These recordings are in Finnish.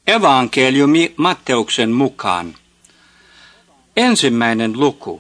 Evankeliumi Matteuksen mukaan. 1. luku.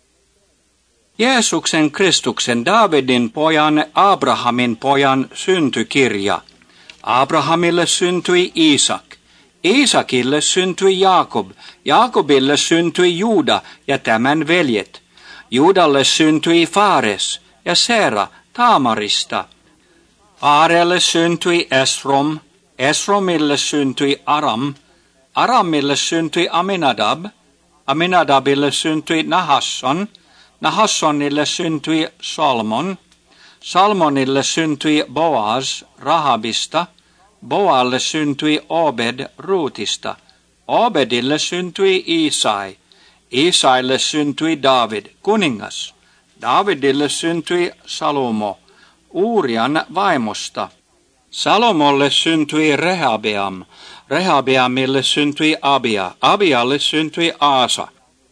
Jeesuksen Kristuksen Daavidin pojan Abrahamin pojan syntykirja. Abrahamille syntyi Iisak. Iisakille syntyi Jaakob. Jaakobille syntyi Juuda ja tämän veljet. Juudalle syntyi Fares ja Sera Taamarista. Faarelle syntyi Esrom. Esromille syntyi Aram. Aramille syntyi Aminadab. Aminadabille syntyi Nahasson. Nahassonille syntyi Salmon. Salmonille syntyi Boaz Rahabista. Boalle syntyi Obed Ruutista. Obedille syntyi Isai. Isaille syntyi David, kuningas. Davidille syntyi Salomo, Uurian vaimosta. Salomolle syntyi Rehabeam. Rehabeamille syntyi Abia. Abialle syntyi Aasa.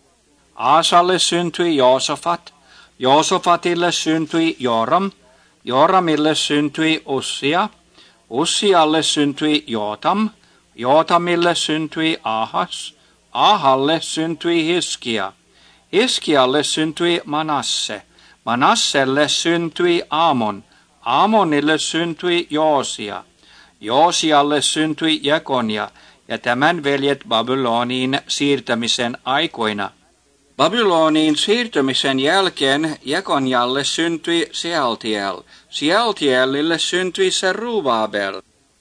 Aasalle syntyi Joosafat. Joosafatille syntyi Joram. Joramille syntyi Ussia. Ussialle syntyi Jootam. Jootamille syntyi Ahas. Ahalle syntyi Hiskia. Hiskialle syntyi Manasse. Manasselle syntyi Aamon. Aamonille syntyi Joosia. Joosialle syntyi Jekonia ja tämän veljet Babyloniin siirtämisen aikoina. Babyloniin siirtymisen jälkeen Jekonialle syntyi Sealtiel. Sealtielille syntyi Serubabel.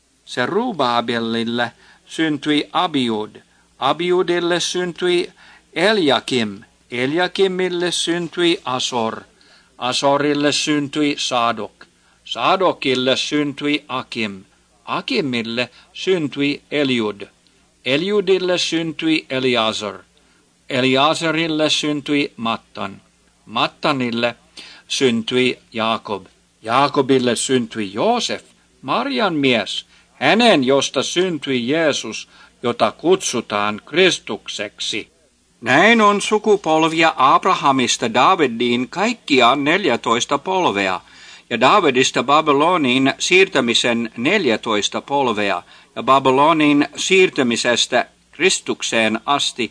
Serubabelille syntyi Abiud. Abiudille syntyi Eliakim. Eliakimille syntyi Asor. Asorille syntyi Sadok. Sadokille syntyi Akim. Akimille syntyi Eliud. Eliudille syntyi Eliazar. Eliazarille syntyi Mattan. Mattanille syntyi Jaakob. Jaakobille syntyi Joosef, Marian mies, hänen josta syntyi Jeesus, jota kutsutaan Kristukseksi. Näin on sukupolvia Abrahamista Davidiin kaikkiaan 14 polvea, ja Davidista Babyloniin siirtämisen 14 polvea, ja Babyloniin siirtämisestä Kristukseen asti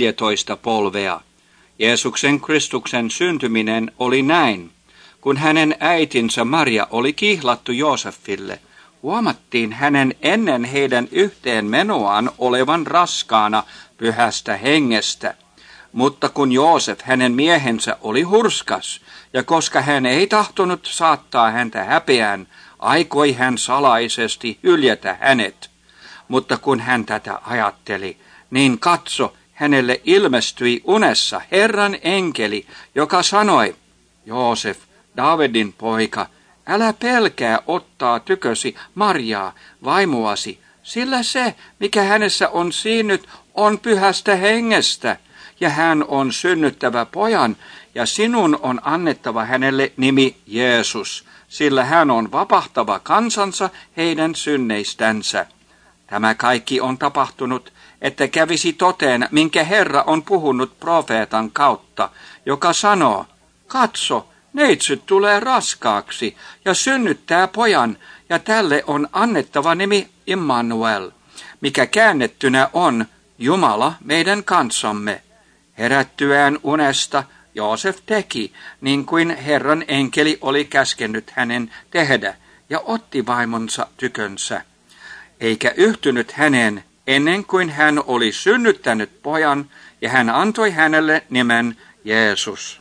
14 polvea. Jeesuksen Kristuksen syntyminen oli näin. Kun hänen äitinsä Maria oli kihlattu Joosefille, huomattiin hänen ennen heidän yhteen menoaan olevan raskaana pyhästä hengestä. Mutta kun Joosef, hänen miehensä, oli hurskas, ja koska hän ei tahtonut saattaa häntä häpeään, aikoi hän salaisesti hyljätä hänet. Mutta kun hän tätä ajatteli, niin katso, hänelle ilmestyi unessa Herran enkeli, joka sanoi, Joosef, Davidin poika, älä pelkää ottaa tykösi Mariaa, vaimoasi, sillä se, mikä hänessä on siinnyt, on pyhästä hengestä, ja hän on synnyttävä pojan, ja sinun on annettava hänelle nimi Jeesus, sillä hän on vapahtava kansansa heidän synneistänsä. Tämä kaikki on tapahtunut, että kävisi toteen, minkä Herra on puhunut profeetan kautta, joka sanoo, katso, neitsyt tulee raskaaksi ja synnyttää pojan, ja tälle on annettava nimi Immanuel, mikä käännettynä on Jumala meidän kanssamme. Herättyään unesta Joosef teki, niin kuin Herran enkeli oli käskenyt hänen tehdä, ja otti vaimonsa tykönsä, eikä yhtynyt häneen ennen kuin hän oli synnyttänyt pojan, ja hän antoi hänelle nimen Jeesus.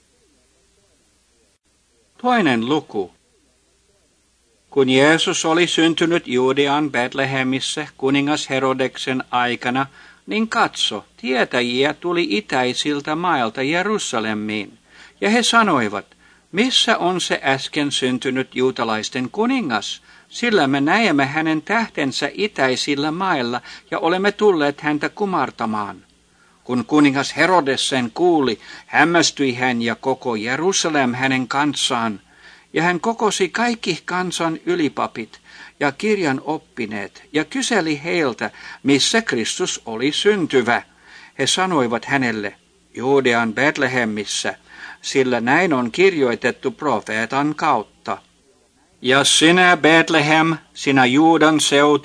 2. luku. Kun Jeesus oli syntynyt Juudean Betlehemissä kuningas Herodeksen aikana, niin katso, tietäjiä tuli itäisiltä mailta Jerusalemiin, ja he sanoivat, missä on se äsken syntynyt juutalaisten kuningas, sillä me näemme hänen tähtensä itäisillä mailla ja olemme tulleet häntä kumartamaan. Kun kuningas Herodes sen kuuli, hämmästyi hän ja koko Jerusalem hänen kanssaan, ja hän kokosi kaikki kansan ylipapit ja kirjan oppineet ja kyseli heiltä, missä Kristus oli syntyvä. He sanoivat hänelle, Juudean Betlehemissä, sillä näin on kirjoitettu profeetan kautta. Ja sinä, Betlehem, sinä Juudan seutu,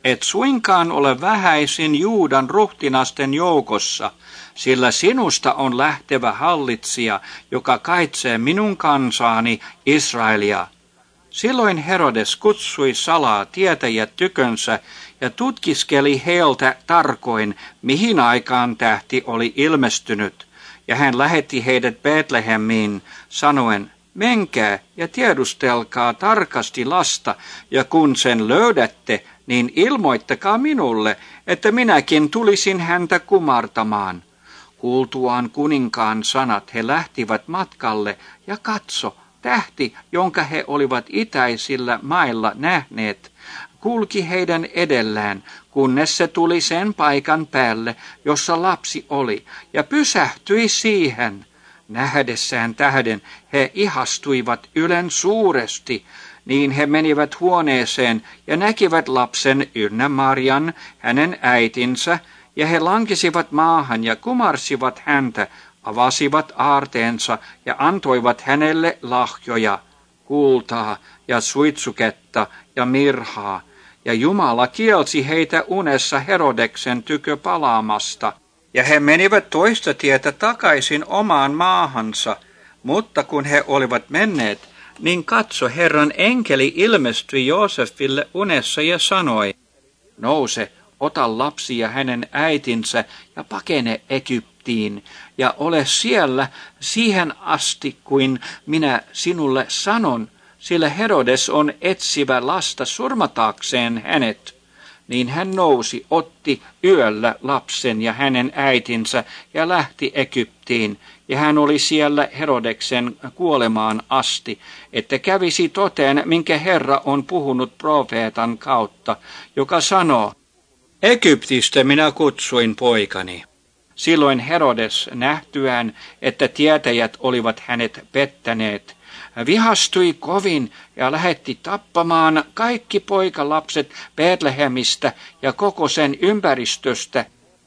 et suinkaan ole vähäisin Juudan ruhtinasten joukossa, sillä sinusta on lähtevä hallitsija, joka kaitsee minun kansaani Israelia. Silloin Herodes kutsui salaa tietäjät tykönsä ja tutkiskeli heiltä tarkoin, mihin aikaan tähti oli ilmestynyt. Ja hän lähetti heidät Betlehemiin sanoen, menkää ja tiedustelkaa tarkasti lasta, ja kun sen löydätte, niin ilmoittakaa minulle, että minäkin tulisin häntä kumartamaan. Kuultuaan kuninkaan sanat he lähtivät matkalle, ja katso, tähti, jonka he olivat itäisillä mailla nähneet, kulki heidän edellään, kunnes se tuli sen paikan päälle, jossa lapsi oli, ja pysähtyi siihen. Nähdessään tähden he ihastuivat ylen suuresti, niin he menivät huoneeseen ja näkivät lapsen ynnä Marian, hänen äitinsä, ja he lankesivat maahan ja kumarsivat häntä, avasivat aarteensa ja antoivat hänelle lahjoja, kultaa ja suitsuketta ja mirhaa. Ja Jumala kielsi heitä unessa Herodeksen tykö palaamasta. Ja he menivät toista tietä takaisin omaan maahansa, mutta kun he olivat menneet, niin katso, Herran enkeli ilmestyi Joosefille unessa ja sanoi, nouse, ota lapsi ja hänen äitinsä ja pakene Egyptiin, ja ole siellä siihen asti, kuin minä sinulle sanon, sillä Herodes on etsivä lasta surmataakseen hänet. Niin hän nousi, otti yöllä lapsen ja hänen äitinsä ja lähti Egyptiin, ja hän oli siellä Herodeksen kuolemaan asti, että kävisi toteen, minkä Herra on puhunut profeetan kautta, joka sanoo, Egyptistä minä kutsuin poikani. Silloin Herodes nähtyään, että tietäjät olivat hänet pettäneet, vihastui kovin ja lähetti tappamaan kaikki poikalapset Betlehemistä ja koko sen ympäristöstä,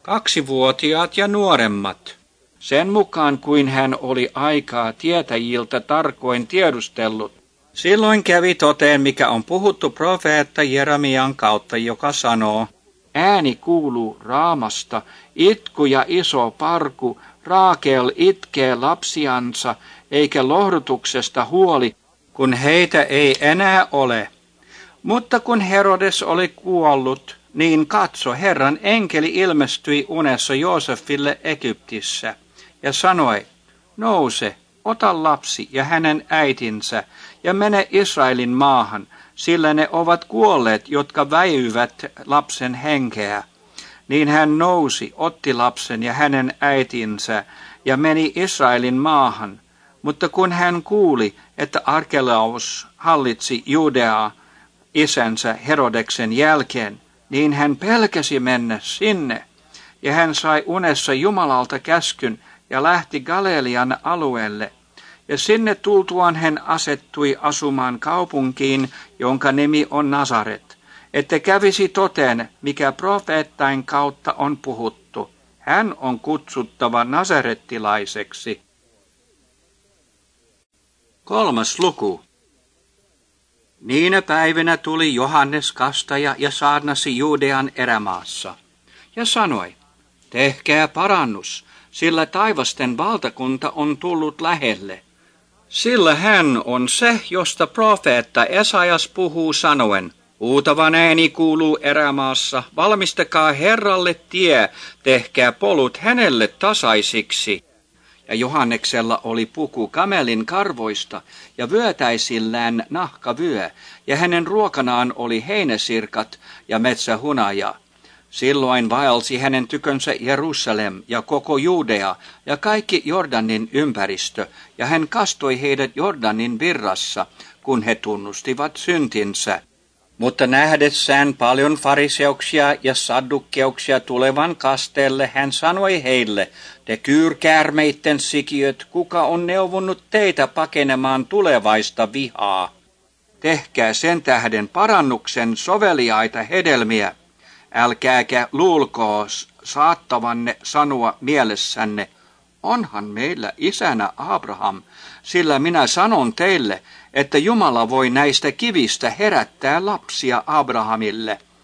2-vuotiaat ja nuoremmat. Sen mukaan kuin hän oli aikaa tietäjiltä tarkoin tiedustellut. Silloin kävi toteen, mikä on puhuttu profeetta Jeremian kautta, joka sanoo, ääni kuuluu Raamasta, itku ja iso parku, Raakel itkee lapsiansa, eikä lohdutuksesta huoli, kun heitä ei enää ole. Mutta kun Herodes oli kuollut, niin katso, Herran enkeli ilmestyi unessa Joosefille Egyptissä ja sanoi, nouse, ota lapsi ja hänen äitinsä ja mene Israelin maahan, sillä ne ovat kuolleet, jotka väijyvät lapsen henkeä. Niin hän nousi, otti lapsen ja hänen äitinsä ja meni Israelin maahan. Mutta kun hän kuuli, että Arkelaus hallitsi Judeaa isänsä Herodeksen jälkeen, niin hän pelkäsi mennä sinne. Ja hän sai unessa Jumalalta käskyn ja lähti Galilean alueelle. Ja sinne tultuaan hän asettui asumaan kaupunkiin, jonka nimi on Nasaret, että kävisi toteen, mikä profeettain kautta on puhuttu. Hän on kutsuttava nasarettilaiseksi. 3. luku. Niinä päivinä tuli Johannes Kastaja ja saarnasi Juudean erämaassa. Ja sanoi, tehkää parannus, sillä taivasten valtakunta on tullut lähelle. Sillä hän on se, josta profeetta Esajas puhuu sanoen, huutavan ääni kuuluu erämaassa, valmistakaa Herralle tie, tehkää polut hänelle tasaisiksi. Ja Johanneksella oli puku kamelin karvoista ja vyötäisillään nahkavyö, ja hänen ruokanaan oli heinäsirkat ja metsähunaja. Silloin vaelsi hänen tykönsä Jerusalem ja koko Judea ja kaikki Jordanin ympäristö, ja hän kastoi heidät Jordanin virrassa, kun he tunnustivat syntinsä. Mutta nähdessään paljon fariseuksia ja saddukkeuksia tulevan kasteelle, hän sanoi heille, te kyyrkäärmeitten sikiöt, kuka on neuvonut teitä pakenemaan tulevaista vihaa? Tehkää sen tähden parannuksen soveliaita hedelmiä. Älkääkä luulkoo saattavanne sanoa mielessänne, onhan meillä isänä Abraham, sillä minä sanon teille, että Jumala voi näistä kivistä herättää lapsia Abrahamille.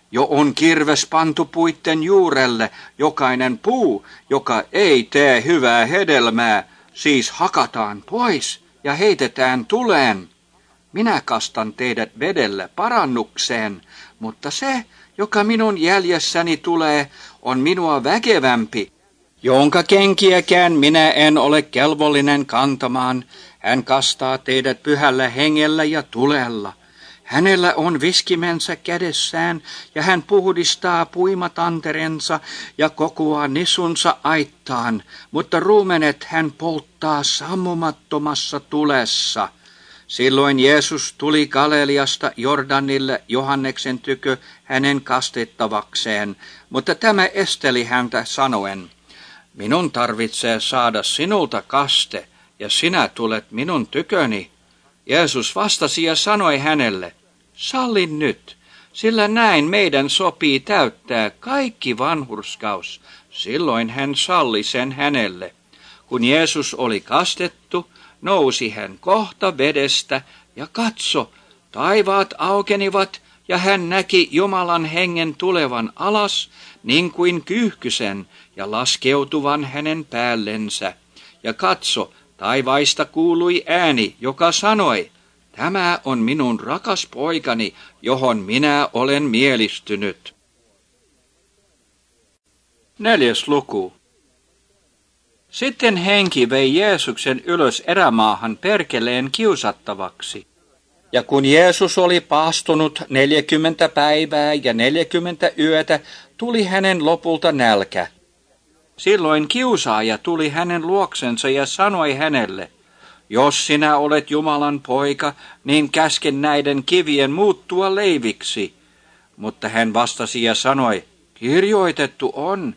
Jo on kirves pantu puitten juurelle, jokainen puu, joka ei tee hyvää hedelmää, siis hakataan pois ja heitetään tuleen. Minä kastan teidät vedellä parannukseen, mutta se, joka minun jäljessäni tulee, on minua väkevämpi, jonka kenkiäkään minä en ole kelvollinen kantamaan. Hän kastaa teidät pyhällä hengellä ja tulella. Hänellä on viskimensä kädessään, ja hän puhdistaa puimatanterensa ja kokoaa nisunsa aittaan, mutta ruumenet hän polttaa sammumattomassa tulessa. Silloin Jeesus tuli Galileasta Jordanille Johanneksen tykö hänen kastettavakseen, mutta tämä esteli häntä sanoen, minun tarvitsee saada sinulta kaste, ja sinä tulet minun tyköni. Jeesus vastasi ja sanoi hänelle, salli nyt, sillä näin meidän sopii täyttää kaikki vanhurskaus. Silloin hän salli sen hänelle. Kun Jeesus oli kastettu, nousi hän kohta vedestä ja katso, taivaat aukenivat ja hän näki Jumalan hengen tulevan alas niin kuin kyyhkysen ja laskeutuvan hänen päällensä. Ja katso, taivaista kuului ääni, joka sanoi, tämä on minun rakas poikani, johon minä olen mielistynyt. 4. luku. Sitten henki vei Jeesuksen ylös erämaahan Perkeleen kiusattavaksi. Ja kun Jeesus oli paastunut 40 päivää ja 40 yötä, tuli hänen lopulta nälkä. Silloin kiusaaja tuli hänen luoksensa ja sanoi hänelle, jos sinä olet Jumalan poika, niin käske näiden kivien muuttua leiviksi. Mutta hän vastasi ja sanoi, kirjoitettu on.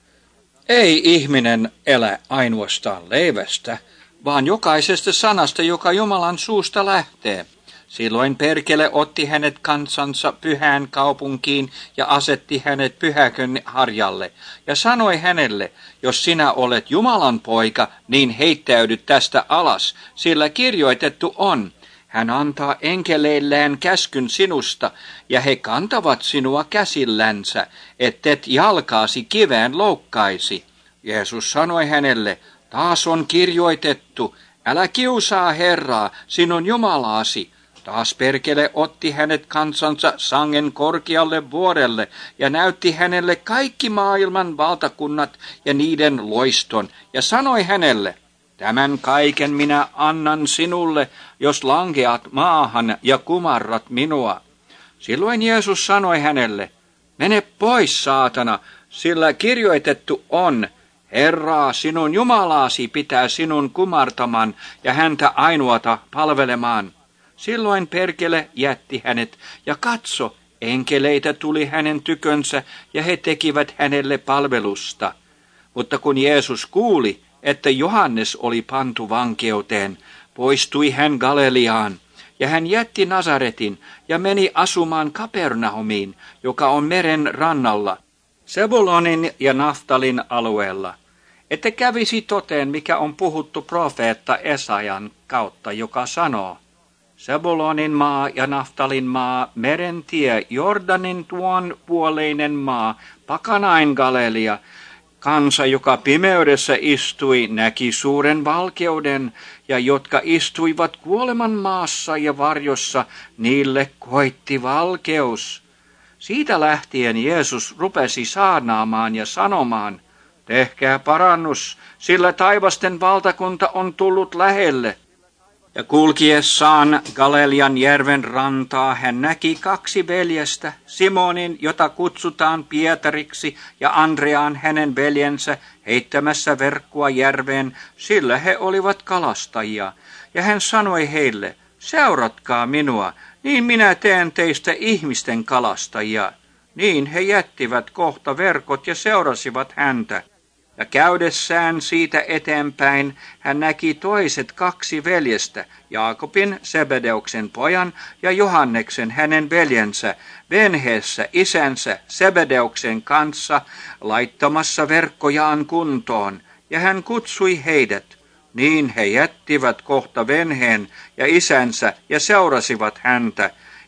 Ei ihminen elä ainoastaan leivästä, vaan jokaisesta sanasta, joka Jumalan suusta lähtee. Silloin Perkele otti hänet kansansa pyhään kaupunkiin ja asetti hänet pyhäkön harjalle ja sanoi hänelle, jos sinä olet Jumalan poika, niin heittäydy tästä alas, sillä kirjoitettu on. Hän antaa enkeleillään käskyn sinusta, ja he kantavat sinua käsillänsä, ettet jalkaasi kiveen loukkaisi. Jeesus sanoi hänelle, taas on kirjoitettu, älä kiusaa Herraa, sinun Jumalaasi. Taas Perkele otti hänet kansansa sangen korkealle vuorelle ja näytti hänelle kaikki maailman valtakunnat ja niiden loiston ja sanoi hänelle, tämän kaiken minä annan sinulle, jos lankeat maahan ja kumarrat minua. Silloin Jeesus sanoi hänelle, mene pois saatana, sillä kirjoitettu on, Herraa sinun Jumalaasi pitää sinun kumartaman ja häntä ainoata palvelemaan. Silloin Perkele jätti hänet, ja katso, enkeleitä tuli hänen tykönsä, ja he tekivät hänelle palvelusta. Mutta kun Jeesus kuuli, että Johannes oli pantu vankeuteen, poistui hän Galileaan, ja hän jätti Nasaretin, ja meni asumaan Kapernaumiin, joka on meren rannalla, Sebulonin ja Naftalin alueella, että kävisi toteen, mikä on puhuttu profeetta Esajan kautta, joka sanoo, Sebulonin maa ja Naftalin maa, meren tie, Jordanin tuon puoleinen maa, pakanain Galilea, kansa, joka pimeydessä istui, näki suuren valkeuden, ja jotka istuivat kuoleman maassa ja varjossa, niille koitti valkeus. Siitä lähtien Jeesus rupesi saarnaamaan ja sanomaan, tehkää parannus, sillä taivasten valtakunta on tullut lähelle. Ja kulkiessaan Galilean järven rantaa hän näki 2 veljestä, Simonin, jota kutsutaan Pietariksi, ja Andrean hänen veljensä heittämässä verkkoa järveen, sillä he olivat kalastajia. Ja hän sanoi heille, seuratkaa minua, niin minä teen teistä ihmisten kalastajia. Niin he jättivät kohta verkot ja seurasivat häntä. Ja käydessään siitä eteenpäin hän näki toiset 2 veljestä, Jaakobin, Sebedeuksen pojan, ja Johanneksen hänen veljensä, venheessä isänsä Sebedeuksen kanssa laittamassa verkkojaan kuntoon, ja hän kutsui heidät. Niin he jättivät kohta venheen ja isänsä ja seurasivat häntä,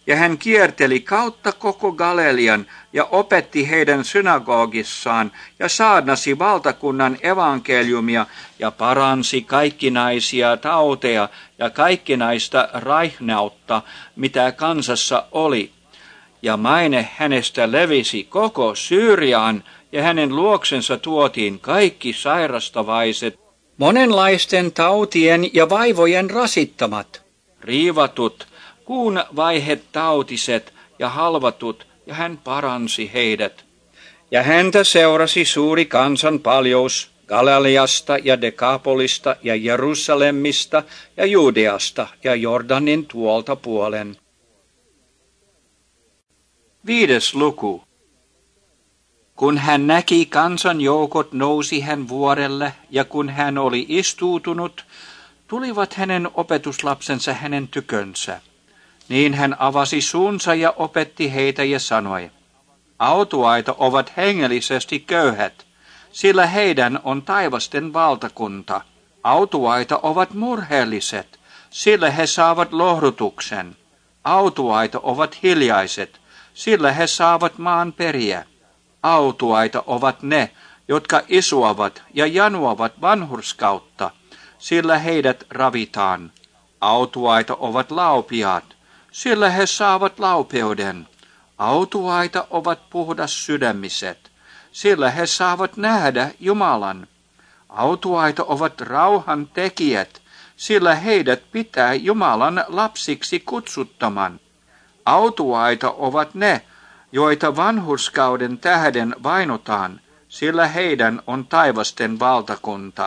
Ja hän kierteli kautta koko Galilean ja opetti heidän synagogissaan ja saarnasi valtakunnan evankeliumia ja paransi kaikkinaisia tauteja ja kaikkinaista raihnautta, mitä kansassa oli. Ja maine hänestä levisi koko Syyriaan ja hänen luoksensa tuotiin kaikki sairastavaiset, monenlaisten tautien ja vaivojen rasittamat, riivatut, kuun vaihetautiset ja halvatut, ja hän paransi heidät. Ja häntä seurasi suuri kansan paljous Galileasta ja Dekapolista ja Jerusalemista ja Judeasta ja Jordanin tuolta puolen. 5. luku. Kun hän näki kansan joukot, nousi hän vuorelle, ja kun hän oli istuutunut, tulivat hänen opetuslapsensa hänen tykönsä. Niin hän avasi suunsa ja opetti heitä ja sanoi, autuaita ovat hengellisesti köyhät, sillä heidän on taivasten valtakunta. Autuaita ovat murheelliset, sillä he saavat lohdutuksen. Autuaita ovat hiljaiset, sillä he saavat maan periä. Autuaita ovat ne, jotka isuavat ja januavat vanhurskautta, sillä heidät ravitaan. Autuaita ovat laupiaat, sillä he saavat laupeuden. Autuaita ovat puhdas sydämiset, sillä he saavat nähdä Jumalan. Autuaita ovat rauhan tekijät, sillä heidät pitää Jumalan lapsiksi kutsuttaman. Autuaita ovat ne, joita vanhurskauden tähden vainotaan, sillä heidän on taivasten valtakunta.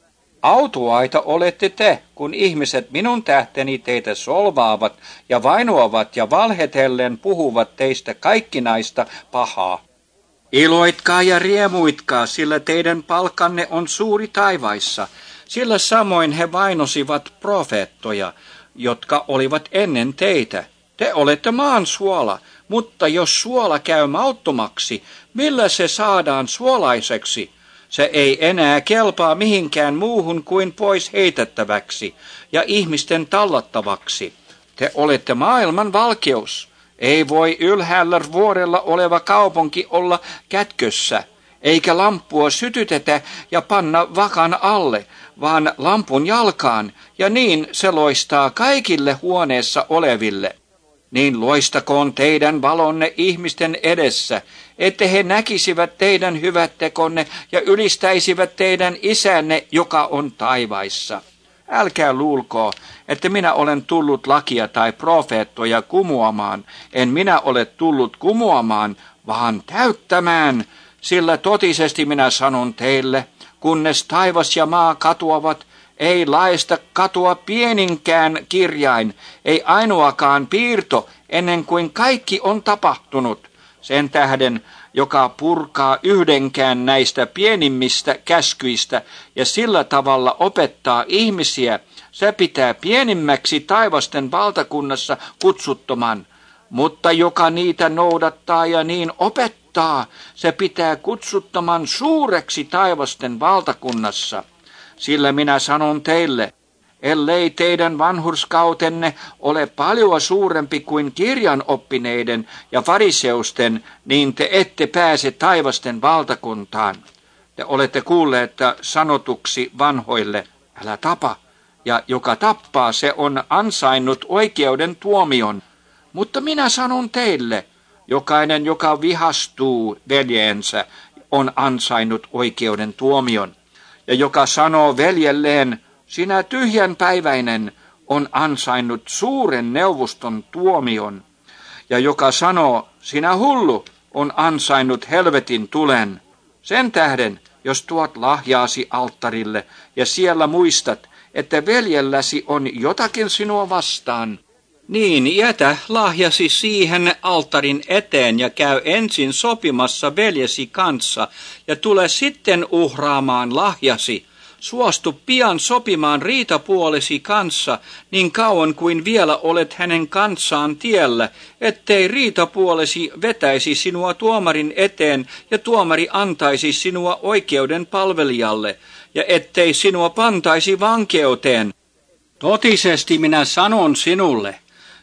Autuaita olette te, kun ihmiset minun tähteni teitä solvaavat ja vainoavat ja valhetellen puhuvat teistä kaikkinaista pahaa. Iloitkaa ja riemuitkaa, sillä teidän palkanne on suuri taivaissa, sillä samoin he vainosivat profeettoja, jotka olivat ennen teitä. Te olette maan suola, mutta jos suola käy mauttomaksi, millä se saadaan suolaiseksi? Se ei enää kelpaa mihinkään muuhun kuin pois heitettäväksi ja ihmisten tallattavaksi. Te olette maailman valkeus. Ei voi ylhäällä vuorella oleva kaupunki olla kätkössä, eikä lamppua sytytetä ja panna vakan alle, vaan lampun jalkaan, ja niin se loistaa kaikille huoneessa oleville. Niin loistakoon teidän valonne ihmisten edessä, että he näkisivät teidän hyvät tekonne ja ylistäisivät teidän isänne, joka on taivaissa. Älkää luulko, että minä olen tullut lakia tai profeettoja kumoamaan. En minä ole tullut kumoamaan, vaan täyttämään, sillä totisesti minä sanon teille, kunnes taivas ja maa katoavat, ei laista katoa pieninkään kirjain, ei ainoakaan piirto, ennen kuin kaikki on tapahtunut. Sen tähden, joka purkaa yhdenkään näistä pienimmistä käskyistä ja sillä tavalla opettaa ihmisiä, se pitää pienimmäksi taivasten valtakunnassa kutsuttoman. Mutta joka niitä noudattaa ja niin opettaa, se pitää kutsuttoman suureksi taivasten valtakunnassa. Sillä minä sanon teille, ellei teidän vanhurskautenne ole paljon suurempi kuin kirjanoppineiden ja fariseusten, niin te ette pääse taivasten valtakuntaan. Te olette kuulleet sanotuksi vanhoille, älä tapa, ja joka tappaa, se on ansainnut oikeuden tuomion. Mutta minä sanon teille, jokainen, joka vihastuu veljeensä, on ansainnut oikeuden tuomion. Ja joka sanoo veljelleen, sinä tyhjänpäiväinen, on ansainnut suuren neuvoston tuomion. Ja joka sanoo, sinä hullu, on ansainnut helvetin tulen. Sen tähden, jos tuot lahjaasi alttarille ja siellä muistat, että veljelläsi on jotakin sinua vastaan, niin jätä lahjasi siihen alttarin eteen ja käy ensin sopimassa veljesi kanssa ja tule sitten uhraamaan lahjasi. Suostu pian sopimaan riitapuolesi kanssa niin kauan kuin vielä olet hänen kanssaan tiellä, ettei riitapuolesi vetäisi sinua tuomarin eteen ja tuomari antaisi sinua oikeuden palvelijalle ja ettei sinua pantaisi vankeuteen. Totisesti minä sanon sinulle,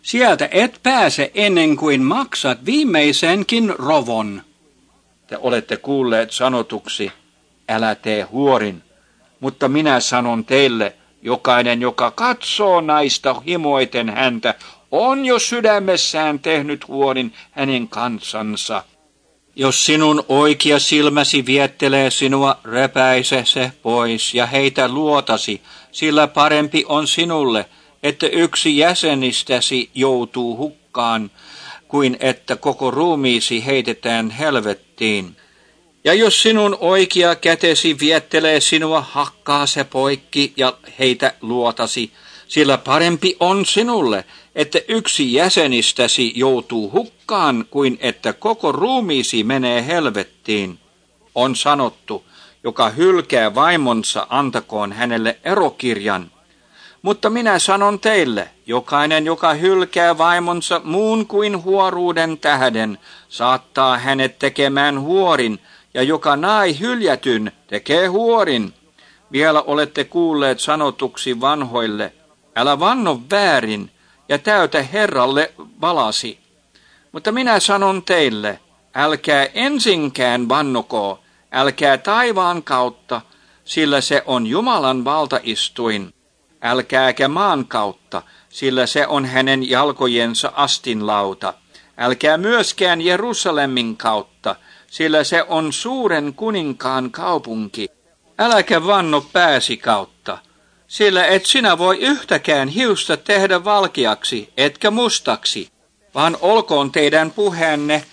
Sieltä et pääse ennen kuin maksat viimeisenkin rovon. Te olette kuulleet sanotuksi, älä tee huorin, mutta minä sanon teille, jokainen, joka katsoo naista himoiten häntä, on jo sydämessään tehnyt huorin hänen kansansa. Jos sinun oikea silmäsi viettelee sinua, repäise se pois ja heitä luotasi, sillä parempi on sinulle, että yksi jäsenistäsi joutuu hukkaan, kuin että koko ruumiisi heitetään helvettiin. Ja jos sinun oikea kätesi viettelee sinua, hakkaa se poikki ja heitä luotasi, sillä parempi on sinulle, että yksi jäsenistäsi joutuu hukkaan, kuin että koko ruumiisi menee helvettiin. On sanottu, joka hylkää vaimonsa, antakoon hänelle erokirjan. Mutta minä sanon teille, jokainen, joka hylkää vaimonsa muun kuin huoruuden tähden, saattaa hänet tekemään huorin, ja joka nai hyljätyn, tekee huorin. Vielä olette kuulleet sanotuksi vanhoille, älä vanno väärin, ja täytä Herralle valasi. Mutta minä sanon teille, älkää ensinkään vannokoo, älkää taivaan kautta, sillä se on Jumalan valtaistuin. Älkääkä maan kautta, sillä se on hänen jalkojensa astinlauta. Älkää myöskään Jerusalemin kautta, sillä se on suuren kuninkaan kaupunki. Äläkä vanno pääsi kautta, sillä et sinä voi yhtäkään hiusta tehdä valkeaksi, etkä mustaksi, vaan olkoon teidän puheenne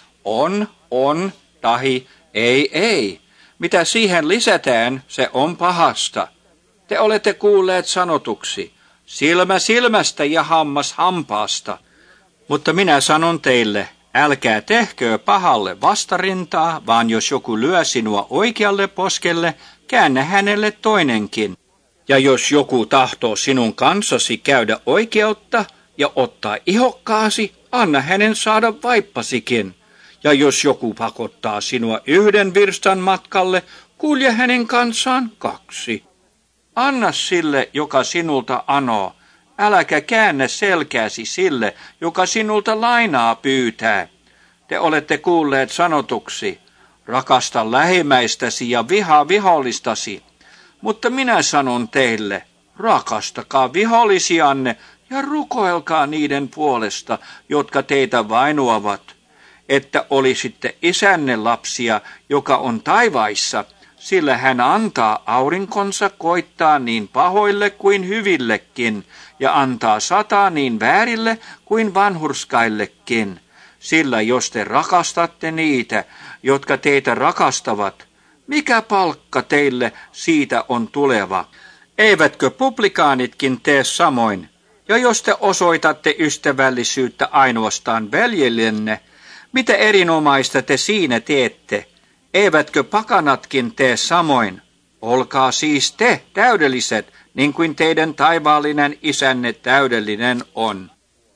on, tahi, ei. Mitä siihen lisätään, se on pahasta. Te olette kuulleet sanotuksi, silmä silmästä ja hammas hampaasta. Mutta minä sanon teille, älkää tehkö pahalle vastarintaa, vaan jos joku lyö sinua oikealle poskelle, käännä hänelle toinenkin. Ja jos joku tahtoo sinun kanssasi käydä oikeutta ja ottaa ihokkaasi, anna hänen saada vaippasikin. Ja jos joku pakottaa sinua 1 virstan matkalle, kulje hänen kanssaan 2. Anna sille, joka sinulta anoo, äläkä käännä selkääsi sille, joka sinulta lainaa pyytää. Te olette kuulleet sanotuksi, rakasta lähimmäistäsi ja vihaa vihollistasi. Mutta minä sanon teille, rakastakaa vihollisianne ja rukoilkaa niiden puolesta, jotka teitä vainoavat, että olisitte isänne lapsia, joka on taivaissa, sillä hän antaa aurinkonsa koittaa niin pahoille kuin hyvillekin, ja antaa sataa niin väärille kuin vanhurskaillekin. Sillä jos te rakastatte niitä, jotka teitä rakastavat, mikä palkka teille siitä on tuleva? Eivätkö publikaanitkin tee samoin? Ja jos te osoitatte ystävällisyyttä ainoastaan veljellenne, mitä erinomaista te siinä teette? Eivätkö pakanatkin tee samoin? Olkaa siis te täydelliset, niin kuin teidän taivaallinen isänne täydellinen on.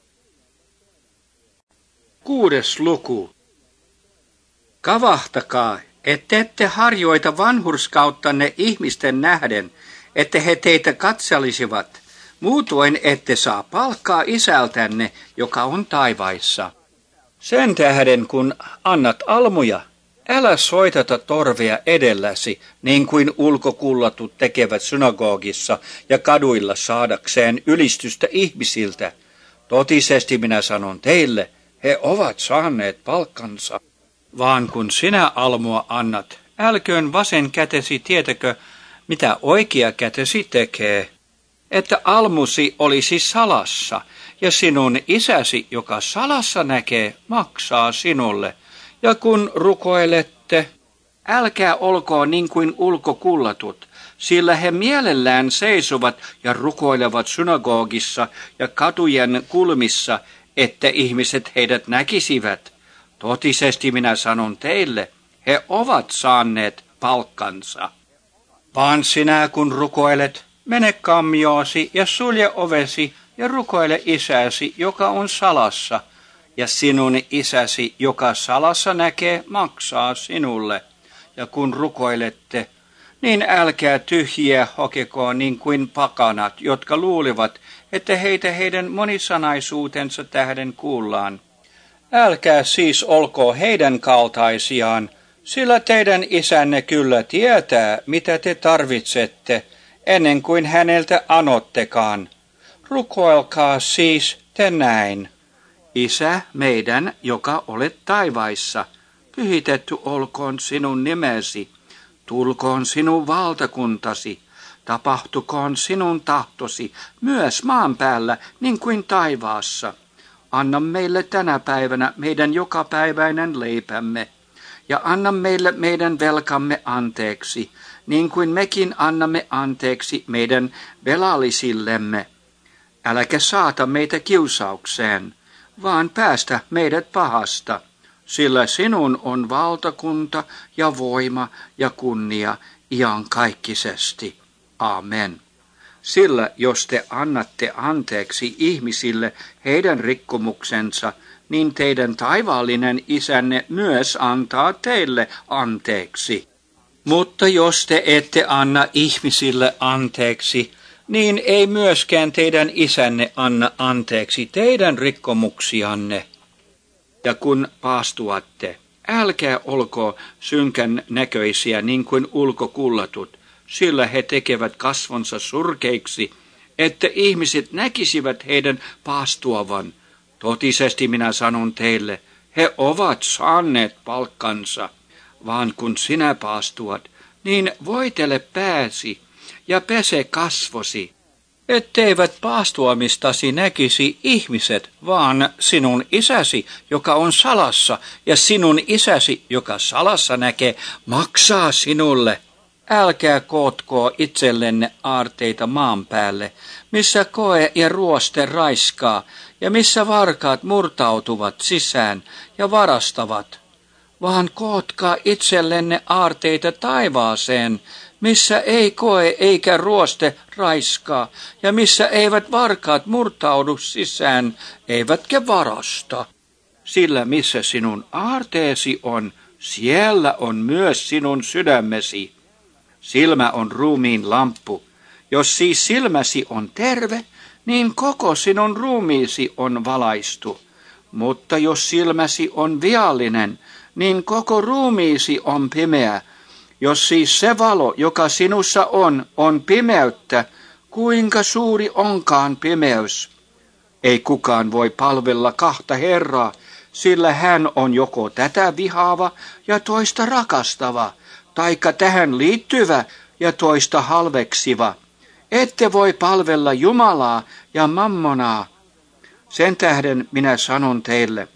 6. luku. Kavahtakaa, ette harjoita vanhurskauttanne ihmisten nähden, että he teitä katselisivat. Muutoin ette saa palkkaa isältänne, joka on taivaissa. Sen tähden, kun annat almuja, älä soitata torvea edelläsi, niin kuin ulkokullatut tekevät synagogissa ja kaduilla saadakseen ylistystä ihmisiltä. Totisesti minä sanon teille, he ovat saaneet palkkansa. Vaan kun sinä almua annat, älköön vasen kätesi tietäkö, mitä oikea kätesi tekee, että almusi olisi salassa, ja sinun isäsi, joka salassa näkee, maksaa sinulle. Ja kun rukoilette, älkää olkoon niin kuin ulkokullatut, sillä he mielellään seisovat ja rukoilevat synagogissa ja katujen kulmissa, että ihmiset heidät näkisivät. Totisesti minä sanon teille, he ovat saaneet palkkansa. Vaan sinä kun rukoilet, mene kammioosi ja sulje ovesi ja rukoile isäsi, joka on salassa, ja sinun isäsi, joka salassa näkee, maksaa sinulle. Ja kun rukoilette, niin älkää tyhjiä hokeko niin kuin pakanat, jotka luulivat, että heitä heidän monisanaisuutensa tähden kuullaan. Älkää siis olko heidän kaltaisiaan, sillä teidän isänne kyllä tietää, mitä te tarvitsette, ennen kuin häneltä anottekaan. Rukoilkaa siis te näin. Isä meidän, joka olet taivaissa, pyhitetty olkoon sinun nimesi, tulkoon sinun valtakuntasi, tapahtukoon sinun tahtosi myös maan päällä niin kuin taivaassa. Anna meille tänä päivänä meidän jokapäiväinen leipämme, ja anna meille meidän velkamme anteeksi, niin kuin mekin annamme anteeksi meidän velallisillemme. Äläkä saata meitä kiusaukseen, vaan päästä meidät pahasta, sillä sinun on valtakunta ja voima ja kunnia iankaikkisesti. Amen. Sillä jos te annatte anteeksi ihmisille heidän rikkomuksensa, niin teidän taivaallinen isänne myös antaa teille anteeksi. Mutta jos te ette anna ihmisille anteeksi, niin ei myöskään teidän isänne anna anteeksi teidän rikkomuksianne. Ja kun paastuatte, älkää olko synkän näköisiä niin kuin ulkokullatut, sillä he tekevät kasvonsa surkeiksi, että ihmiset näkisivät heidän paastuavan. Totisesti minä sanon teille, he ovat saaneet palkkansa, vaan kun sinä paastuat, niin voitele pääsi ja pese kasvosi, etteivät paastuamistasi näkisi ihmiset, vaan sinun isäsi, joka on salassa, ja sinun isäsi, joka salassa näkee, maksaa sinulle. Älkää kootko itsellenne aarteita maan päälle, missä koe ja ruoste raiskaa, ja missä varkaat murtautuvat sisään ja varastavat, vaan kootkaa itsellenne aarteita taivaaseen, missä ei koe eikä ruoste raiskaa, ja missä eivät varkaat murtaudu sisään, eivätkä varasta. Sillä missä sinun aarteesi on, siellä on myös sinun sydämesi. Silmä on ruumiin lamppu. Jos siis silmäsi on terve, niin koko sinun ruumiisi on valaistu. Mutta jos silmäsi on viallinen, niin koko ruumiisi on pimeä. Jos siis se valo, joka sinussa on pimeyttä, kuinka suuri onkaan pimeys? Ei kukaan voi palvella kahta Herraa, sillä hän on joko tätä vihaava ja toista rakastava, taikka tähän liittyvä ja toista halveksiva. Ette voi palvella Jumalaa ja mammonaa. Sen tähden minä sanon teille,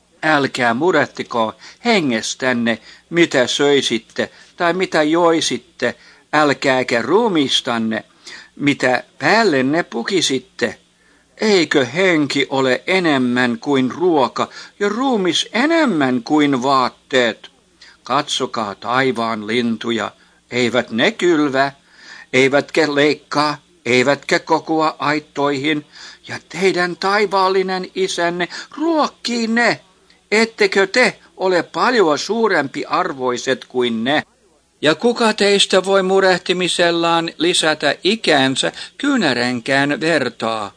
älkää murehtiko hengestänne, mitä söisitte tai mitä joisitte, älkääkä ruumiistanne, mitä päällenne pukisitte. Eikö henki ole enemmän kuin ruoka ja ruumis enemmän kuin vaatteet? Katsokaa taivaan lintuja, eivät ne kylvä, eivätkä leikkaa, eivätkä kokoa aittoihin, ja teidän taivaallinen isänne ruokkii ne. Ettekö te ole paljon suurempi arvoiset kuin ne? Ja kuka teistä voi murehtimisellaan lisätä ikäänsä kyynärenkään vertaa?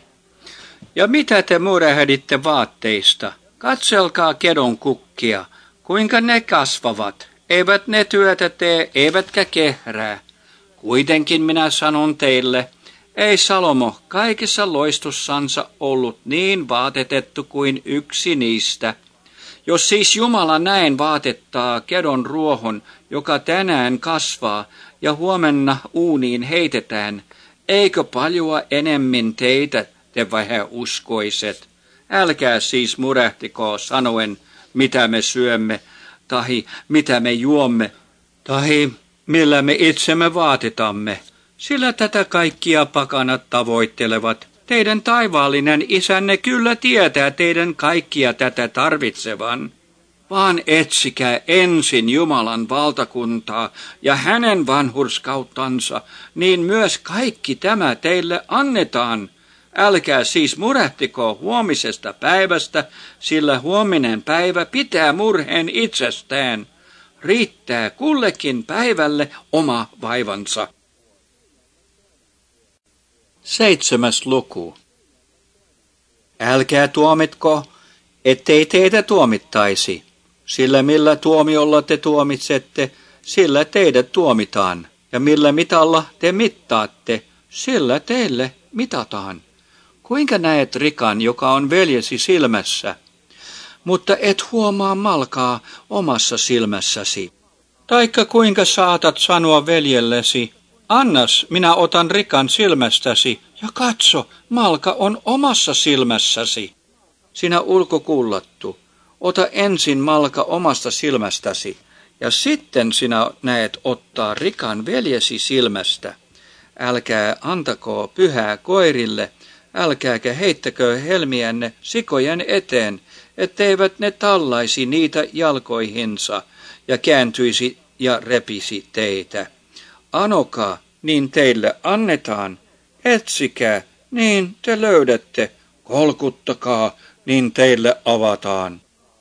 Ja mitä te murehditte vaatteista? Katselkaa kedon kukkia, kuinka ne kasvavat. Eivät ne työtä tee, eivätkä kehrää. Kuitenkin minä sanon teille, ei Salomo kaikessa loistussansa ollut niin vaatetettu kuin yksi niistä. Jos siis Jumala näin vaatettaa kedon ruohon, joka tänään kasvaa ja huomenna uuniin heitetään, eikö paljoa enemmän teitä te vähäuskoiset? Älkää siis murehtiko sanoen, mitä me syömme, tahi mitä me juomme, tahi millä me itsemme vaatetamme, sillä tätä kaikkia pakanat tavoittelevat. Teidän taivaallinen isänne kyllä tietää teidän kaikkia tätä tarvitsevan. Vaan etsikää ensin Jumalan valtakuntaa ja hänen vanhurskauttansa, niin myös kaikki tämä teille annetaan. Älkää siis murehtiko huomisesta päivästä, sillä huominen päivä pitää murheen itsestään. riittää kullekin päivälle oma vaivansa. 7. luku. Älkää tuomitko, ettei teitä tuomittaisi, sillä millä tuomiolla te tuomitsette, sillä teidät tuomitaan, ja millä mitalla te mittaatte, sillä teille mitataan. Kuinka näet rikan, joka on veljesi silmässä, mutta et huomaa malkaa omassa silmässäsi? Taikka kuinka saatat sanoa veljellesi, annas, minä otan rikan silmästäsi, ja katso, malka on omassa silmässäsi. Sinä ulkokullattu, ota ensin malka omasta silmästäsi, ja sitten sinä näet ottaa rikan veljesi silmästä. Älkää antako pyhää koirille, älkääkä heittäkö helmiänne sikojen eteen, etteivät ne tallaisi niitä jalkoihinsa ja kääntyisi ja repisi teitä. Anokaa, niin teille annetaan, etsikää, niin te löydätte, kolkuttakaa, niin teille avataan.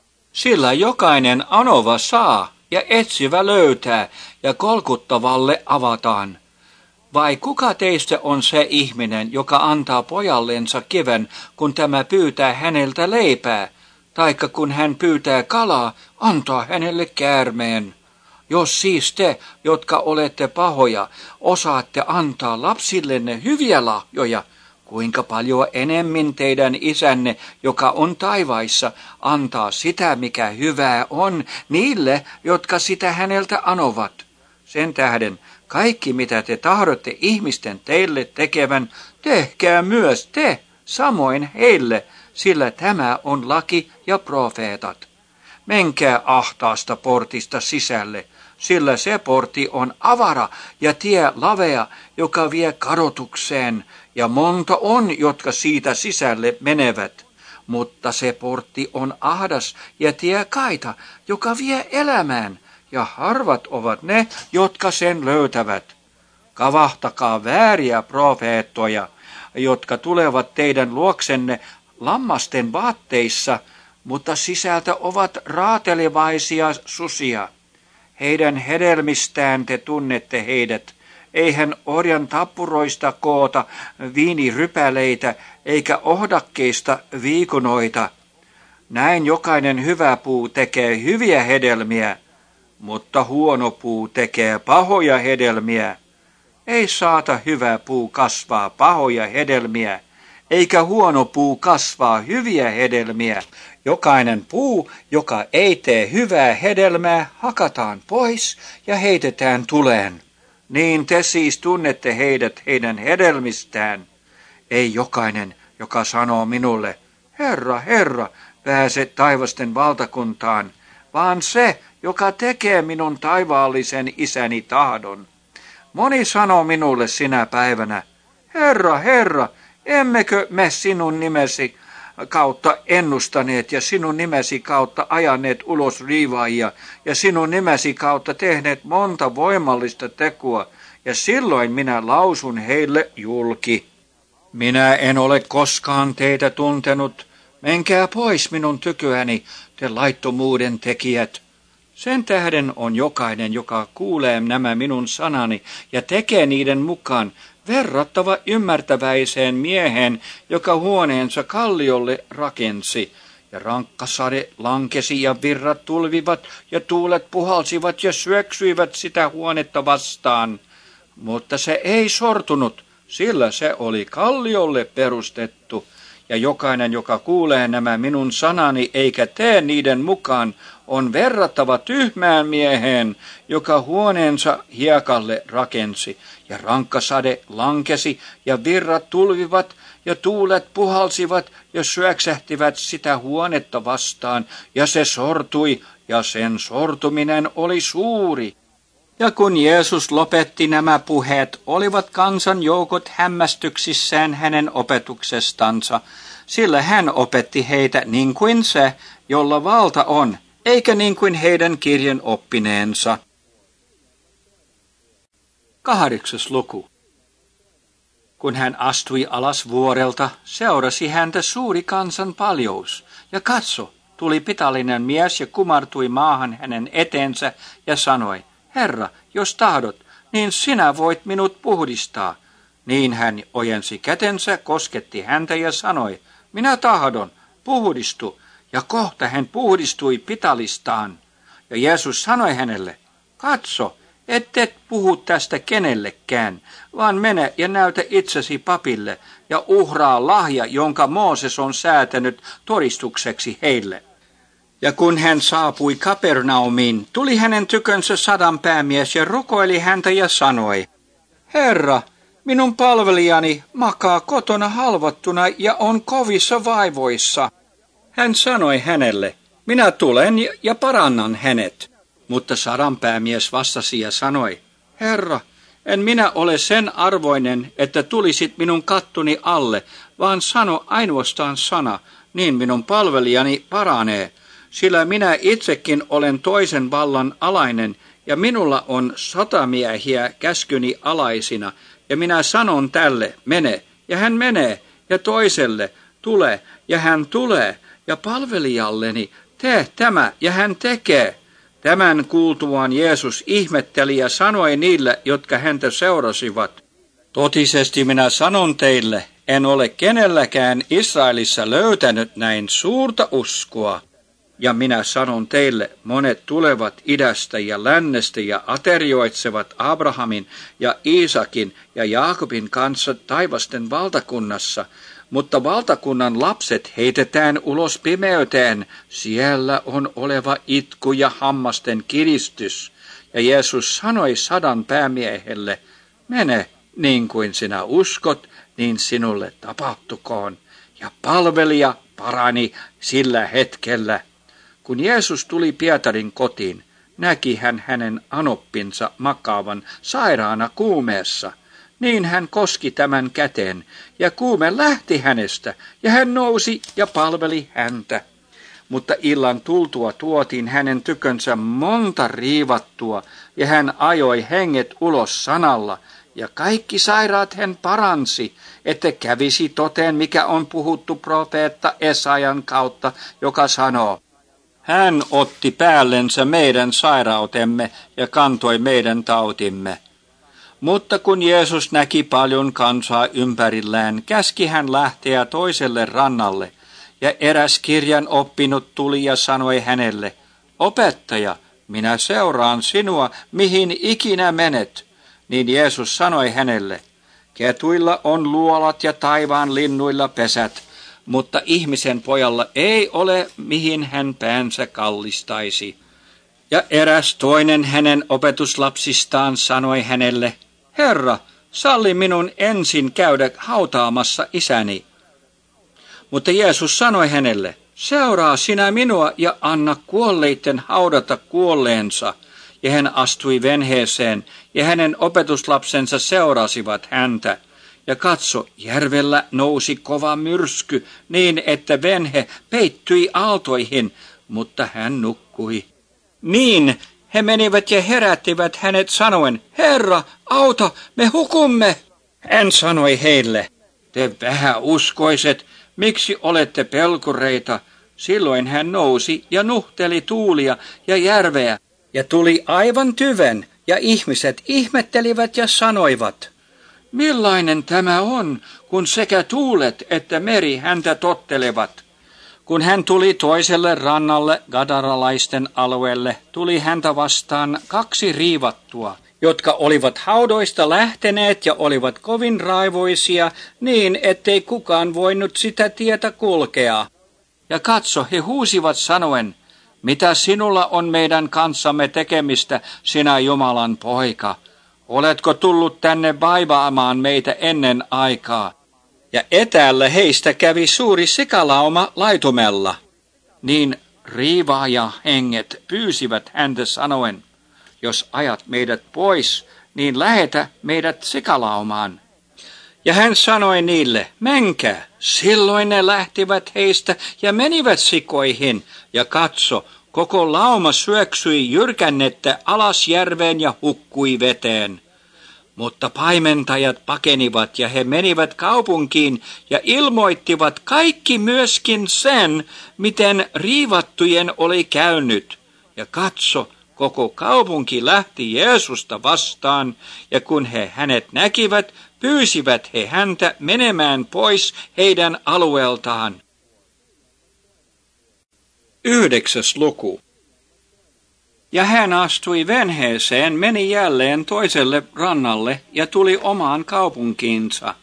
Sillä jokainen anova saa ja etsivä löytää ja kolkuttavalle avataan. Vai kuka teistä on se ihminen, joka antaa pojallensa kiven, kun tämä pyytää häneltä leipää, taikka kun hän pyytää kalaa, antaa hänelle käärmeen? Jos siis te, jotka olette pahoja, osaatte antaa lapsillenne hyviä lahjoja, kuinka paljon enemmän teidän isänne, joka on taivaissa, antaa sitä, mikä hyvää on, niille, jotka sitä häneltä anovat. Sen tähden kaikki, mitä te tahdotte ihmisten teille tekevän, tehkää myös te, samoin heille, sillä tämä on laki ja profeetat. Menkää ahtaasta portista sisälle, sillä se portti on avara ja tie lavea, joka vie kadotukseen, ja monta on, jotka siitä sisälle menevät. Mutta se portti on ahdas ja tie kaita, joka vie elämään, ja harvat ovat ne, jotka sen löytävät. Kavahtakaa vääriä profeettoja, jotka tulevat teidän luoksenne lammasten vaatteissa, mutta sisältä ovat raatelevaisia susia. Heidän hedelmistään te tunnette heidät. Eihän orjan tappuroista koota viinirypäleitä, eikä ohdakkeista viikunoita. Näin jokainen hyvä puu tekee hyviä hedelmiä, mutta huono puu tekee pahoja hedelmiä. Ei saata hyvä puu kasvaa pahoja hedelmiä, eikä huono puu kasvaa hyviä hedelmiä. Jokainen puu, joka ei tee hyvää hedelmää, hakataan pois ja heitetään tuleen. Niin te siis tunnette heidät heidän hedelmistään. Ei jokainen, joka sanoo minulle, Herra, Herra, pääse taivasten valtakuntaan, vaan se, joka tekee minun taivaallisen isäni tahdon. Moni sanoo minulle sinä päivänä, Herra, Herra, emmekö me sinun nimesi kautta ennustaneet ja sinun nimesi kautta ajaneet ulos riivaajia ja sinun nimesi kautta tehneet monta voimallista tekoa, ja silloin minä lausun heille julki. Minä en ole koskaan teitä tuntenut, menkää pois minun tyköäni, te laittomuuden tekijät. Sen tähden on jokainen, joka kuulee nämä minun sanani ja tekee niiden mukaan, verrattava ymmärtäväiseen mieheen, joka huoneensa kalliolle rakensi. Ja rankka sade lankesi ja virrat tulvivat ja tuulet puhalsivat ja syöksyivät sitä huonetta vastaan. Mutta se ei sortunut, sillä se oli kalliolle perustettu. Ja jokainen, joka kuulee nämä minun sanani eikä tee niiden mukaan, on verrattava tyhmään mieheen, joka huoneensa hiekalle rakensi. Ja rankka sade lankesi ja virrat tulvivat ja tuulet puhalsivat ja syöksähtivät sitä huonetta vastaan. Ja se sortui ja sen sortuminen oli suuri. Ja kun Jeesus lopetti nämä puheet, olivat kansanjoukot hämmästyksissään hänen opetuksestansa, sillä hän opetti heitä niin kuin se, jolla valta on, eikä niin kuin heidän kirjan oppineensa. 8. luku. Kun hän astui alas vuorelta, seurasi häntä suuri kansan paljous, ja katso, tuli pitallinen mies ja kumartui maahan hänen eteensä ja sanoi, Herra, jos tahdot, niin sinä voit minut puhdistaa. Niin hän ojensi kätensä, kosketti häntä ja sanoi, minä tahdon, puhdistu. Ja kohta hän puhdistui pitalistaan. Ja Jeesus sanoi hänelle, katso, et puhu tästä kenellekään, vaan mene ja näytä itsesi papille ja uhraa lahja, jonka Mooses on säätänyt todistukseksi heille. Ja kun hän saapui Kapernaumiin, tuli hänen tykönsä 100 päämies ja rukoili häntä ja sanoi, Herra, minun palvelijani makaa kotona halvattuna ja on kovissa vaivoissa. Hän sanoi hänelle, minä tulen ja parannan hänet. Mutta 100 päämies vastasi ja sanoi, Herra, en minä ole sen arvoinen, että tulisit minun kattuni alle, vaan sano ainoastaan sana, niin minun palvelijani paranee. Sillä minä itsekin olen toisen vallan alainen, ja minulla on 100 miehiä käskyni alaisina, ja minä sanon tälle, mene, ja hän menee, ja toiselle, tule, ja hän tulee, ja palvelijalleni, tee tämä, ja hän tekee. Tämän kuultuaan Jeesus ihmetteli ja sanoi niille, jotka häntä seurasivat, totisesti minä sanon teille, en ole kenelläkään Israelissa löytänyt näin suurta uskoa. Ja minä sanon teille, monet tulevat idästä ja lännestä ja aterioitsevat Abrahamin ja Iisakin ja Jaakobin kanssa taivasten valtakunnassa, mutta valtakunnan lapset heitetään ulos pimeyteen, siellä on oleva itku ja hammasten kiristys. Ja Jeesus sanoi 100 päämiehelle, mene niin kuin sinä uskot, niin sinulle tapahtukoon. Ja palvelija parani sillä hetkellä. Kun Jeesus tuli Pietarin kotiin, näki hän hänen anoppinsa makaavan sairaana kuumeessa. Niin hän koski tämän käteen, ja kuume lähti hänestä, ja hän nousi ja palveli häntä. Mutta illan tultua tuotiin hänen tykönsä monta riivattua, ja hän ajoi henget ulos sanalla, ja kaikki sairaat hän paransi, että kävisi toteen, mikä on puhuttu profeetta Esajan kautta, joka sanoo, hän otti päällensä meidän sairautemme ja kantoi meidän tautimme. Mutta kun Jeesus näki paljon kansaa ympärillään, käski hän lähteä toiselle rannalle, ja eräs kirjan oppinut tuli ja sanoi hänelle, opettaja, minä seuraan sinua, mihin ikinä menet. Niin Jeesus sanoi hänelle, ketuilla on luolat ja taivaan linnuilla pesät, mutta ihmisen pojalla ei ole, mihin hän päänsä kallistaisi. Ja eräs toinen hänen opetuslapsistaan sanoi hänelle, Herra, salli minun ensin käydä hautaamassa isäni. Mutta Jeesus sanoi hänelle, seuraa sinä minua ja anna kuolleiden haudata kuolleensa. Ja hän astui venheeseen, ja hänen opetuslapsensa seurasivat häntä. Ja katso, järvellä nousi kova myrsky, niin että venhe peittyi aaltoihin, mutta hän nukkui. Niin he menivät ja herättivät hänet sanoen, Herra, auta, me hukumme. Hän sanoi heille, te vähäuskoiset, miksi olette pelkureita? Silloin hän nousi ja nuhteli tuulia ja järveä, ja tuli aivan tyven, ja ihmiset ihmettelivät ja sanoivat, millainen tämä on, kun sekä tuulet että meri häntä tottelevat? Kun hän tuli toiselle rannalle gadaralaisten alueelle, tuli häntä vastaan 2 riivattua, jotka olivat haudoista lähteneet ja olivat kovin raivoisia niin, ettei kukaan voinut sitä tietä kulkea. Ja katso, he huusivat sanoen, mitä sinulla on meidän kanssamme tekemistä, sinä Jumalan poika? Oletko tullut tänne vaivaamaan meitä ennen aikaa? Ja etäällä heistä kävi suuri sikalauma laitumella. Niin riivaajahenget pyysivät häntä sanoen, jos ajat meidät pois, niin lähetä meidät sikalaumaan. Ja hän sanoi niille, menkää. Silloin ne lähtivät heistä ja menivät sikoihin, ja katso, koko lauma syöksyi jyrkännettä alas järveen ja hukkui veteen. Mutta paimentajat pakenivat ja he menivät kaupunkiin ja ilmoittivat kaikki myöskin sen, miten riivattujen oli käynyt. Ja katso, koko kaupunki lähti Jeesusta vastaan, ja kun he hänet näkivät, pyysivät he häntä menemään pois heidän alueeltaan. 9. luku. Ja hän astui venheeseen, meni jälleen toiselle rannalle ja tuli omaan kaupunkiinsa.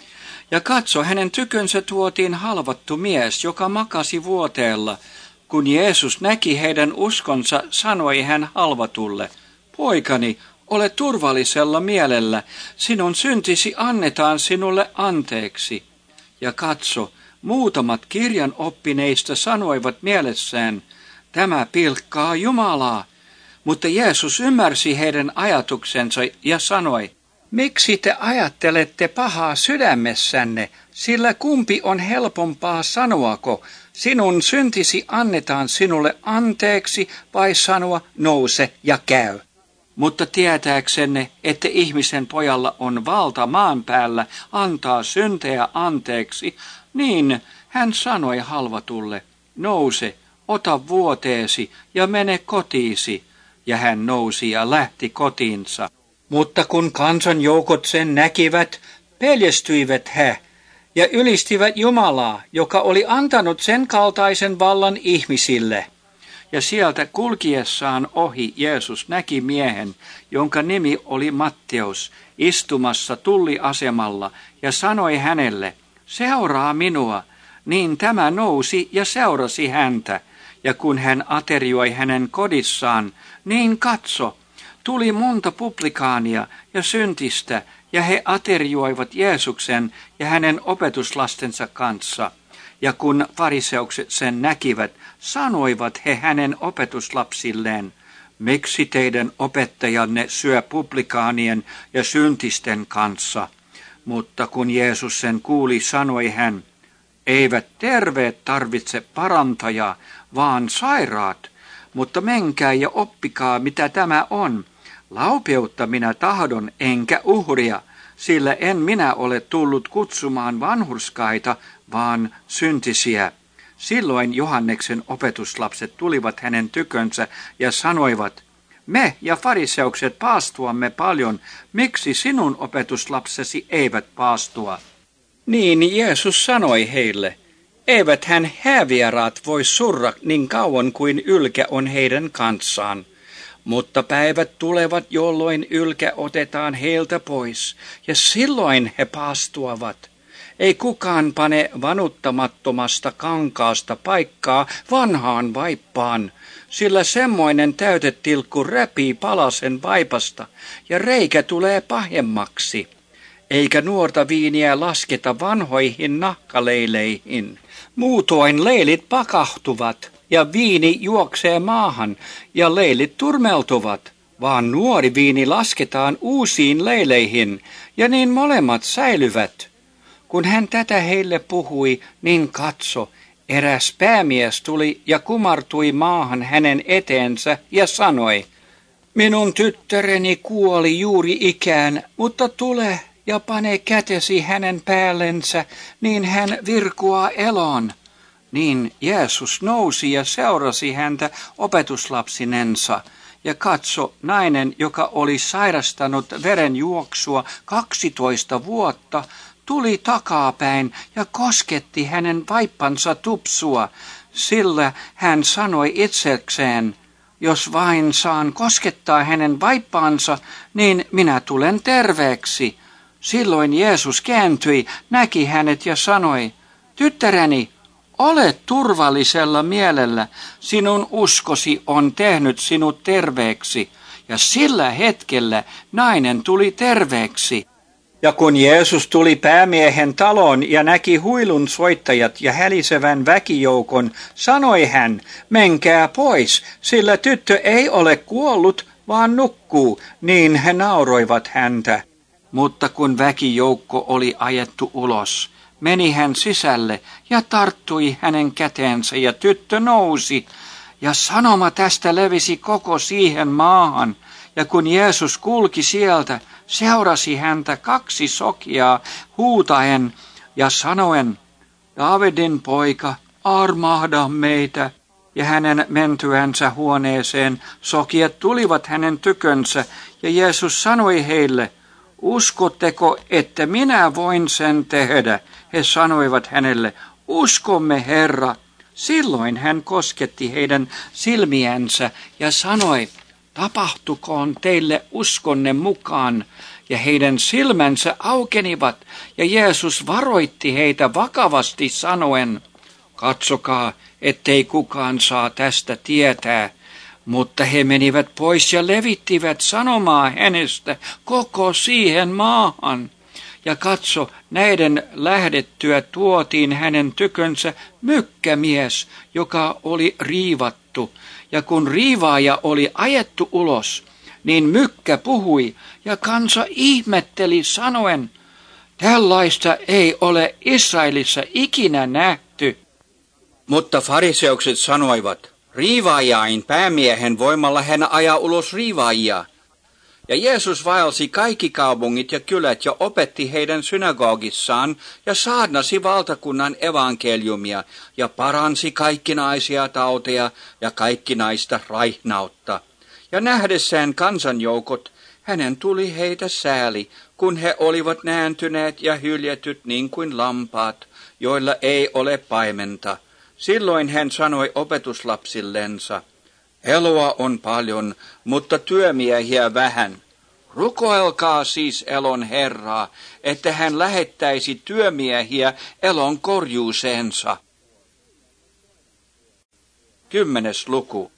Ja katso, hänen tykönsä tuotiin halvattu mies, joka makasi vuoteella. Kun Jeesus näki heidän uskonsa, sanoi hän halvatulle, poikani, ole turvallisella mielellä, sinun syntisi annetaan sinulle anteeksi. Ja katso, muutamat kirjan oppineista sanoivat mielessään, tämä pilkkaa Jumalaa. Mutta Jeesus ymmärsi heidän ajatuksensa ja sanoi, miksi te ajattelette pahaa sydämessänne, sillä kumpi on helpompaa sanoako, sinun syntisi annetaan sinulle anteeksi vai sanoa nouse ja käy. Mutta tietääksenne, että ihmisen pojalla on valta maan päällä antaa syntejä anteeksi, niin hän sanoi halvatulle, nouse, ota vuoteesi ja mene kotiisi. Ja hän nousi ja lähti kotiinsa. Mutta kun kansanjoukot sen näkivät, peljestyivät he ja ylistivät Jumalaa, joka oli antanut sen kaltaisen vallan ihmisille. Ja sieltä kulkiessaan ohi Jeesus näki miehen, jonka nimi oli Matteus, istumassa tulliasemalla ja sanoi hänelle, seuraa minua, niin tämä nousi ja seurasi häntä. Ja kun hän aterioi hänen kodissaan, niin katso, tuli monta publikaania ja syntistä, ja he aterioivat Jeesuksen ja hänen opetuslastensa kanssa. Ja kun fariseukset sen näkivät, sanoivat he hänen opetuslapsilleen, miksi teidän opettajanne syö publikaanien ja syntisten kanssa? Mutta kun Jeesus sen kuuli, sanoi hän, eivät terveet tarvitse parantajaa, vaan sairaat, mutta menkää ja oppikaa, mitä tämä on. Laupeutta minä tahdon, enkä uhria, sillä en minä ole tullut kutsumaan vanhurskaita, vaan syntisiä. Silloin Johanneksen opetuslapset tulivat hänen tykönsä ja sanoivat, me ja fariseukset paastuamme paljon, miksi sinun opetuslapsesi eivät paastua? Niin Jeesus sanoi heille, eivät hän häävieraat voi surra niin kauan kuin ylkä on heidän kanssaan. Mutta päivät tulevat, jolloin ylkä otetaan heiltä pois, ja silloin he paastuavat. Ei kukaan pane vanuttamattomasta kankaasta paikkaa vanhaan vaippaan, sillä semmoinen täytetilkku repii palasen vaipasta, ja reikä tulee pahemmaksi. Eikä nuorta viiniä lasketa vanhoihin nahkaleileihin. Muutoin leilit pakahtuvat, ja viini juoksee maahan, ja leilit turmeltuvat, vaan nuori viini lasketaan uusiin leileihin, ja niin molemmat säilyvät. Kun hän tätä heille puhui, niin katso, eräs päämies tuli ja kumartui maahan hänen eteensä ja sanoi, minun tyttäreni kuoli juuri ikään, mutta tule ja pane kätesi hänen päällensä, niin hän virkuaa eloon. Niin Jeesus nousi ja seurasi häntä opetuslapsinensa. Ja katso, nainen, joka oli sairastanut verenjuoksua 12 vuotta, tuli takapäin ja kosketti hänen vaippansa tupsua, sillä hän sanoi itsekseen, jos vain saan koskettaa hänen vaippaansa, niin minä tulen terveeksi. Silloin Jeesus kääntyi, näki hänet ja sanoi, tyttäreni, ole turvallisella mielellä, sinun uskosi on tehnyt sinut terveeksi. Ja sillä hetkellä nainen tuli terveeksi. Ja kun Jeesus tuli päämiehen taloon ja näki huilun soittajat ja hälisevän väkijoukon, sanoi hän, menkää pois, sillä tyttö ei ole kuollut, vaan nukkuu, niin he nauroivat häntä. Mutta kun väkijoukko oli ajettu ulos, meni hän sisälle ja tarttui hänen käteensä ja tyttö nousi. Ja sanoma tästä levisi koko siihen maahan, Ja kun Jeesus kulki sieltä, seurasi häntä 2 sokeaa huutaen ja sanoen, Daavidin poika, armahda meitä. Ja hänen mentyänsä huoneeseen sokeat tulivat hänen tykönsä, ja Jeesus sanoi heille, uskotteko, että minä voin sen tehdä? He sanoivat hänelle, uskomme Herra. Silloin hän kosketti heidän silmiänsä ja sanoi, tapahtukoon teille uskonne mukaan. Ja heidän silmänsä aukenivat, ja Jeesus varoitti heitä vakavasti sanoen, katsokaa, ettei kukaan saa tästä tietää. Mutta he menivät pois ja levittivät sanomaa hänestä koko siihen maahan. Ja katso, näiden lähdettyä tuotiin hänen tykönsä mykkämies, joka oli riivattu. Ja kun riivaaja oli ajettu ulos, niin mykkä puhui ja kansa ihmetteli sanoen, tällaista ei ole Israelissa ikinä nähty. Mutta fariseukset sanoivat, riivaajain päämiehen voimalla hän ajaa ulos riivaajia. Ja Jeesus vaelsi kaikki kaupungit ja kylät ja opetti heidän synagogissaan ja saarnasi valtakunnan evankeliumia ja paransi kaikkinaisia tauteja ja kaikkinaista raihnautta. Ja nähdessään kansanjoukot, hänen tuli heitä sääli, kun he olivat nääntyneet ja hyljetyt niin kuin lampaat, joilla ei ole paimenta. Silloin hän sanoi opetuslapsillensa, eloa on paljon, mutta työmiehiä vähän. Rukoilkaa siis elon Herraa, että hän lähettäisi työmiehiä elon korjuuseensa. 10. luku.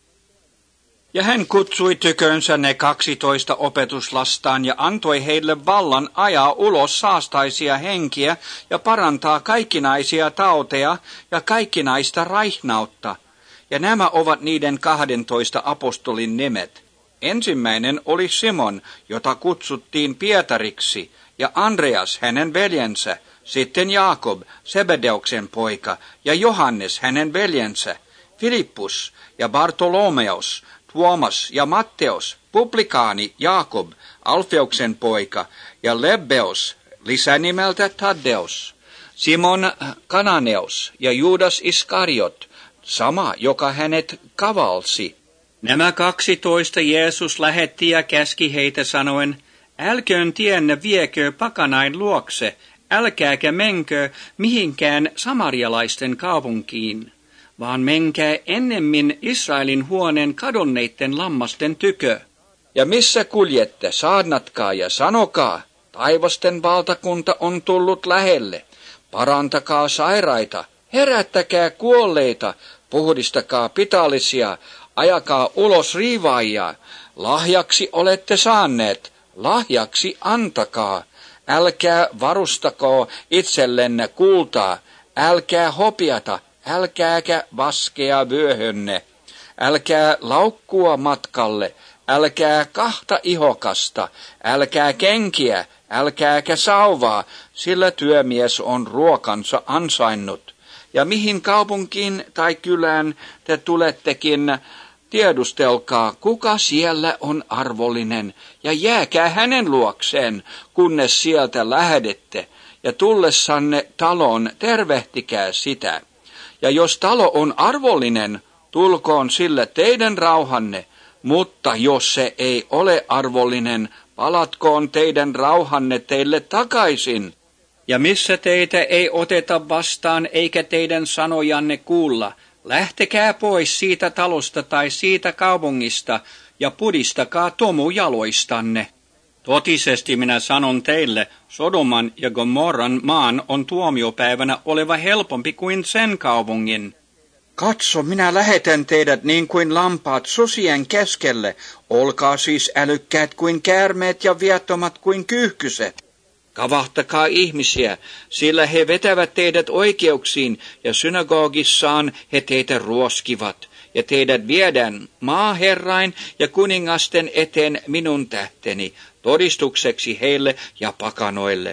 Ja hän kutsui tykönsä ne 12 opetuslastaan ja antoi heille vallan ajaa ulos saastaisia henkiä ja parantaa kaikkinaisia tauteja ja kaikkinaista raihnautta. Ja nämä ovat niiden 12 apostolin nimet. Ensimmäinen oli Simon, jota kutsuttiin Pietariksi, ja Andreas hänen veljensä, sitten Jaakob, Sebedeuksen poika, ja Johannes hänen veljensä, Filippus ja Bartolomeos, Tuomas ja Matteus, publikaani Jaakob, Alfeuksen poika, ja Lebbeus, lisänimeltä Taddeus, Simon Kananeus ja Juudas Iskariot, sama, joka hänet kavalsi. Nämä 12 Jeesus lähetti ja käski heitä sanoen, älköön tienne viekö pakanain luokse, älkääkä menkö mihinkään samarialaisten kaupunkiin, vaan menkää ennemmin Israelin huoneen kadonneiden lammasten tykö. Ja missä kuljette, saarnatkaa ja sanokaa, taivasten valtakunta on tullut lähelle, parantakaa sairaita, herättäkää kuolleita, puhdistakaa pitallisia, ajakaa ulos riivaajia, lahjaksi olette saaneet, lahjaksi antakaa, älkää varustako itsellenne kultaa, älkää hopiata, älkääkä vaskea vyöhönne, älkää laukkua matkalle, älkää 2 ihokasta, älkää kenkiä, älkääkä sauvaa, sillä työmies on ruokansa ansainnut. Ja mihin kaupunkiin tai kylään te tulettekin, tiedustelkaa, kuka siellä on arvollinen, ja jääkää hänen luokseen, kunnes sieltä lähdette, ja tullessanne taloon tervehtikää sitä. Ja jos talo on arvollinen, tulkoon sille teidän rauhanne, mutta jos se ei ole arvollinen, palatkoon teidän rauhanne teille takaisin. Ja missä teitä ei oteta vastaan eikä teidän sanojanne kuulla, lähtekää pois siitä talosta tai siitä kaupungista ja pudistakaa tomu jaloistanne. Totisesti minä sanon teille, Sodoman ja Gomorran maan on tuomiopäivänä oleva helpompi kuin sen kaupungin. Katso, minä lähetän teidät niin kuin lampaat susien keskelle, olkaa siis älykkäät kuin käärmeet ja viattomat kuin kyyhkyset. Kavahtakaa ihmisiä, sillä he vetävät teidät oikeuksiin ja synagogissaan he teitä ruoskivat. Ja teidät viedään maaherrain ja kuningasten eteen minun tähteni, todistukseksi heille ja pakanoille.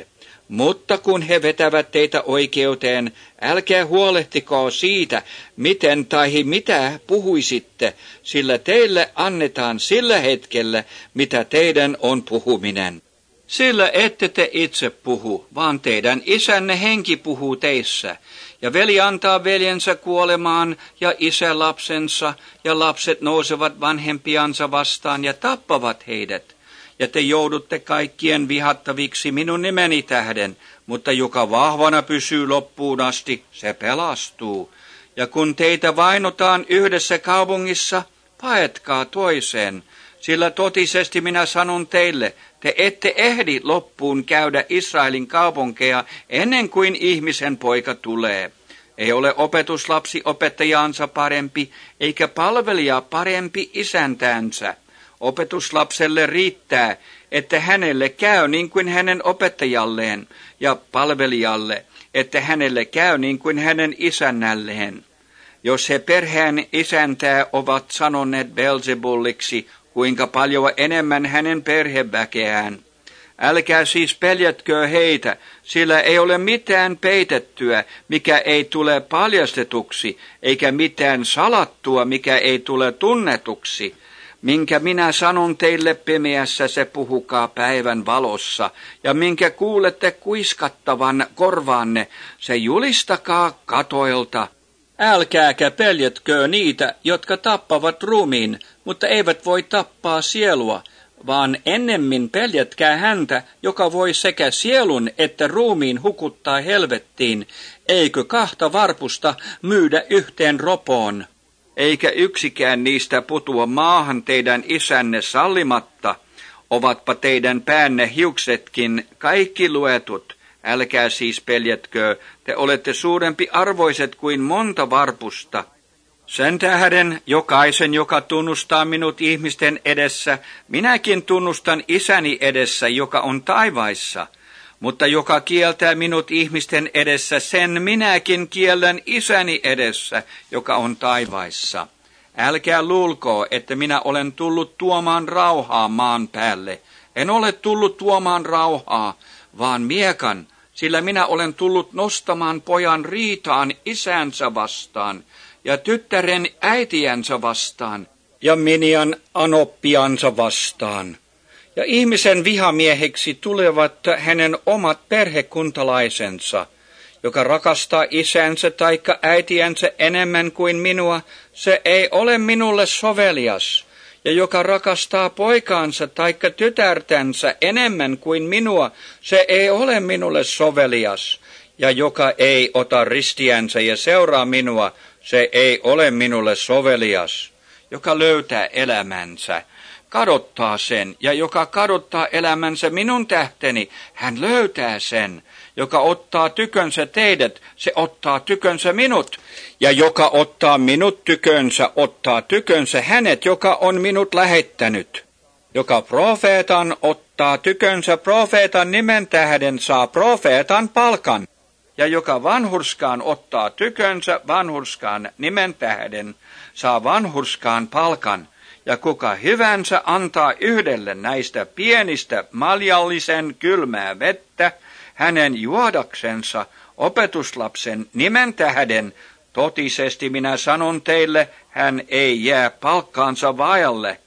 Mutta kun he vetävät teitä oikeuteen, älkää huolehtiko siitä, miten tai mitä puhuisitte, sillä teille annetaan sillä hetkellä, mitä teidän on puhuminen. Sillä ette te itse puhu, vaan teidän isänne henki puhuu teissä. Ja veli antaa veljensä kuolemaan ja isä lapsensa, ja lapset nousevat vanhempiansa vastaan ja tappavat heidät. Ja te joudutte kaikkien vihattaviksi minun nimeni tähden, mutta joka vahvana pysyy loppuun asti, se pelastuu. Ja kun teitä vainotaan yhdessä kaupungissa, paetkaa toiseen, sillä totisesti minä sanon teille, te ette ehdi loppuun käydä Israelin kaupunkeja ennen kuin ihmisen poika tulee. Ei ole opetuslapsi opettajaansa parempi, eikä palvelija parempi isäntäänsä. Opetuslapselle riittää, että hänelle käy niin kuin hänen opettajalleen, ja palvelijalle, että hänelle käy niin kuin hänen isännälleen. Jos he perheen isäntää ovat sanoneet Beelzebulliksi, kuinka paljon enemmän hänen perheväkeään. Älkää siis peljätkö heitä, sillä ei ole mitään peitettyä, mikä ei tule paljastetuksi, eikä mitään salattua, mikä ei tule tunnetuksi. Minkä minä sanon teille pimeässä, se puhukaa päivän valossa, ja minkä kuulette kuiskattavan korvaanne, se julistakaa katoilta. Älkääkä peljätkö niitä, jotka tappavat ruumiin, mutta eivät voi tappaa sielua, vaan ennemmin peljätkää häntä, joka voi sekä sielun että ruumiin hukuttaa helvettiin, eikö 2 varpusta myydä yhteen ropoon. Eikä yksikään niistä putua maahan teidän isänne sallimatta, ovatpa teidän päänne hiuksetkin kaikki luetut. Älkää siis peljätkö, te olette suurempi arvoiset kuin monta varpusta. Sen tähden jokaisen, joka tunnustaa minut ihmisten edessä, minäkin tunnustan isäni edessä, joka on taivaissa. Mutta joka kieltää minut ihmisten edessä, sen minäkin kiellän isäni edessä, joka on taivaissa. Älkää luulko, että minä olen tullut tuomaan rauhaa maan päälle. En ole tullut tuomaan rauhaa, vaan miekan, sillä minä olen tullut nostamaan pojan riitaan isänsä vastaan, ja tyttären äitiänsä vastaan, ja minian anoppiansa vastaan. Ja ihmisen vihamieheksi tulevat hänen omat perhekuntalaisensa, joka rakastaa isänsä taikka äitiänsä enemmän kuin minua, se ei ole minulle sovelias. Ja joka rakastaa poikaansa taikka tytärtänsä enemmän kuin minua, se ei ole minulle sovelias. Ja joka ei ota ristiänsä ja seuraa minua, se ei ole minulle sovelias. Joka löytää elämänsä, kadottaa sen, ja joka kadottaa elämänsä minun tähteni, hän löytää sen. Joka ottaa tykönsä teidät, se ottaa tykönsä minut. Ja joka ottaa minut tykönsä, ottaa tykönsä hänet, joka on minut lähettänyt. Joka profeetan ottaa tykönsä profeetan nimen tähden, saa profeetan palkan. Ja joka vanhurskaan ottaa tykönsä vanhurskaan nimen tähden, saa vanhurskaan palkan. Ja kuka hyvänsä antaa yhdelle näistä pienistä maljallisen kylmää vettä, hänen juodaksensa opetuslapsen nimen tähden, totisesti minä sanon teille, hän ei jää palkkaansa vajalle.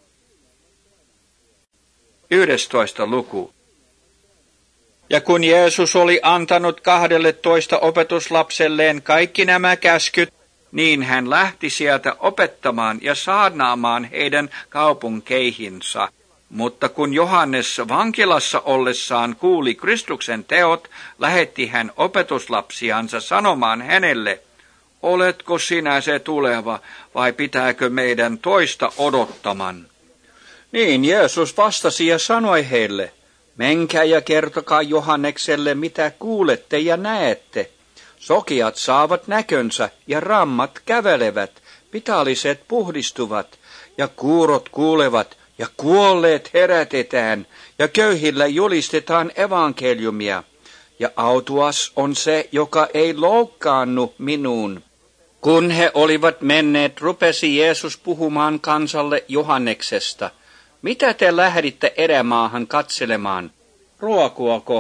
11. luku. Ja kun Jeesus oli antanut 12 opetuslapselleen kaikki nämä käskyt, niin hän lähti sieltä opettamaan ja saarnaamaan heidän kaupunkeihinsa. Mutta kun Johannes vankilassa ollessaan kuuli Kristuksen teot, lähetti hän opetuslapsiansa sanomaan hänelle, oletko sinä se tuleva vai pitääkö meidän toista odottaman? Niin Jeesus vastasi ja sanoi heille, menkää ja kertokaa Johannekselle, mitä kuulette ja näette. Sokeat saavat näkönsä ja rammat kävelevät, pitalliset puhdistuvat ja kuurot kuulevat ja kuolleet herätetään ja köyhillä julistetaan evankeliumia. Ja autuas on se, joka ei loukkaannu minuun. Kun he olivat menneet, rupesi Jeesus puhumaan kansalle Johanneksesta. Mitä te lähditte erämaahan katselemaan? Ruokuako?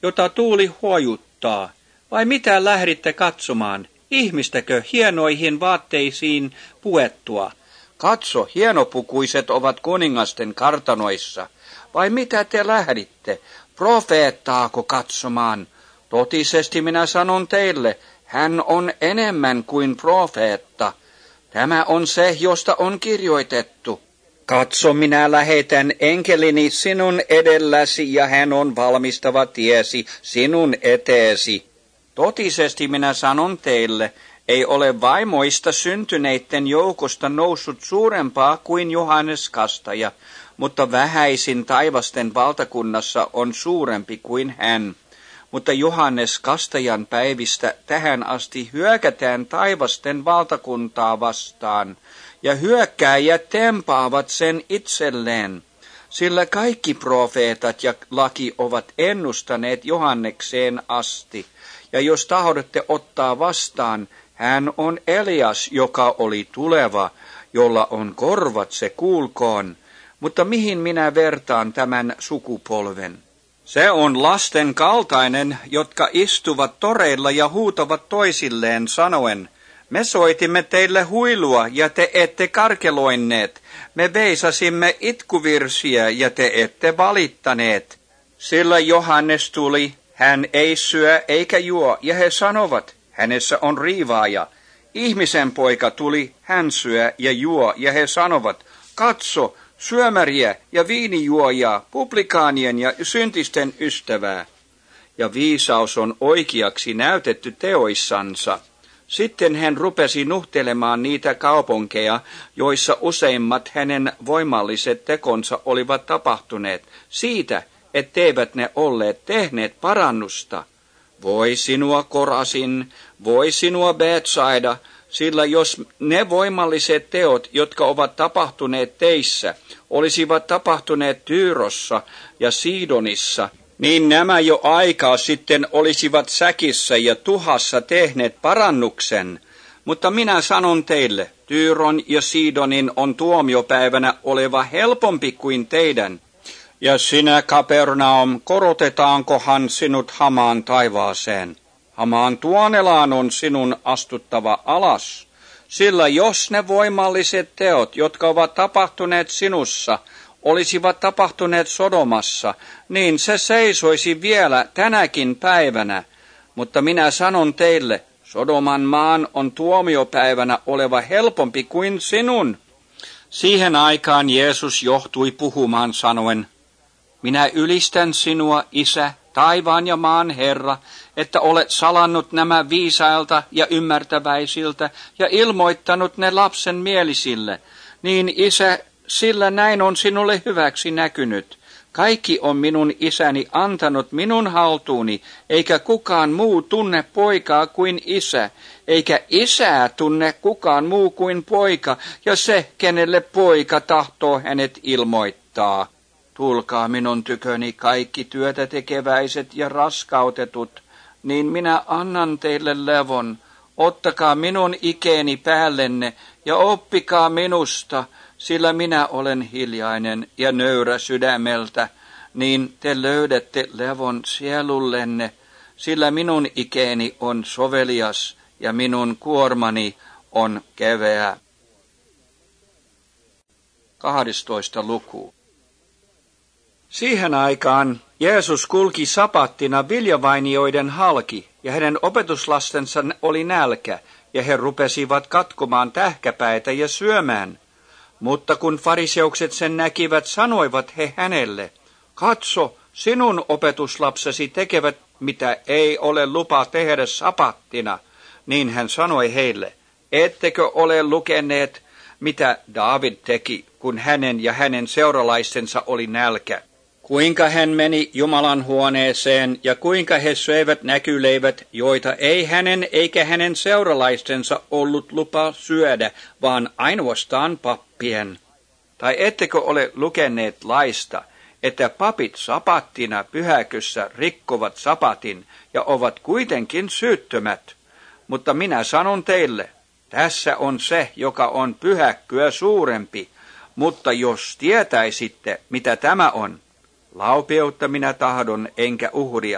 jota tuuli huojuttaa? Vai mitä lähditte katsomaan? Ihmistäkö hienoihin vaatteisiin puettua? Katso, hienopukuiset ovat kuningasten kartanoissa. Vai mitä te lähditte? Profeettaako katsomaan? Totisesti minä sanon teille, hän on enemmän kuin profeetta. Tämä on se, josta on kirjoitettu. Katso, minä lähetän enkelini sinun edelläsi, ja hän on valmistava tiesi sinun eteesi. Totisesti minä sanon teille, ei ole vaimoista syntyneiden joukosta noussut suurempaa kuin Johannes Kastaja, mutta vähäisin taivasten valtakunnassa on suurempi kuin hän. Mutta Johannes Kastajan päivistä tähän asti hyökätään taivasten valtakuntaa vastaan, ja hyökkääjät tempaavat sen itselleen, sillä kaikki profeetat ja laki ovat ennustaneet Johannekseen asti. Ja jos tahdotte ottaa vastaan, hän on Elias, joka oli tuleva, jolla on korvat, se kuulkoon. Mutta mihin minä vertaan tämän sukupolven? Se on lasten kaltainen, jotka istuvat toreilla ja huutavat toisilleen sanoen, me soitimme teille huilua ja te ette karkeloinneet. Me veisasimme itkuvirsiä ja te ette valittaneet. Sillä Johannes tuli, hän ei syö eikä juo, ja he sanovat, hänessä on riivaaja. Ihmisen poika tuli, hän syö ja juo, ja he sanovat, katso, syömäriä ja viinijuojaa, publikaanien ja syntisten ystävää. Ja viisaus on oikeaksi näytetty teoissansa. Sitten hän rupesi nuhtelemaan niitä kaupunkeja, joissa useimmat hänen voimalliset tekonsa olivat tapahtuneet, siitä, etteivät ne olleet tehneet parannusta. Voi sinua Korasin, voi sinua Betsaida, sillä jos ne voimalliset teot, jotka ovat tapahtuneet teissä, olisivat tapahtuneet Tyyrossa ja Sidonissa, niin nämä jo aikaa sitten olisivat säkissä ja tuhassa tehneet parannuksen. Mutta minä sanon teille, Tyyron ja Sidonin on tuomiopäivänä oleva helpompi kuin teidän. Ja sinä, Kapernaum, korotetaankohan sinut hamaan taivaaseen? Hamaan tuonelaan on sinun astuttava alas, sillä jos ne voimalliset teot, jotka ovat tapahtuneet sinussa, olisivat tapahtuneet Sodomassa, niin se seisoisi vielä tänäkin päivänä. Mutta minä sanon teille, Sodoman maan on tuomiopäivänä oleva helpompi kuin sinun. Siihen aikaan Jeesus johtui puhumaan sanoen, minä ylistän sinua, Isä, taivaan ja maan Herra, että olet salannut nämä viisailta ja ymmärtäväisiltä ja ilmoittanut ne lapsen mielisille. Niin, Isä, sillä näin on sinulle hyväksi näkynyt. Kaikki on minun isäni antanut minun haltuuni, eikä kukaan muu tunne poikaa kuin isä, eikä isää tunne kukaan muu kuin poika, ja se, kenelle poika tahtoo hänet ilmoittaa. Tulkaa minun tyköni kaikki työtä tekeväiset ja raskautetut, niin minä annan teille levon. Ottakaa minun ikeeni päällenne ja oppikaa minusta, sillä minä olen hiljainen ja nöyrä sydämeltä, niin te löydätte levon sielullenne, sillä minun ikeeni on sovelias ja minun kuormani on keveä. 12. luku. Siihen aikaan Jeesus kulki sapattina viljavainioiden halki, ja hänen opetuslastensa oli nälkä, ja he rupesivat katkomaan tähkäpäitä ja syömään. Mutta kun fariseukset sen näkivät, sanoivat he hänelle, katso, sinun opetuslapsesi tekevät, mitä ei ole lupa tehdä sapattina. Niin hän sanoi heille, ettekö ole lukeneet, mitä Daavid teki, kun hänen ja hänen seuralaistensa oli nälkä? Kuinka hän meni Jumalan huoneeseen ja kuinka he söivät näkyleivät, joita ei hänen eikä hänen seuralaistensa ollut lupa syödä, vaan ainoastaan pappien. Tai ettekö ole lukeneet laista, että papit sapattina pyhäkössä rikkovat sapatin ja ovat kuitenkin syyttömät? Mutta minä sanon teille, tässä on se, joka on pyhäkköä suurempi, mutta jos tietäisitte, mitä tämä on, laupeutta minä tahdon enkä uhria,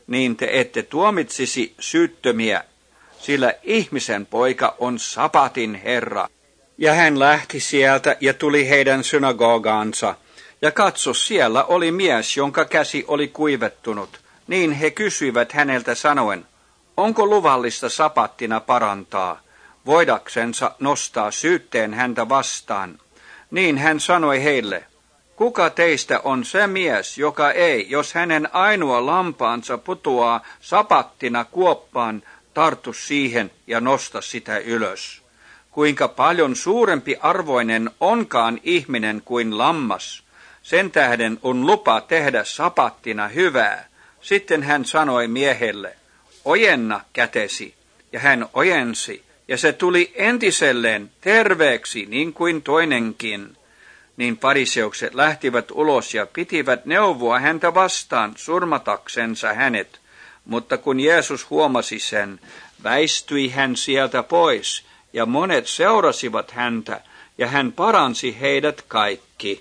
niin te ette tuomitsisi syyttömiä, sillä ihmisen poika on sapatin Herra. Ja hän lähti sieltä ja tuli heidän synagogaansa. Ja katso, siellä oli mies, jonka käsi oli kuivettunut. Niin he kysyivät häneltä sanoen, onko luvallista sapattina parantaa, voidaksensa nostaa syytteen häntä vastaan. Niin hän sanoi heille, kuka teistä on se mies, joka ei, jos hänen ainoa lampaansa putoaa sapattina kuoppaan, tartu siihen ja nosta sitä ylös? Kuinka paljon suurempi arvoinen onkaan ihminen kuin lammas. Sen tähden on lupa tehdä sapattina hyvää. Sitten hän sanoi miehelle, ojenna kätesi, ja hän ojensi, ja se tuli entiselleen terveeksi niin kuin toinenkin. Niin fariseukset lähtivät ulos ja pitivät neuvoa häntä vastaan surmataksensa hänet. Mutta kun Jeesus huomasi sen, väistyi hän sieltä pois, ja monet seurasivat häntä, ja hän paransi heidät kaikki.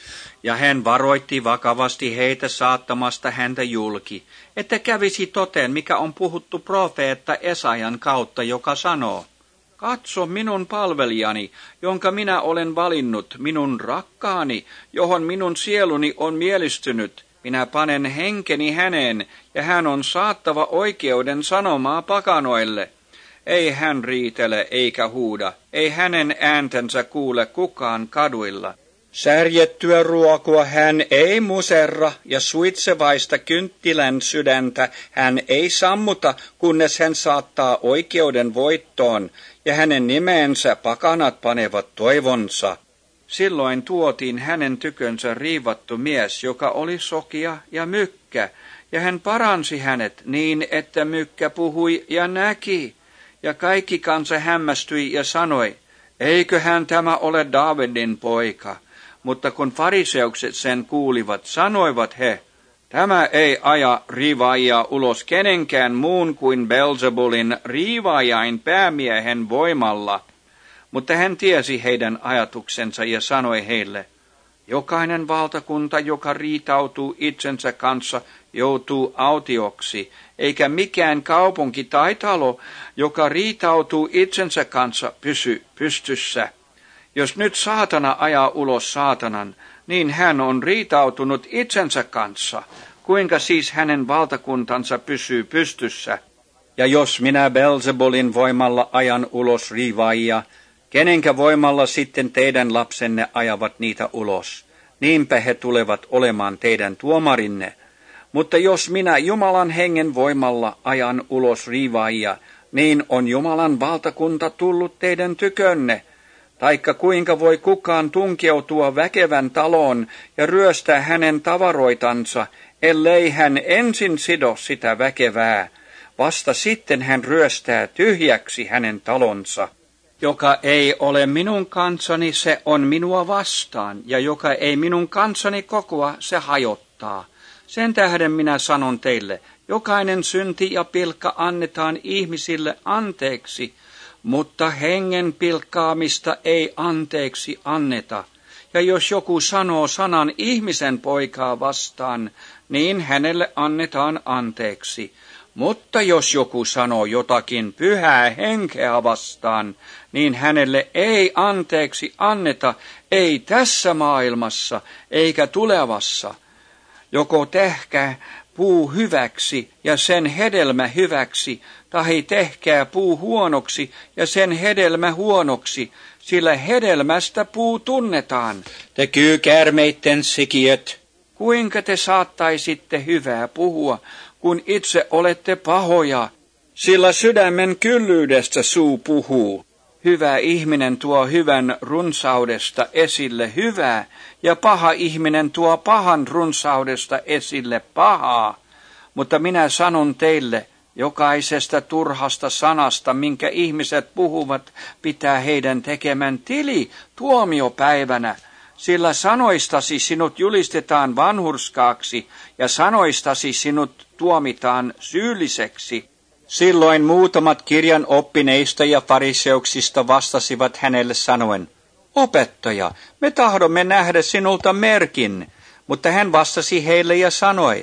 Ja hän varoitti vakavasti heitä saattamasta häntä julki, että kävisi toteen, mikä on puhuttu profeetta Esajan kautta, joka sanoo, katso minun palvelijani, jonka minä olen valinnut, minun rakkaani, johon minun sieluni on mielistynyt. Minä panen henkeni häneen, ja hän on saattava oikeuden sanomaa pakanoille. Ei hän riitele eikä huuda, ei hänen ääntänsä kuule kukaan kaduilla. Särjettyä ruokoa hän ei muserra, ja suitsevaista kynttilän sydäntä hän ei sammuta, kunnes hän saattaa oikeuden voittoon, ja hänen nimensä pakanat panevat toivonsa. Silloin tuotiin hänen tykönsä riivattu mies, joka oli sokea ja mykkä, ja hän paransi hänet niin, että mykkä puhui ja näki. Ja kaikki kansa hämmästyi ja sanoi, eiköhän tämä ole Daavidin poika. Mutta kun fariseukset sen kuulivat, sanoivat he, tämä ei aja riivaajia ulos kenenkään muun kuin Beelzebulin riivaajain päämiehen voimalla. Mutta hän tiesi heidän ajatuksensa ja sanoi heille, jokainen valtakunta, joka riitautuu itsensä kanssa, joutuu autioksi, eikä mikään kaupunki tai talo, joka riitautuu itsensä kanssa, pysy pystyssä. Jos nyt saatana ajaa ulos saatanan, niin hän on riitautunut itsensä kanssa. Kuinka siis hänen valtakuntansa pysyy pystyssä? Ja jos minä Beelzebulin voimalla ajan ulos riivaajia, kenenkä voimalla sitten teidän lapsenne ajavat niitä ulos? Niinpä he tulevat olemaan teidän tuomarinne. Mutta jos minä Jumalan hengen voimalla ajan ulos riivaajia, niin on Jumalan valtakunta tullut teidän tykönne. Taikka kuinka voi kukaan tunkeutua väkevän taloon ja ryöstää hänen tavaroitansa, ellei hän ensin sido sitä väkevää. Vasta sitten hän ryöstää tyhjäksi hänen talonsa. Joka ei ole minun kansani, se on minua vastaan, ja joka ei minun kansani kokoa, se hajottaa. Sen tähden minä sanon teille, jokainen synti ja pilkka annetaan ihmisille anteeksi, mutta hengen pilkkaamista ei anteeksi anneta. Ja jos joku sanoo sanan ihmisen poikaa vastaan, niin hänelle annetaan anteeksi. Mutta jos joku sanoo jotakin pyhää henkeä vastaan, niin hänelle ei anteeksi anneta, ei tässä maailmassa eikä tulevassa. Joko tehkää puu hyväksi ja sen hedelmä hyväksi, tai tehkää puu huonoksi ja sen hedelmä huonoksi, sillä hedelmästä puu tunnetaan. Te kyykäärmeitten sikiöt, kuinka te saattaisitte hyvää puhua, kun itse olette pahoja, sillä sydämen kyllyydestä suu puhuu. Hyvä ihminen tuo hyvän runsaudesta esille hyvää, ja paha ihminen tuo pahan runsaudesta esille pahaa. Mutta minä sanon teille, jokaisesta turhasta sanasta, minkä ihmiset puhuvat, pitää heidän tekemän tili tuomiopäivänä. Sillä sanoistasi sinut julistetaan vanhurskaaksi, ja sanoistasi sinut tuomitaan syylliseksi. Silloin muutamat kirjan oppineista ja fariseuksista vastasivat hänelle sanoen, opettaja, me tahdomme nähdä sinulta merkin. Mutta hän vastasi heille ja sanoi,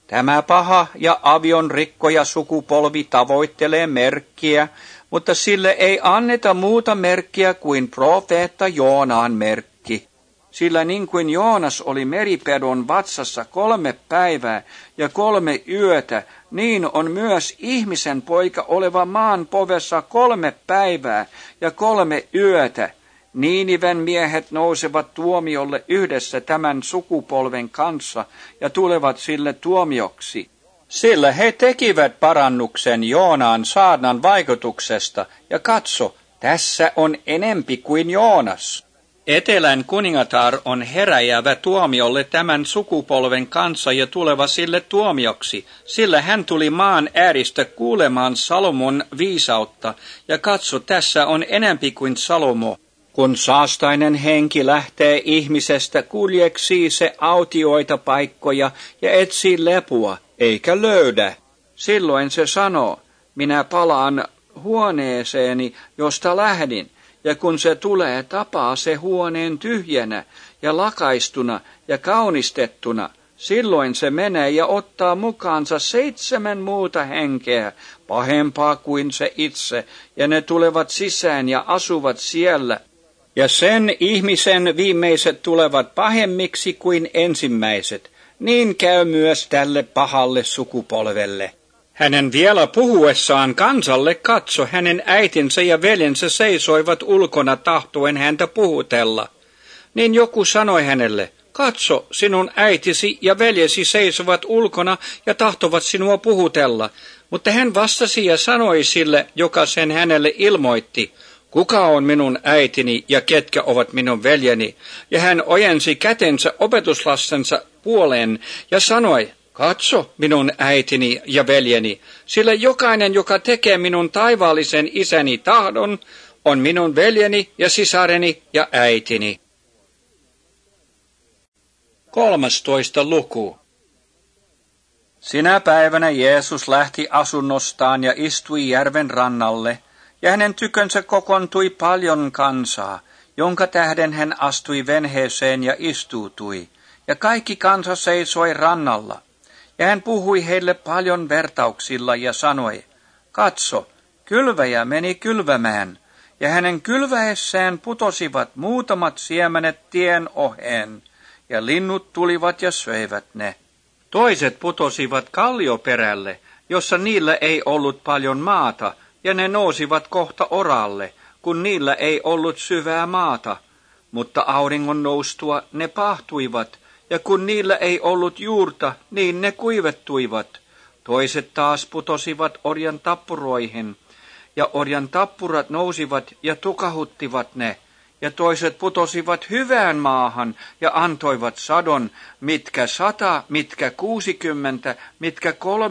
Tämä paha ja avion rikkoja sukupolvi tavoittelee merkkiä, mutta sille ei anneta muuta merkkiä kuin profeetta Joonaan merkki. Sillä niin kuin Joonas oli meripedon vatsassa 3 päivää ja 3 yötä, niin on myös ihmisen poika oleva maan povessa 3 päivää ja 3 yötä. Niiniven miehet nousevat tuomiolle yhdessä tämän sukupolven kanssa ja tulevat sille tuomioksi. Sillä he tekivät parannuksen Joonaan saarnan vaikutuksesta, ja katso, tässä on enempi kuin Joonas. Etelän kuningatar on heräjävä tuomiolle tämän sukupolven kanssa ja tuleva sille tuomioksi, sillä hän tuli maan ääristä kuulemaan Salomon viisautta, ja katso, tässä on enempi kuin Salomo. Kun saastainen henki lähtee ihmisestä, kuljeksii se autioita paikkoja ja etsii lepua, eikä löydä. Silloin se sanoo, minä palaan huoneeseeni, josta lähdin, ja kun se tulee, tapaa se huoneen tyhjänä ja lakaistuna ja kaunistettuna. Silloin se menee ja ottaa mukaansa 7 muuta henkeä, pahempaa kuin se itse, ja ne tulevat sisään ja asuvat siellä. Ja sen ihmisen viimeiset tulevat pahemmiksi kuin ensimmäiset. Niin käy myös tälle pahalle sukupolvelle. Hänen vielä puhuessaan kansalle katso, hänen äitinsä ja veljensä seisoivat ulkona tahtoen häntä puhutella. Niin joku sanoi hänelle, katso, sinun äitisi ja veljesi seisovat ulkona ja tahtovat sinua puhutella. Mutta hän vastasi ja sanoi sille, joka sen hänelle ilmoitti, kuka on minun äitini ja ketkä ovat minun veljeni? Ja hän ojensi kätensä opetuslastensa puoleen ja sanoi, katso minun äitini ja veljeni, sillä jokainen, joka tekee minun taivaallisen isäni tahdon, on minun veljeni ja sisareni ja äitini. 13. luku. Sinä päivänä Jeesus lähti asunnostaan ja istui järven rannalle, ja hänen tykönsä kokoontui paljon kansaa, jonka tähden hän astui venheeseen ja istuutui, ja kaikki kansa seisoi rannalla. Ja hän puhui heille paljon vertauksilla ja sanoi, katso, kylväjä meni kylvämään, ja hänen kylväessään putosivat muutamat siemenet tien oheen, ja linnut tulivat ja söivät ne. Toiset putosivat kallioperälle, jossa niillä ei ollut paljon maata, ja ne nousivat kohta oralle, kun niillä ei ollut syvää maata. Mutta auringon noustua ne pahtuivat, ja kun niillä ei ollut juurta, niin ne kuivettuivat. Toiset taas putosivat orjan tappuroihin, ja orjan tappurat nousivat ja tukahuttivat ne. Ja toiset putosivat hyvään maahan ja antoivat sadon, mitkä 100, mitkä 60, mitkä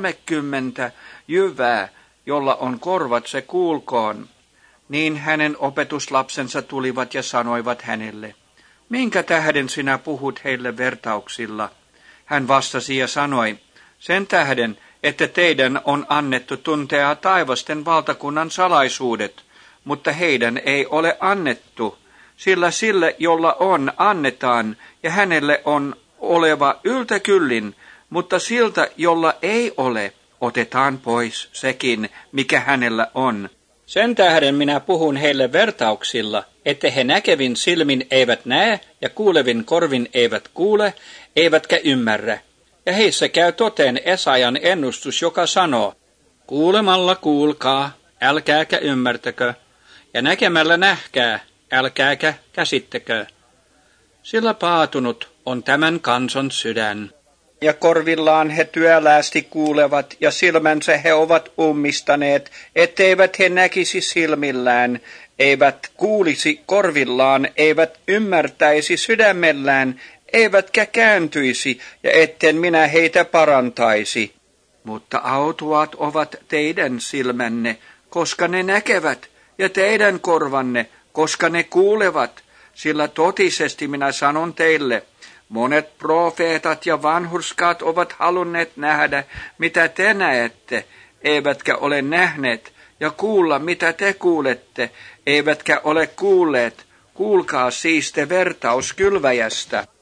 30 jyvää, jolla on korvat se kuulkoon. Niin hänen opetuslapsensa tulivat ja sanoivat hänelle, minkä tähden sinä puhut heille vertauksilla? Hän vastasi ja sanoi, sen tähden, että teidän on annettu tuntea taivasten valtakunnan salaisuudet, mutta heidän ei ole annettu, sillä sille, jolla on, annetaan, ja hänelle on oleva yltäkyllin, mutta siltä, jolla ei ole, otetaan pois sekin, mikä hänellä on. Sen tähden minä puhun heille vertauksilla, että he näkevin silmin eivät näe ja kuulevin korvin eivät kuule, eivätkä ymmärrä. Ja heissä käy toteen Esajan ennustus, joka sanoo, kuulemalla kuulkaa, älkääkä ymmärtäkö, ja näkemällä nähkää, älkääkä käsittäkö. Sillä paatunut on tämän kansan sydän. Ja korvillaan he työläästi kuulevat, ja silmänsä he ovat ummistaneet, etteivät he näkisi silmillään, eivät kuulisi korvillaan, eivät ymmärtäisi sydämellään, eivätkä kääntyisi, ja etten minä heitä parantaisi. Mutta autuaat ovat teidän silmänne, koska ne näkevät, ja teidän korvanne, koska ne kuulevat, sillä totisesti minä sanon teille, monet profeetat ja vanhurskaat ovat halunneet nähdä, mitä te näette, eivätkä ole nähneet, ja kuulla, mitä te kuulette, eivätkä ole kuulleet. Kuulkaa siis te vertaus kylväjästä.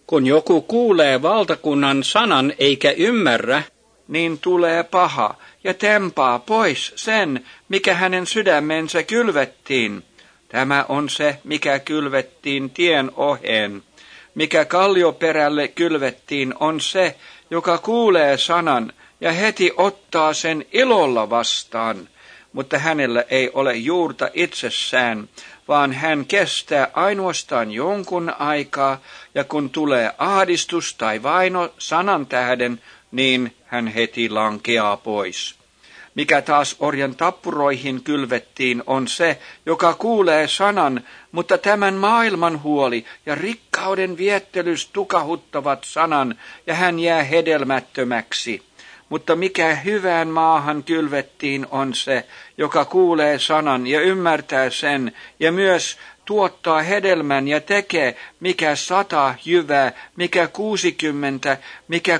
Kun joku kuulee valtakunnan sanan eikä ymmärrä, niin tulee paha ja tempaa pois sen, mikä hänen sydämensä kylvettiin. Tämä on se, mikä kylvettiin tien oheen. Mikä kallioperälle kylvettiin, on se, joka kuulee sanan ja heti ottaa sen ilolla vastaan. Mutta hänellä ei ole juurta itsessään, vaan hän kestää ainoastaan jonkun aikaa, ja kun tulee ahdistus tai vaino sanan tähden, niin hän heti lankeaa pois. Mikä taas orjan tappuroihin kylvettiin, on se, joka kuulee sanan, mutta tämän maailman huoli ja rikkauden viettelys tukahuttavat sanan, ja hän jää hedelmättömäksi. Mutta mikä hyvään maahan kylvettiin, on se, joka kuulee sanan ja ymmärtää sen, ja myös tuottaa hedelmän ja tekee, mikä 100 jyvää, mikä 60, mikä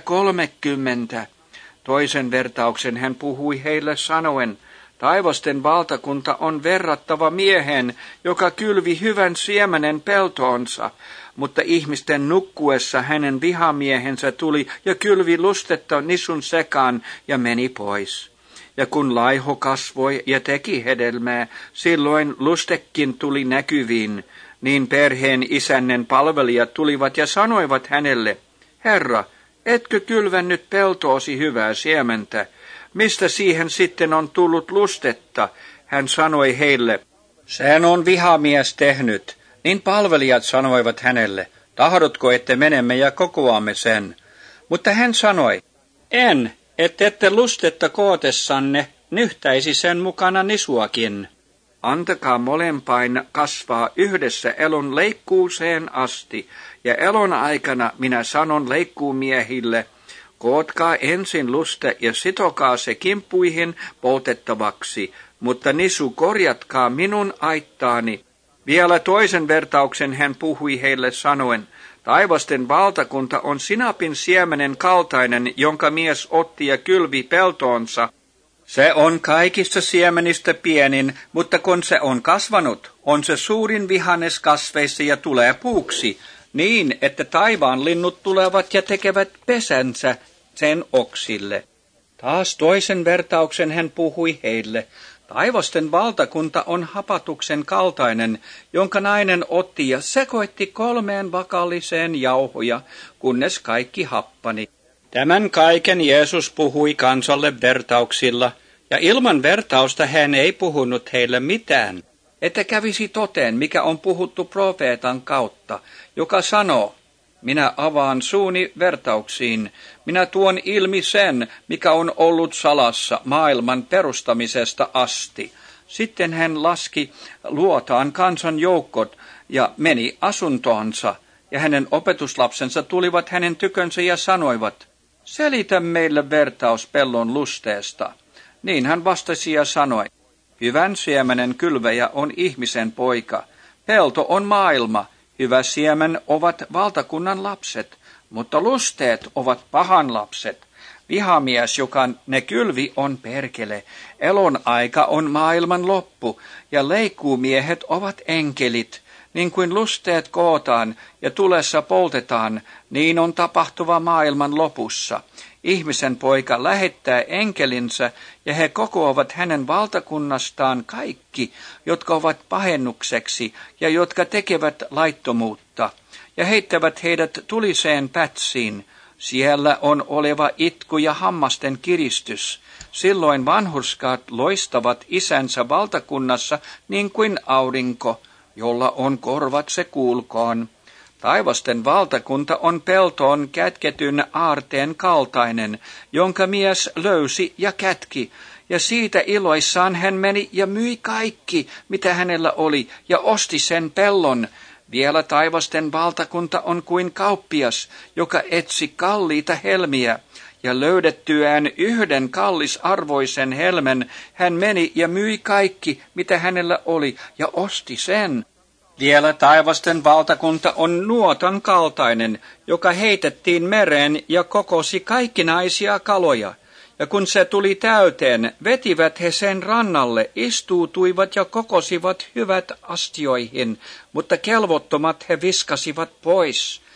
30. Toisen vertauksen hän puhui heille sanoen, taivasten valtakunta on verrattava miehen, joka kylvi hyvän siemenen peltoonsa, mutta ihmisten nukkuessa hänen vihamiehensä tuli ja kylvi lustetta nisun sekaan ja meni pois. Ja kun laiho kasvoi ja teki hedelmää, silloin lustekin tuli näkyviin, niin perheen isännen palvelijat tulivat ja sanoivat hänelle, Herra, etkö kylvännyt peltoosi hyvää siementä? Mistä siihen sitten on tullut lustetta? Hän sanoi heille, sen on vihamies tehnyt. Niin palvelijat sanoivat hänelle, tahdotko, että menemme ja kokoamme sen? Mutta hän sanoi, en, ette lustetta kootessanne nyhtäisi sen mukana nisuakin. Antakaa molempain kasvaa yhdessä elon leikkuuseen asti, ja elon aikana minä sanon leikkuumiehille, kootkaa ensin luste ja sitokaa se kimppuihin poltettavaksi, mutta nisu korjatkaa minun aittaani. Vielä toisen vertauksen hän puhui heille sanoen, taivasten valtakunta on sinapin siemenen kaltainen, jonka mies otti ja kylvi peltoonsa. Se on kaikista siemenistä pienin, mutta kun se on kasvanut, on se suurin vihannes kasveissa ja tulee puuksi, niin että taivaan linnut tulevat ja tekevät pesänsä sen oksille. Taas toisen vertauksen hän puhui heille. Taivasten valtakunta on hapatuksen kaltainen, jonka nainen otti ja sekoitti 3 vakalliseen jauhoja, kunnes kaikki happani. Tämän kaiken Jeesus puhui kansalle vertauksilla, ja ilman vertausta hän ei puhunut heille mitään, että kävisi toteen, mikä on puhuttu profeetan kautta, joka sanoo, minä avaan suuni vertauksiin, minä tuon ilmi sen, mikä on ollut salassa maailman perustamisesta asti. Sitten hän laski luotaan kansan joukot ja meni asuntoonsa, ja hänen opetuslapsensa tulivat hänen tykönsä ja sanoivat, selitä meille vertaus pellon lusteesta. Niin hän vastasi ja sanoi, hyvän siemenen kylväjä on ihmisen poika, pelto on maailma, hyvä siemen ovat valtakunnan lapset, mutta lusteet ovat pahan lapset. Vihamies, joka ne kylvi, on perkele. Elon aika on maailman loppu, ja leikkuumiehet ovat enkelit. Niin kuin lusteet kootaan ja tulessa poltetaan, niin on tapahtuva maailman lopussa. Ihmisen poika lähettää enkelinsä, ja he kokoavat hänen valtakunnastaan kaikki, jotka ovat pahennukseksi ja jotka tekevät laittomuutta, ja heittävät heidät tuliseen pätsiin. Siellä on oleva itku ja hammasten kiristys. Silloin vanhurskaat loistavat isänsä valtakunnassa niin kuin aurinko, jolla on korvat se kuulkoon. Taivasten valtakunta on peltoon kätketyn aarteen kaltainen, jonka mies löysi ja kätki, ja siitä iloissaan hän meni ja myi kaikki, mitä hänellä oli, ja osti sen pellon. Vielä taivasten valtakunta on kuin kauppias, joka etsi kalliita helmiä, ja löydettyään yhden kallisarvoisen helmen, hän meni ja myi kaikki, mitä hänellä oli, ja osti sen. Vielä taivasten valtakunta on nuotan kaltainen, joka heitettiin mereen ja kokosi kaikkinaisia kaloja. Ja kun se tuli täyteen, vetivät he sen rannalle, istuutuivat ja kokosivat hyvät astioihin, mutta kelvottomat he viskasivat pois.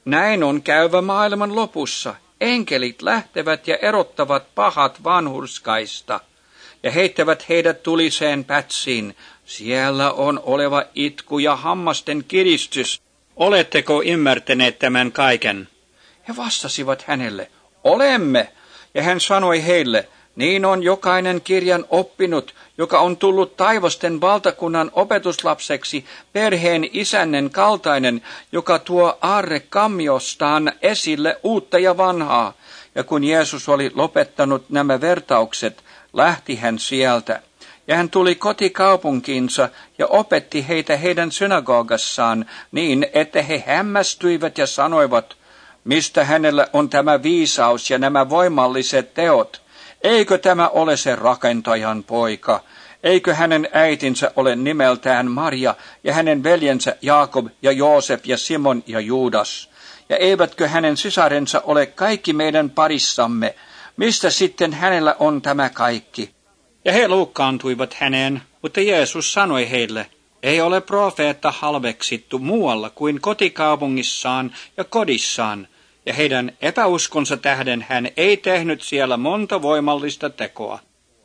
Näin on käyvä maailman lopussa. Enkelit lähtevät ja erottavat pahat vanhurskaista ja heittävät heidät tuliseen pätsiin. Siellä on oleva itku ja hammasten kiristys. Oletteko ymmärtäneet tämän kaiken? He vastasivat hänelle, olemme. Ja hän sanoi heille, niin on jokainen kirjan oppinut, joka on tullut taivasten valtakunnan opetuslapseksi, perheen isännen kaltainen, joka tuo aarrekammiostaan esille uutta ja vanhaa. Ja kun Jeesus oli lopettanut nämä vertaukset, lähti hän sieltä. Ja hän tuli kotikaupunkiinsa ja opetti heitä heidän synagogassaan niin, että he hämmästyivät ja sanoivat, mistä hänellä on tämä viisaus ja nämä voimalliset teot. Eikö tämä ole se rakentajan poika? Eikö hänen äitinsä ole nimeltään Maria ja hänen veljensä Jaakob ja Joosep ja Simon ja Juudas? Ja eivätkö hänen sisarensa ole kaikki meidän parissamme? Mistä sitten hänellä on tämä kaikki? Ja he loukkaantuivat häneen, mutta Jeesus sanoi heille, ei ole profeetta halveksittu muualla kuin kotikaupungissaan ja kodissaan. Ja heidän epäuskonsa tähden hän ei tehnyt siellä monta voimallista tekoa.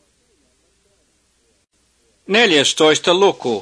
14. luku.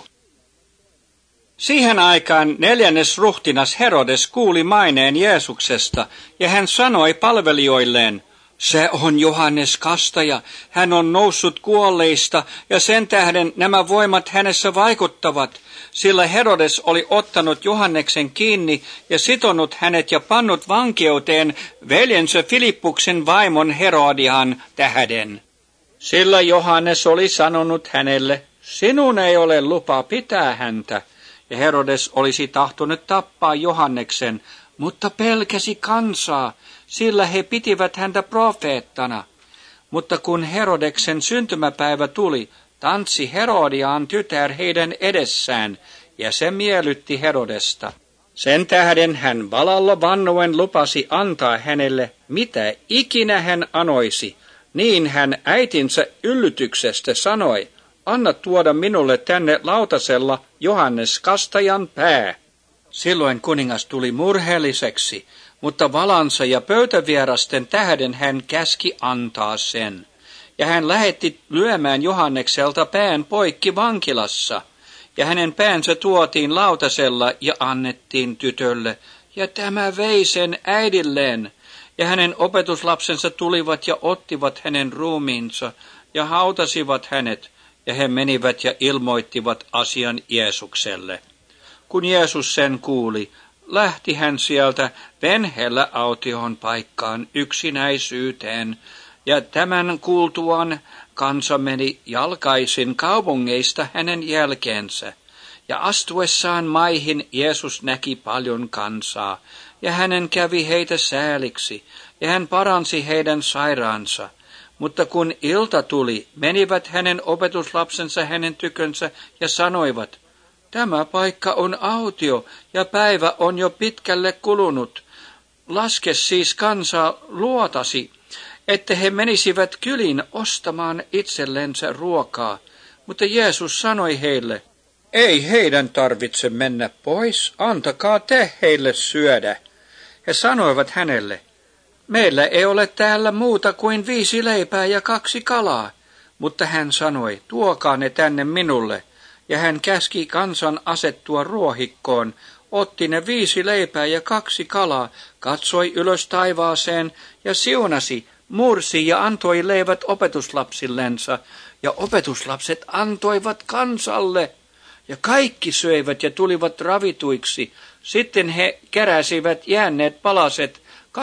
Siihen aikaan 4. ruhtinas Herodes kuuli maineen Jeesuksesta, ja hän sanoi palvelijoilleen, se on Johannes Kastaja, hän on noussut kuolleista, ja sen tähden nämä voimat hänessä vaikuttavat, sillä Herodes oli ottanut Johanneksen kiinni ja sitonut hänet ja pannut vankeuteen veljensä Filippuksen vaimon Herodian tähden. Sillä Johannes oli sanonut hänelle, sinun ei ole lupa pitää häntä, ja Herodes olisi tahtonut tappaa Johanneksen, mutta pelkäsi kansaa, sillä he pitivät häntä profeettana. Mutta kun Herodeksen syntymäpäivä tuli, tanssi Herodian tytär heidän edessään, ja se miellytti Herodesta. Sen tähden hän valalla vannuen lupasi antaa hänelle, mitä ikinä hän anoisi. Niin hän äitinsä yllytyksestä sanoi, anna tuoda minulle tänne lautasella Johannes Kastajan pää. Silloin kuningas tuli murheelliseksi, mutta valansa ja pöytävierasten tähden hän käski antaa sen. Ja hän lähetti lyömään Johannekselta pään poikki vankilassa, ja hänen päänsä tuotiin lautasella ja annettiin tytölle, ja tämä vei sen äidilleen. Ja hänen opetuslapsensa tulivat ja ottivat hänen ruumiinsa, ja hautasivat hänet, ja he menivät ja ilmoittivat asian Jeesukselle. Kun Jeesus sen kuuli, lähti hän sieltä venheellä autioon paikkaan yksinäisyyteen, ja tämän kuultuaan kansa meni jalkaisin kaupungeista hänen jälkeensä. Ja astuessaan maihin Jeesus näki paljon kansaa, ja hänen kävi heitä sääliksi, ja hän paransi heidän sairaansa. Mutta kun ilta tuli, menivät hänen opetuslapsensa hänen tykönsä ja sanoivat, tämä paikka on autio ja päivä on jo pitkälle kulunut. Laske siis kansaa luotasi, että he menisivät kyliin ostamaan itsellensä ruokaa. Mutta Jeesus sanoi heille, ei heidän tarvitse mennä pois, antakaa te heille syödä. He sanoivat hänelle, meillä ei ole täällä muuta kuin 5 leipää ja 2 kalaa. Mutta hän sanoi, tuokaa ne tänne minulle. Ja hän käski kansan asettua ruohikkoon, otti ne 5 leipää ja 2 kalaa, katsoi ylös taivaaseen ja siunasi, mursi ja antoi leivät opetuslapsillensa, ja opetuslapset antoivat kansalle. Ja kaikki söivät ja tulivat ravituiksi. Sitten he keräsivät jääneet palaset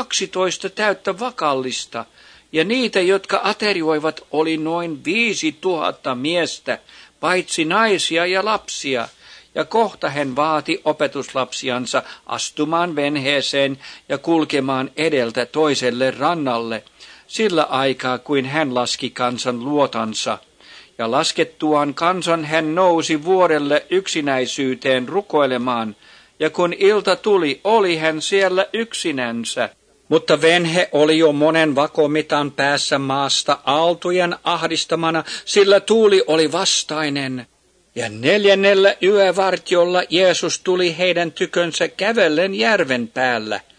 12 täyttä vakallista, ja niitä, jotka aterioivat, oli noin 5000 miestä, paitsi naisia ja lapsia. Ja kohta hän vaati opetuslapsiansa astumaan venheeseen ja kulkemaan edeltä toiselle rannalle, sillä aikaa kuin hän laski kansan luotansa. Ja laskettuaan kansan hän nousi vuorelle yksinäisyyteen rukoilemaan, ja kun ilta tuli, oli hän siellä yksinänsä. Mutta venhe oli jo monen vakomitan päässä maasta aaltojen ahdistamana, sillä tuuli oli vastainen. Ja 4. yövartiolla Jeesus tuli heidän tykönsä kävellen järven päällä.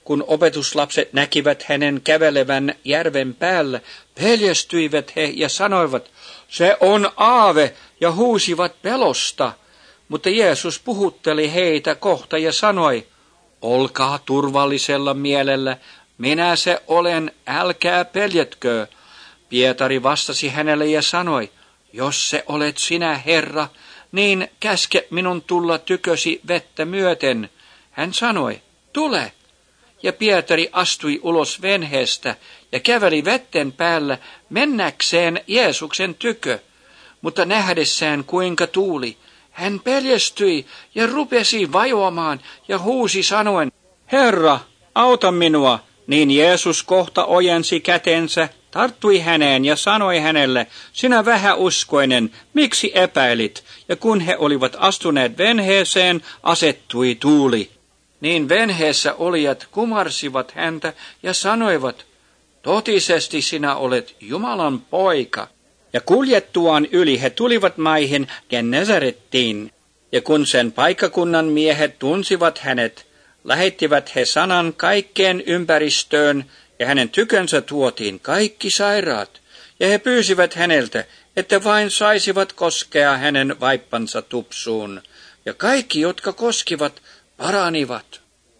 Kun opetuslapset näkivät hänen kävelevän järven päällä, peljestyivät he ja sanoivat, se on aave, ja huusivat pelosta. Mutta Jeesus puhutteli heitä kohta ja sanoi, olkaa turvallisella mielellä, minä se olen, älkää peljetkö. Pietari vastasi hänelle ja sanoi, jos se olet sinä, Herra, niin käske minun tulla tykösi vettä myöten. Hän sanoi, tule. Ja Pietari astui ulos venheestä ja käveli vetten päällä mennäkseen Jeesuksen tykö. Mutta nähdessään kuinka tuuli, hän peljestyi ja rupesi vajoamaan ja huusi sanoen, Herra, auta minua. Niin Jeesus kohta ojensi kätensä, tarttui häneen ja sanoi hänelle, sinä vähäuskoinen, miksi epäilit? Ja kun he olivat astuneet venheeseen, asettui tuuli. Niin venheessä olijat kumarsivat häntä ja sanoivat, totisesti sinä olet Jumalan poika. Ja kuljettuaan yli he tulivat maihin Gennesarettiin. Ja kun sen paikkakunnan miehet tunsivat hänet, lähettivät he sanan kaikkeen ympäristöön, ja hänen tykönsä tuotiin kaikki sairaat. Ja he pyysivät häneltä, että vain saisivat koskea hänen vaippansa tupsuun. Ja kaikki, jotka koskivat, paranivat.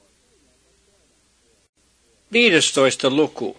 15. luku.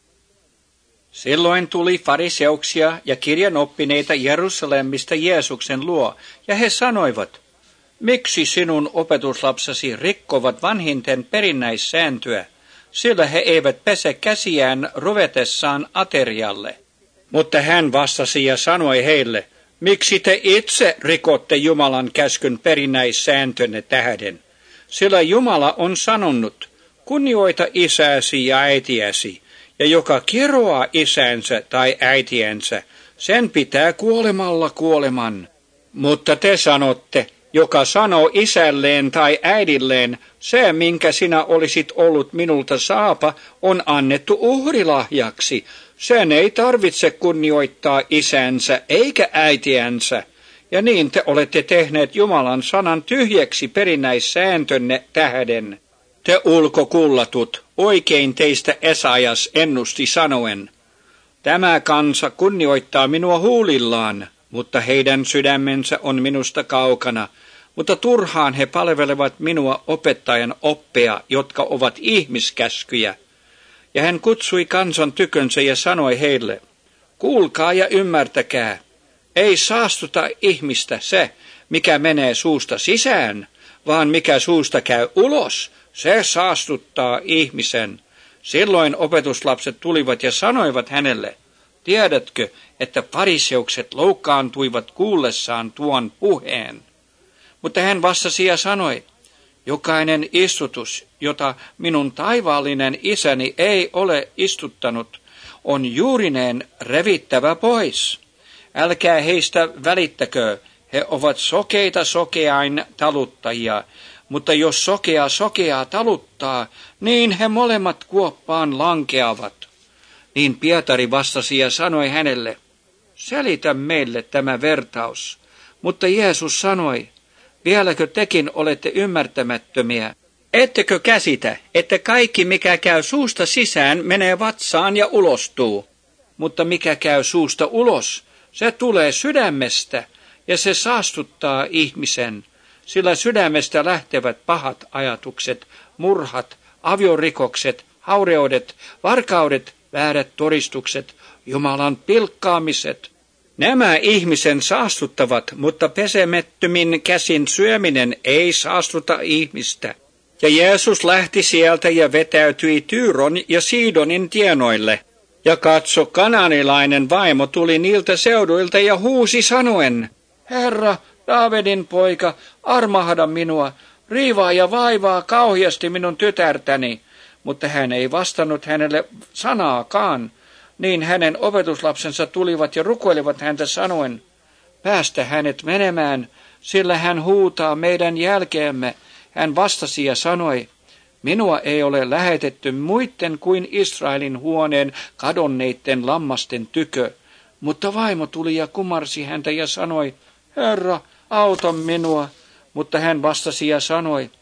Silloin tuli fariseuksia ja kirjanoppineita Jerusalemista Jeesuksen luo, ja he sanoivat, miksi sinun opetuslapsasi rikkovat vanhinten perinnäissääntöä, sillä he eivät pese käsiään ruvetessaan aterialle. Mutta hän vastasi ja sanoi heille, miksi te itse rikotte Jumalan käskyn perinnäissääntönne tähden? Sillä Jumala on sanonut, kunnioita isäsi ja äitiäsi, ja joka kiroaa isänsä tai äitiänsä, sen pitää kuolemalla kuoleman. Mutta te sanotte, joka sanoo isälleen tai äidilleen, se minkä sinä olisit ollut minulta saapa, on annettu uhrilahjaksi. Sen ei tarvitse kunnioittaa isänsä eikä äitiänsä. Ja niin te olette tehneet Jumalan sanan tyhjäksi perinnäissääntönne tähden. Te ulkokullatut, oikein teistä Esajas ennusti sanoen, tämä kansa kunnioittaa minua huulillaan, mutta heidän sydämensä on minusta kaukana, mutta turhaan he palvelevat minua opettajan oppia, jotka ovat ihmiskäskyjä. Ja hän kutsui kansan tykönsä ja sanoi heille, kuulkaa ja ymmärtäkää, ei saastuta ihmistä se, mikä menee suusta sisään, vaan mikä suusta käy ulos, se saastuttaa ihmisen. Silloin opetuslapset tulivat ja sanoivat hänelle, tiedätkö, että fariseukset loukkaantuivat kuullessaan tuon puheen? Mutta hän vastasi ja sanoi, jokainen istutus, jota minun taivaallinen isäni ei ole istuttanut, on juurineen revittävä pois. Älkää heistä välittäkö, he ovat sokeita sokeain taluttajia, mutta jos sokeaa taluttaa, niin he molemmat kuoppaan lankeavat. Niin Pietari vastasi ja sanoi hänelle, selitä meille tämä vertaus. Mutta Jeesus sanoi, vieläkö tekin olette ymmärtämättömiä? Ettekö käsitä, että kaikki mikä käy suusta sisään menee vatsaan ja ulostuu? Mutta mikä käy suusta ulos, se tulee sydämestä ja se saastuttaa ihmisen. Sillä sydämestä lähtevät pahat ajatukset, murhat, aviorikokset, haureudet, varkaudet, väärät todistukset, Jumalan pilkkaamiset. Nämä ihmisen saastuttavat, mutta pesemättömin käsin syöminen ei saastuta ihmistä. Ja Jeesus lähti sieltä ja vetäytyi Tyyron ja Siidonin tienoille. Ja katso, kanaanilainen vaimo tuli niiltä seuduilta ja huusi sanoen, Herra, Daavidin poika, armahda minua, riivaa ja vaivaa kauheasti minun tytärtäni. Mutta hän ei vastannut hänelle sanaakaan. Niin hänen opetuslapsensa tulivat ja rukoilivat häntä sanoen, päästä hänet menemään, sillä hän huutaa meidän jälkeemme. Hän vastasi ja sanoi, minua ei ole lähetetty muitten kuin Israelin huoneen kadonneitten lammasten tykö. Mutta vaimo tuli ja kumarsi häntä ja sanoi, Herra, auta minua. Mutta hän vastasi ja sanoi,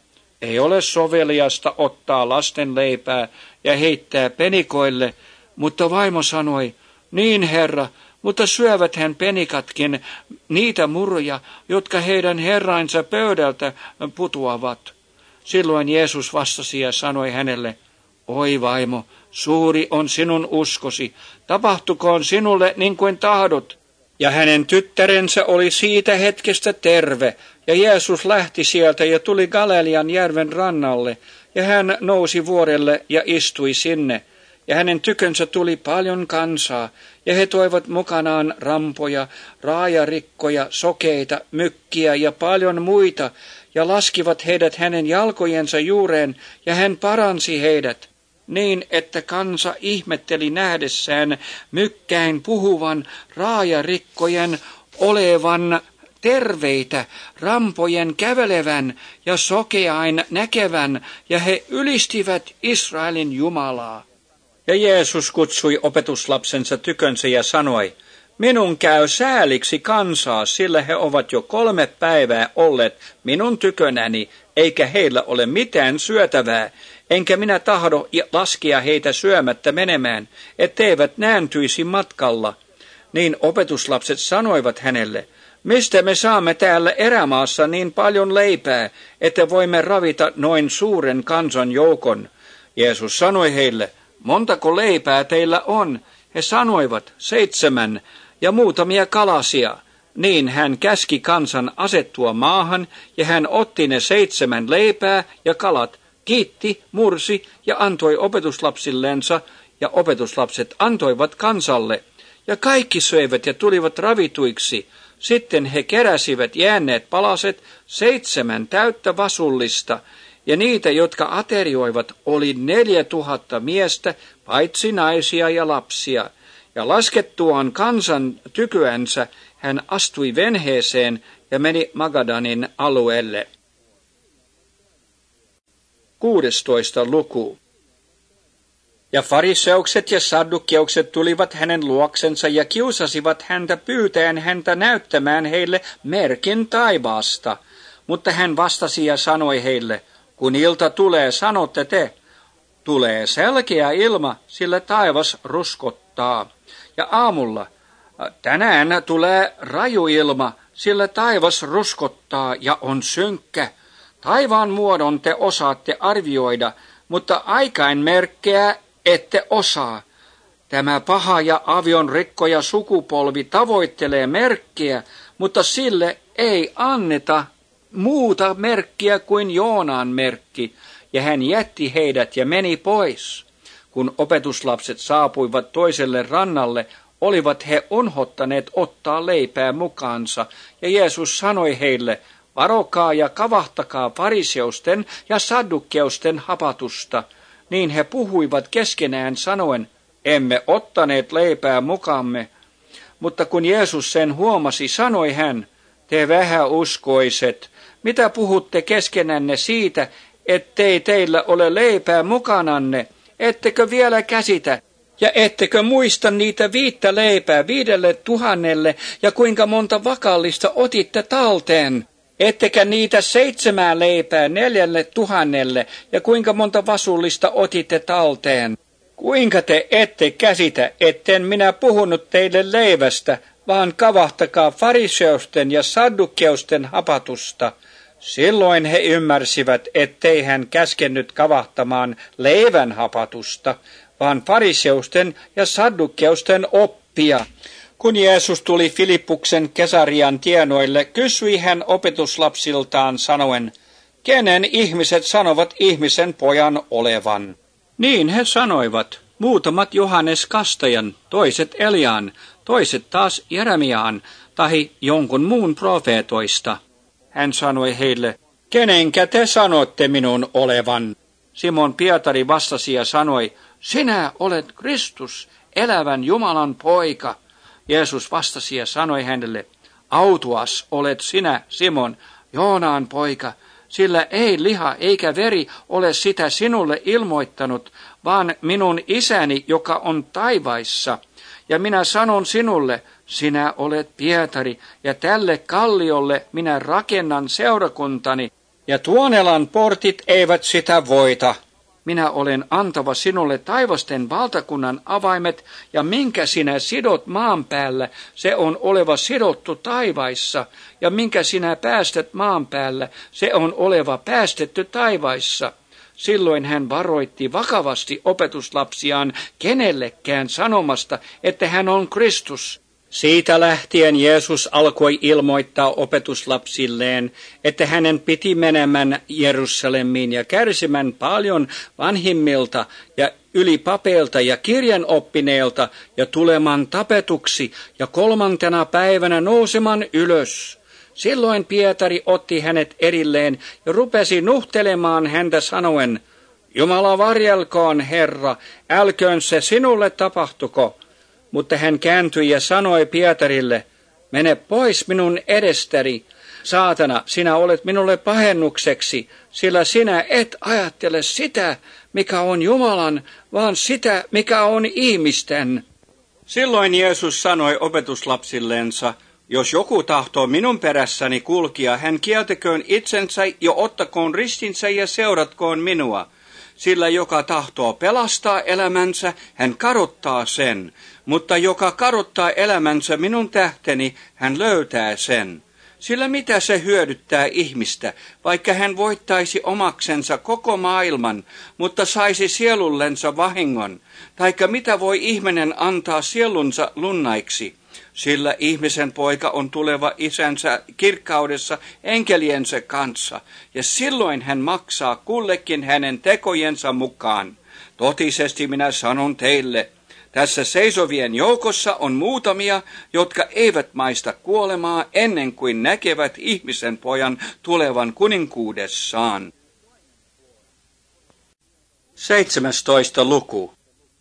ei ole soveliasta ottaa lasten leipää ja heittää penikoille, mutta vaimo sanoi, niin herra, mutta syövät hän penikatkin niitä muruja, jotka heidän herrainsa pöydältä putoavat. Silloin Jeesus vastasi ja sanoi hänelle, oi vaimo, suuri on sinun uskosi, tapahtukoon sinulle niin kuin tahdot. Ja hänen tyttärensä oli siitä hetkestä terve, ja Jeesus lähti sieltä ja tuli Galilean järven rannalle, ja hän nousi vuorelle ja istui sinne. Ja hänen tykönsä tuli paljon kansaa, ja he toivat mukanaan rampoja, raajarikkoja, sokeita, mykkiä ja paljon muita, ja laskivat heidät hänen jalkojensa juureen, ja hän paransi heidät, niin että kansa ihmetteli nähdessään mykkäin puhuvan, raajarikkojen olevan terveitä, rampojen kävelevän ja sokeain näkevän, ja he ylistivät Israelin Jumalaa. Ja Jeesus kutsui opetuslapsensa tykönsä ja sanoi, minun käy sääliksi kansaa, sillä he ovat jo 3 päivää olleet minun tykönäni, eikä heillä ole mitään syötävää, enkä minä tahdo laskea heitä syömättä menemään, etteivät nääntyisi matkalla. Niin opetuslapset sanoivat hänelle, mistä me saamme täällä erämaassa niin paljon leipää, että voimme ravita noin suuren kansan joukon? Jeesus sanoi heille, montako leipää teillä on? He sanoivat, 7 ja muutamia kalasia. Niin hän käski kansan asettua maahan, ja hän otti ne 7 leipää ja kalat, kiitti, mursi ja antoi opetuslapsillensa, ja opetuslapset antoivat kansalle. Ja kaikki söivät ja tulivat ravituiksi. Sitten he keräsivät jääneet palaset 7 täyttä vasullista, ja niitä, jotka aterioivat, oli 4000 miestä, paitsi naisia ja lapsia. Ja laskettuaan kansan tykyänsä, hän astui venheeseen ja meni Magadanin alueelle. 16. luku. Ja fariseukset ja saddukkeukset tulivat hänen luoksensa ja kiusasivat häntä pyytäen häntä näyttämään heille merkin taivaasta. Mutta hän vastasi ja sanoi heille, kun ilta tulee, sanotte te, tulee selkeä ilma, sillä taivas ruskottaa. Ja aamulla, tänään tulee raju ilma, sillä taivas ruskottaa ja on synkkä. Taivaan muodon te osaatte arvioida, mutta aikain merkkejä ette osaa. Tämä paha ja avion rikkoja sukupolvi tavoittelee merkkiä, mutta sille ei anneta muuta merkkiä kuin Joonaan merkki, ja hän jätti heidät ja meni pois. Kun opetuslapset saapuivat toiselle rannalle, olivat he unhottaneet ottaa leipää mukaansa, ja Jeesus sanoi heille, varokaa ja kavahtakaa fariseusten ja saddukkeusten hapatusta. Niin he puhuivat keskenään sanoen, emme ottaneet leipää mukamme. Mutta kun Jeesus sen huomasi, sanoi hän, te vähäuskoiset, mitä puhutte keskenänne siitä, ettei teillä ole leipää mukananne, ettekö vielä käsitä, ja ettekö muista niitä 5 leipää 5 000 ja kuinka monta vakallista otitte talteen? Ettekä niitä 7 leipää 4 000 ja kuinka monta vasullista otitte talteen? Kuinka te ette käsitä, etten minä puhunut teille leivästä, vaan kavahtakaa fariseusten ja saddukkeusten hapatusta. Silloin he ymmärsivät, ettei hän käskenyt kavahtamaan leivän hapatusta, vaan fariseusten ja saddukkeusten oppia. Kun Jeesus tuli Filippuksen Kesarian tienoille, kysyi hän opetuslapsiltaan sanoen, kenen ihmiset sanovat ihmisen pojan olevan? Niin he sanoivat, muutamat Johannes Kastajan, toiset Eliaan, toiset taas Jeremiaan tai jonkun muun profeetoista. Hän sanoi heille, kenenkä te sanotte minun olevan? Simon Pietari vastasi ja sanoi, sinä olet Kristus, elävän Jumalan poika. Jeesus vastasi ja sanoi hänelle, autuas olet sinä, Simon, Joonaan poika, sillä ei liha eikä veri ole sitä sinulle ilmoittanut, vaan minun isäni, joka on taivaissa. Ja minä sanon sinulle, sinä olet Pietari, ja tälle kalliolle minä rakennan seurakuntani, ja tuonelan portit eivät sitä voita. Minä olen antava sinulle taivasten valtakunnan avaimet, ja minkä sinä sidot maan päällä, se on oleva sidottu taivaissa, ja minkä sinä päästät maan päällä, se on oleva päästetty taivaissa. Silloin hän varoitti vakavasti opetuslapsiaan kenellekään sanomasta, että hän on Kristus. Siitä lähtien Jeesus alkoi ilmoittaa opetuslapsilleen, että hänen piti menemään Jerusalemiin ja kärsimään paljon vanhimmilta ja ylipapeilta ja kirjanoppineilta ja tulemaan tapetuksi ja 3. päivänä nousemaan ylös. Silloin Pietari otti hänet erilleen ja rupesi nuhtelemaan häntä sanoen, Jumala varjelkoon, Herra, älköön se sinulle tapahtuko. Mutta hän kääntyi ja sanoi Pietarille, mene pois minun edestäni, saatana, sinä olet minulle pahennukseksi, sillä sinä et ajattele sitä, mikä on Jumalan, vaan sitä, mikä on ihmisten. Silloin Jeesus sanoi opetuslapsilleensa, jos joku tahtoo minun perässäni kulkia, hän kieltäköön itsensä ja ottakoon ristinsä ja seuratkoon minua. Sillä joka tahtoo pelastaa elämänsä, hän kadottaa sen, mutta joka kadottaa elämänsä minun tähteni, hän löytää sen. Sillä mitä se hyödyttää ihmistä, vaikka hän voittaisi omaksensa koko maailman, mutta saisi sielullensa vahingon, taikka mitä voi ihminen antaa sielunsa lunnaiksi, sillä ihmisen poika on tuleva isänsä kirkkaudessa enkeliensä kanssa, ja silloin hän maksaa kullekin hänen tekojensa mukaan. Totisesti minä sanon teille, tässä seisovien joukossa on muutamia, jotka eivät maista kuolemaa ennen kuin näkevät ihmisen pojan tulevan kuninkuudessaan. 17. luku.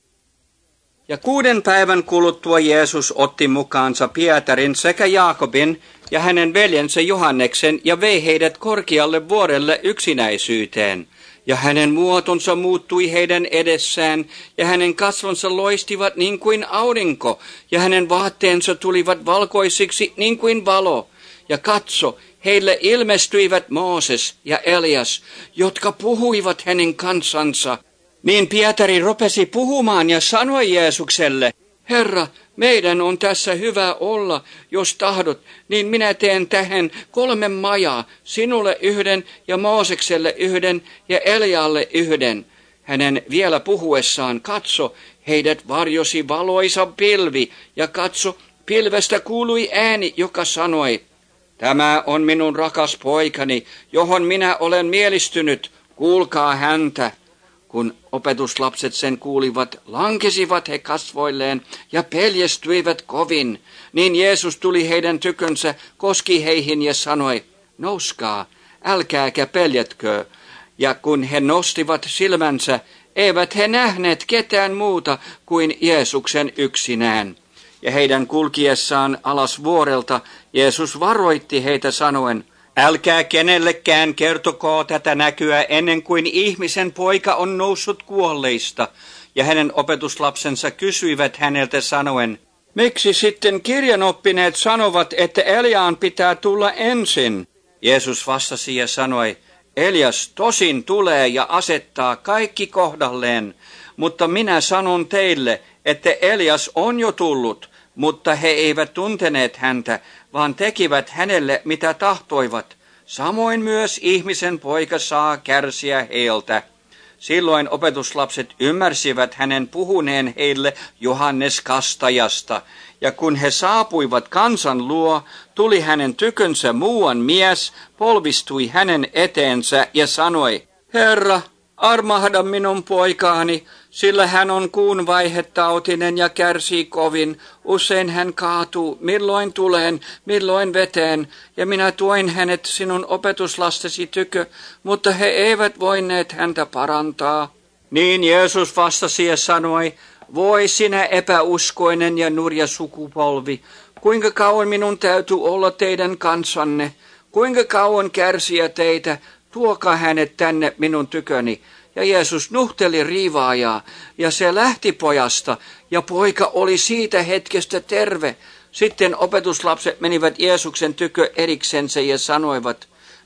Ja 6 päivän kuluttua Jeesus otti mukaansa Pietarin sekä Jaakobin ja hänen veljensä Johanneksen ja vei heidät korkealle vuorelle yksinäisyyteen. Ja hänen muotonsa muuttui heidän edessään, ja hänen kasvonsa loistivat niin kuin aurinko, ja hänen vaatteensa tulivat valkoisiksi niin kuin valo. Ja katso, heille ilmestyivät Mooses ja Elias, jotka puhuivat hänen kansansa. Niin Pietari rupesi puhumaan ja sanoi Jeesukselle, Herra, meidän on tässä hyvä olla, jos tahdot, niin minä teen tähän 3 majaa, sinulle 1 ja Moosekselle 1 ja Elialle 1. Hänen vielä puhuessaan, katso, heidät varjosi valoisa pilvi, ja katso, pilvestä kuului ääni, joka sanoi, tämä on minun rakas poikani, johon minä olen mielistynyt, kuulkaa häntä. Kun opetuslapset sen kuulivat, lankesivat he kasvoilleen ja peljestyivät kovin. Niin Jeesus tuli heidän tykönsä, koski heihin ja sanoi, nouskaa, älkääkä peljätkö. Ja kun he nostivat silmänsä, eivät he nähneet ketään muuta kuin Jeesuksen yksinään. Ja heidän kulkiessaan alas vuorelta Jeesus varoitti heitä sanoen, älkää kenellekään kertokoo tätä näkyä ennen kuin ihmisen poika on noussut kuolleista. Ja hänen opetuslapsensa kysyivät häneltä sanoen, miksi sitten kirjanoppineet sanovat, että Eliaan pitää tulla ensin? Jeesus vastasi ja sanoi, Elias tosin tulee ja asettaa kaikki kohdalleen, mutta minä sanon teille, että Elias on jo tullut, mutta he eivät tunteneet häntä, vaan tekivät hänelle mitä tahtoivat. Samoin myös ihmisen poika saa kärsiä heiltä. Silloin opetuslapset ymmärsivät hänen puhuneen heille Johannes Kastajasta, ja kun he saapuivat kansan luo, tuli hänen tykönsä muuan mies, polvistui hänen eteensä ja sanoi, Herra, armahda minun poikaani, sillä hän on kuun vaihetautinen ja kärsii kovin. Usein hän kaatuu, milloin tuleen, milloin veteen, ja minä tuoin hänet sinun opetuslastesi tykö, mutta he eivät voineet häntä parantaa. Niin Jeesus vastasi ja sanoi, voi sinä epäuskoinen ja nurja sukupolvi, kuinka kauan minun täytyy olla teidän kansanne, kuinka kauan kärsiä teitä, tuokaa hänet tänne minun tyköni. Ja Jeesus nuhteli riivaajaa, ja se lähti pojasta, ja poika oli siitä hetkestä terve. Sitten opetuslapset menivät Jeesuksen tykö eriksensä ja sanoivat,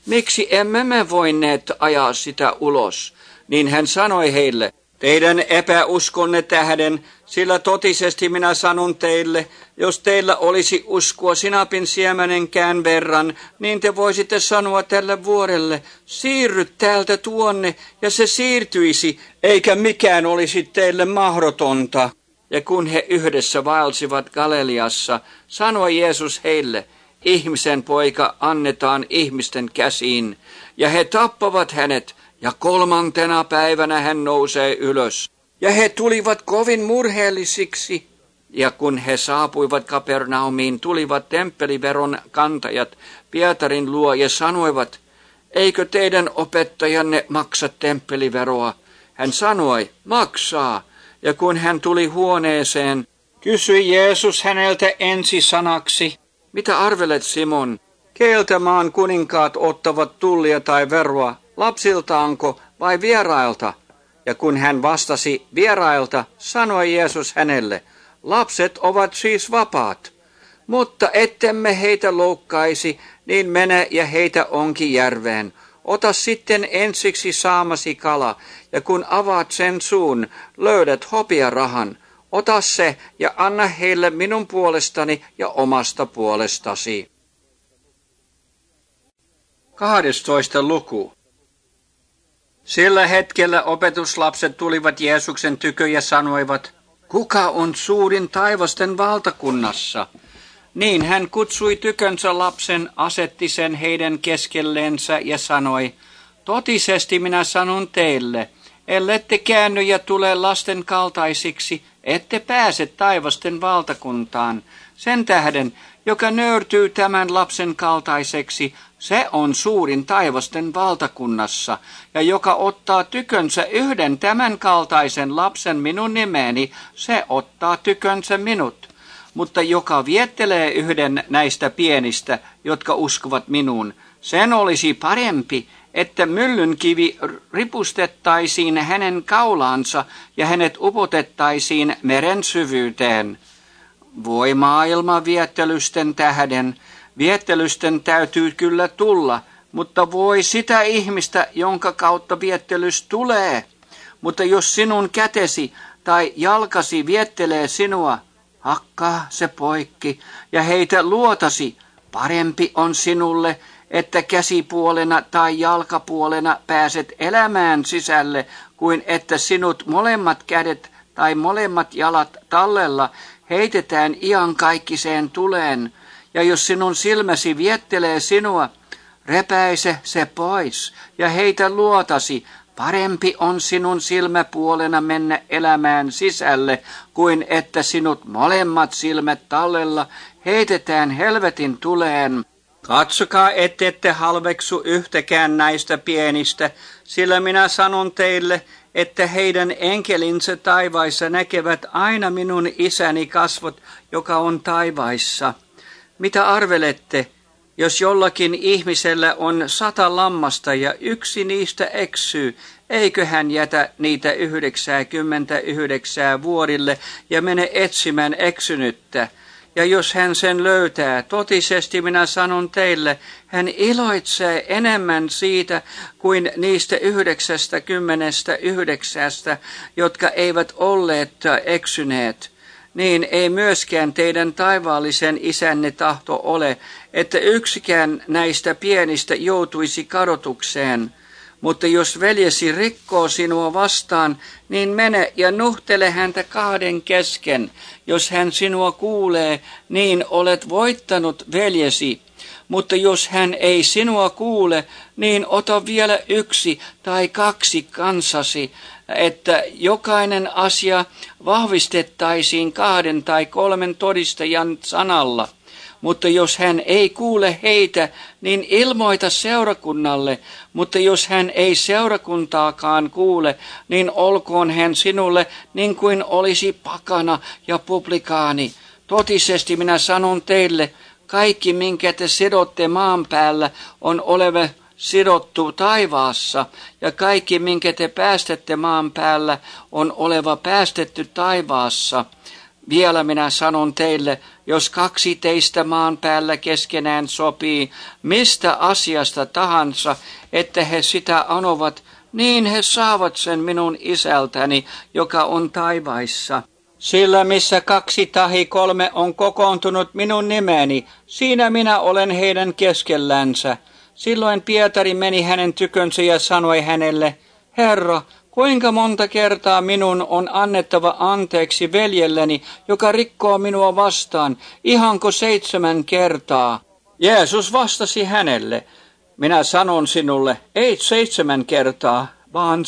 miksi emme me voineet ajaa sitä ulos? Niin hän sanoi heille, teidän epäuskonne tähden, sillä totisesti minä sanon teille, jos teillä olisi uskoa sinapin siemenenkään verran, niin te voisitte sanoa tälle vuorelle, siirry täältä tuonne, ja se siirtyisi, eikä mikään olisi teille mahdotonta. Ja kun he yhdessä vaelsivat Galileassa, sanoi Jeesus heille, ihmisen poika annetaan ihmisten käsiin, ja he tappavat hänet, ja 3. päivänä hän nousee ylös. Ja he tulivat kovin murheellisiksi. Ja kun he saapuivat Kapernaumiin, tulivat temppeliveron kantajat Pietarin luo ja sanoivat, eikö teidän opettajanne maksa temppeliveroa? Hän sanoi, maksaa. Ja kun hän tuli huoneeseen, kysyi Jeesus häneltä ensisanaksi, mitä arvelet Simon? Keiltä maan kuninkaat ottavat tullia tai veroa, lapsiltaanko vai vierailta? Ja kun hän vastasi vierailta, sanoi Jeesus hänelle, lapset ovat siis vapaat. Mutta ettemme heitä loukkaisi, niin mene ja heitä onkin järveen. Ota sitten ensiksi saamasi kala, ja kun avaat sen suun, löydät hopearahan. Ota se ja anna heille minun puolestani ja omasta puolestasi. 12. luku. Sillä hetkellä opetuslapset tulivat Jeesuksen tykö ja sanoivat, kuka on suurin taivasten valtakunnassa? Niin hän kutsui tykönsä lapsen, asetti sen heidän keskelleensä ja sanoi, totisesti minä sanon teille, ellette käänny ja tule lasten kaltaisiksi, ette pääse taivasten valtakuntaan. Sen tähden, joka nöyrtyy tämän lapsen kaltaiseksi, se on suurin taivasten valtakunnassa, ja joka ottaa tykönsä yhden tämän kaltaisen lapsen minun nimeeni, se ottaa tykönsä minut. Mutta joka viettelee yhden näistä pienistä, jotka uskovat minuun, sen olisi parempi, että myllynkivi ripustettaisiin hänen kaulaansa ja hänet upotettaisiin meren syvyyteen. Voi maailma viettelysten tähden, viettelysten täytyy kyllä tulla, mutta voi sitä ihmistä, jonka kautta viettelys tulee. Mutta jos sinun kätesi tai jalkasi viettelee sinua, hakkaa se poikki ja heitä luotasi. Parempi on sinulle, että käsipuolena tai jalkapuolena pääset elämään sisälle, kuin että sinut molemmat kädet tai molemmat jalat tallella heitetään iankaikkiseen tuleen. Ja jos sinun silmäsi viettelee sinua, repäise se pois ja heitä luotasi. Parempi on sinun silmäpuolena mennä elämään sisälle, kuin että sinut molemmat silmät tallella heitetään helvetin tuleen. Katsokaa, ettette halveksu yhtäkään näistä pienistä, sillä minä sanon teille, että heidän enkelinsä taivaissa näkevät aina minun isäni kasvot, joka on taivaissa. Mitä arvelette, jos jollakin ihmisellä on 100 lammasta ja yksi niistä eksyy, eikö hän jätä niitä 99 vuorille ja mene etsimään eksynyttä? Ja jos hän sen löytää, totisesti minä sanon teille, hän iloitsee enemmän siitä kuin niistä 99, jotka eivät olleet eksyneet. Niin ei myöskään teidän taivaallisen isänne tahto ole, että yksikään näistä pienistä joutuisi kadotukseen. Mutta jos veljesi rikkoo sinua vastaan, niin mene ja nuhtele häntä 2 kesken. Jos hän sinua kuulee, niin olet voittanut veljesi. Mutta jos hän ei sinua kuule, niin ota vielä 1 tai 2 kanssasi, että jokainen asia vahvistettaisiin 2 tai 3 todistajan sanalla. Mutta jos hän ei kuule heitä, niin ilmoita seurakunnalle. Mutta jos hän ei seurakuntaakaan kuule, niin olkoon hän sinulle niin kuin olisi pakana ja publikaani. Totisesti minä sanon teille, kaikki minkä te sidotte maan päällä on oleva sidottu taivaassa, ja kaikki minkä te päästätte maan päällä on oleva päästetty taivaassa. Vielä minä sanon teille, jos 2 teistä maan päällä keskenään sopii, mistä asiasta tahansa, että he sitä anovat, niin he saavat sen minun isältäni, joka on taivaissa. Sillä missä 2 tahi 3 on kokoontunut minun nimeni, siinä minä olen heidän keskellänsä. Silloin Pietari meni hänen tykönsä ja sanoi hänelle, Herra, kuinka monta kertaa minun on annettava anteeksi veljelleni, joka rikkoo minua vastaan, ihanko 7 kertaa? Jeesus vastasi hänelle, minä sanon sinulle, ei 7 kertaa, vaan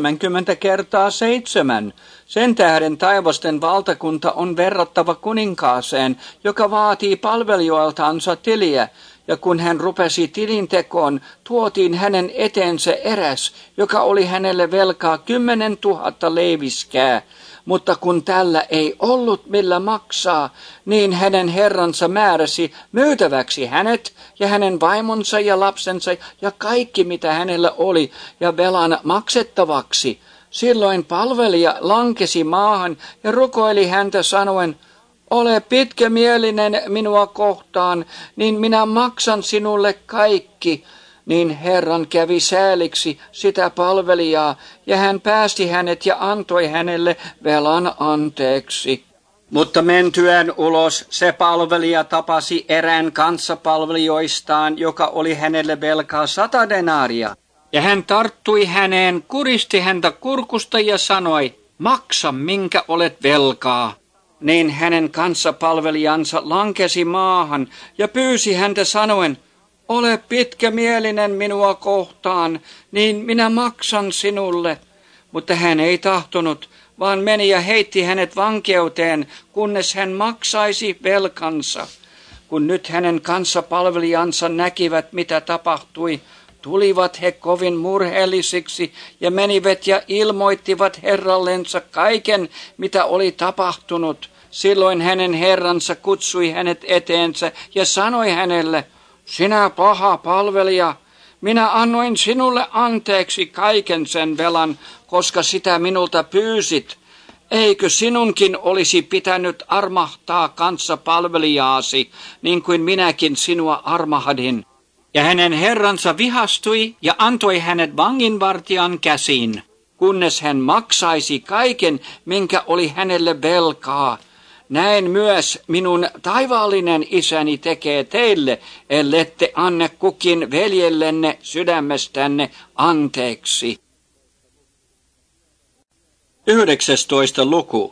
70 kertaa 7. Sen tähden taivasten valtakunta on verrattava kuninkaaseen, joka vaatii palvelijoiltansa tiliä. Ja kun hän rupesi tilintekoon, tuotiin hänen eteensä eräs, joka oli hänelle velkaa 10 000 leiviskää. Mutta kun tällä ei ollut millä maksaa, niin hänen herransa määräsi myytäväksi hänet ja hänen vaimonsa ja lapsensa ja kaikki mitä hänellä oli ja velan maksettavaksi. Silloin palvelija lankesi maahan ja rukoili häntä sanoen, ole pitkämielinen minua kohtaan, niin minä maksan sinulle kaikki. Niin Herran kävi sääliksi sitä palvelijaa, ja hän päästi hänet ja antoi hänelle velan anteeksi. Mutta mentyään ulos se palvelija tapasi erään kanssapalvelijoistaan, joka oli hänelle velkaa 100 denaaria. Ja hän tarttui häneen, kuristi häntä kurkusta ja sanoi, maksa minkä olet velkaa. Niin hänen kanssapalvelijansa lankesi maahan ja pyysi häntä sanoen, ole pitkämielinen minua kohtaan, niin minä maksan sinulle. Mutta hän ei tahtonut, vaan meni ja heitti hänet vankeuteen, kunnes hän maksaisi velkansa. Kun nyt hänen kanssapalvelijansa näkivät, mitä tapahtui, tulivat he kovin murheellisiksi ja menivät ja ilmoittivat herrallensa kaiken, mitä oli tapahtunut. Silloin hänen herransa kutsui hänet eteensä ja sanoi hänelle, sinä paha palvelija, minä annoin sinulle anteeksi kaiken sen velan, koska sitä minulta pyysit. Eikö sinunkin olisi pitänyt armahtaa kanssapalvelijaasi, niin kuin minäkin sinua armahdin? Ja hänen herransa vihastui ja antoi hänet vanginvartijan käsiin, kunnes hän maksaisi kaiken, minkä oli hänelle velkaa. Näin myös minun taivaallinen isäni tekee teille, ellette anna kukin veljellenne sydämestänne anteeksi. 19. luku.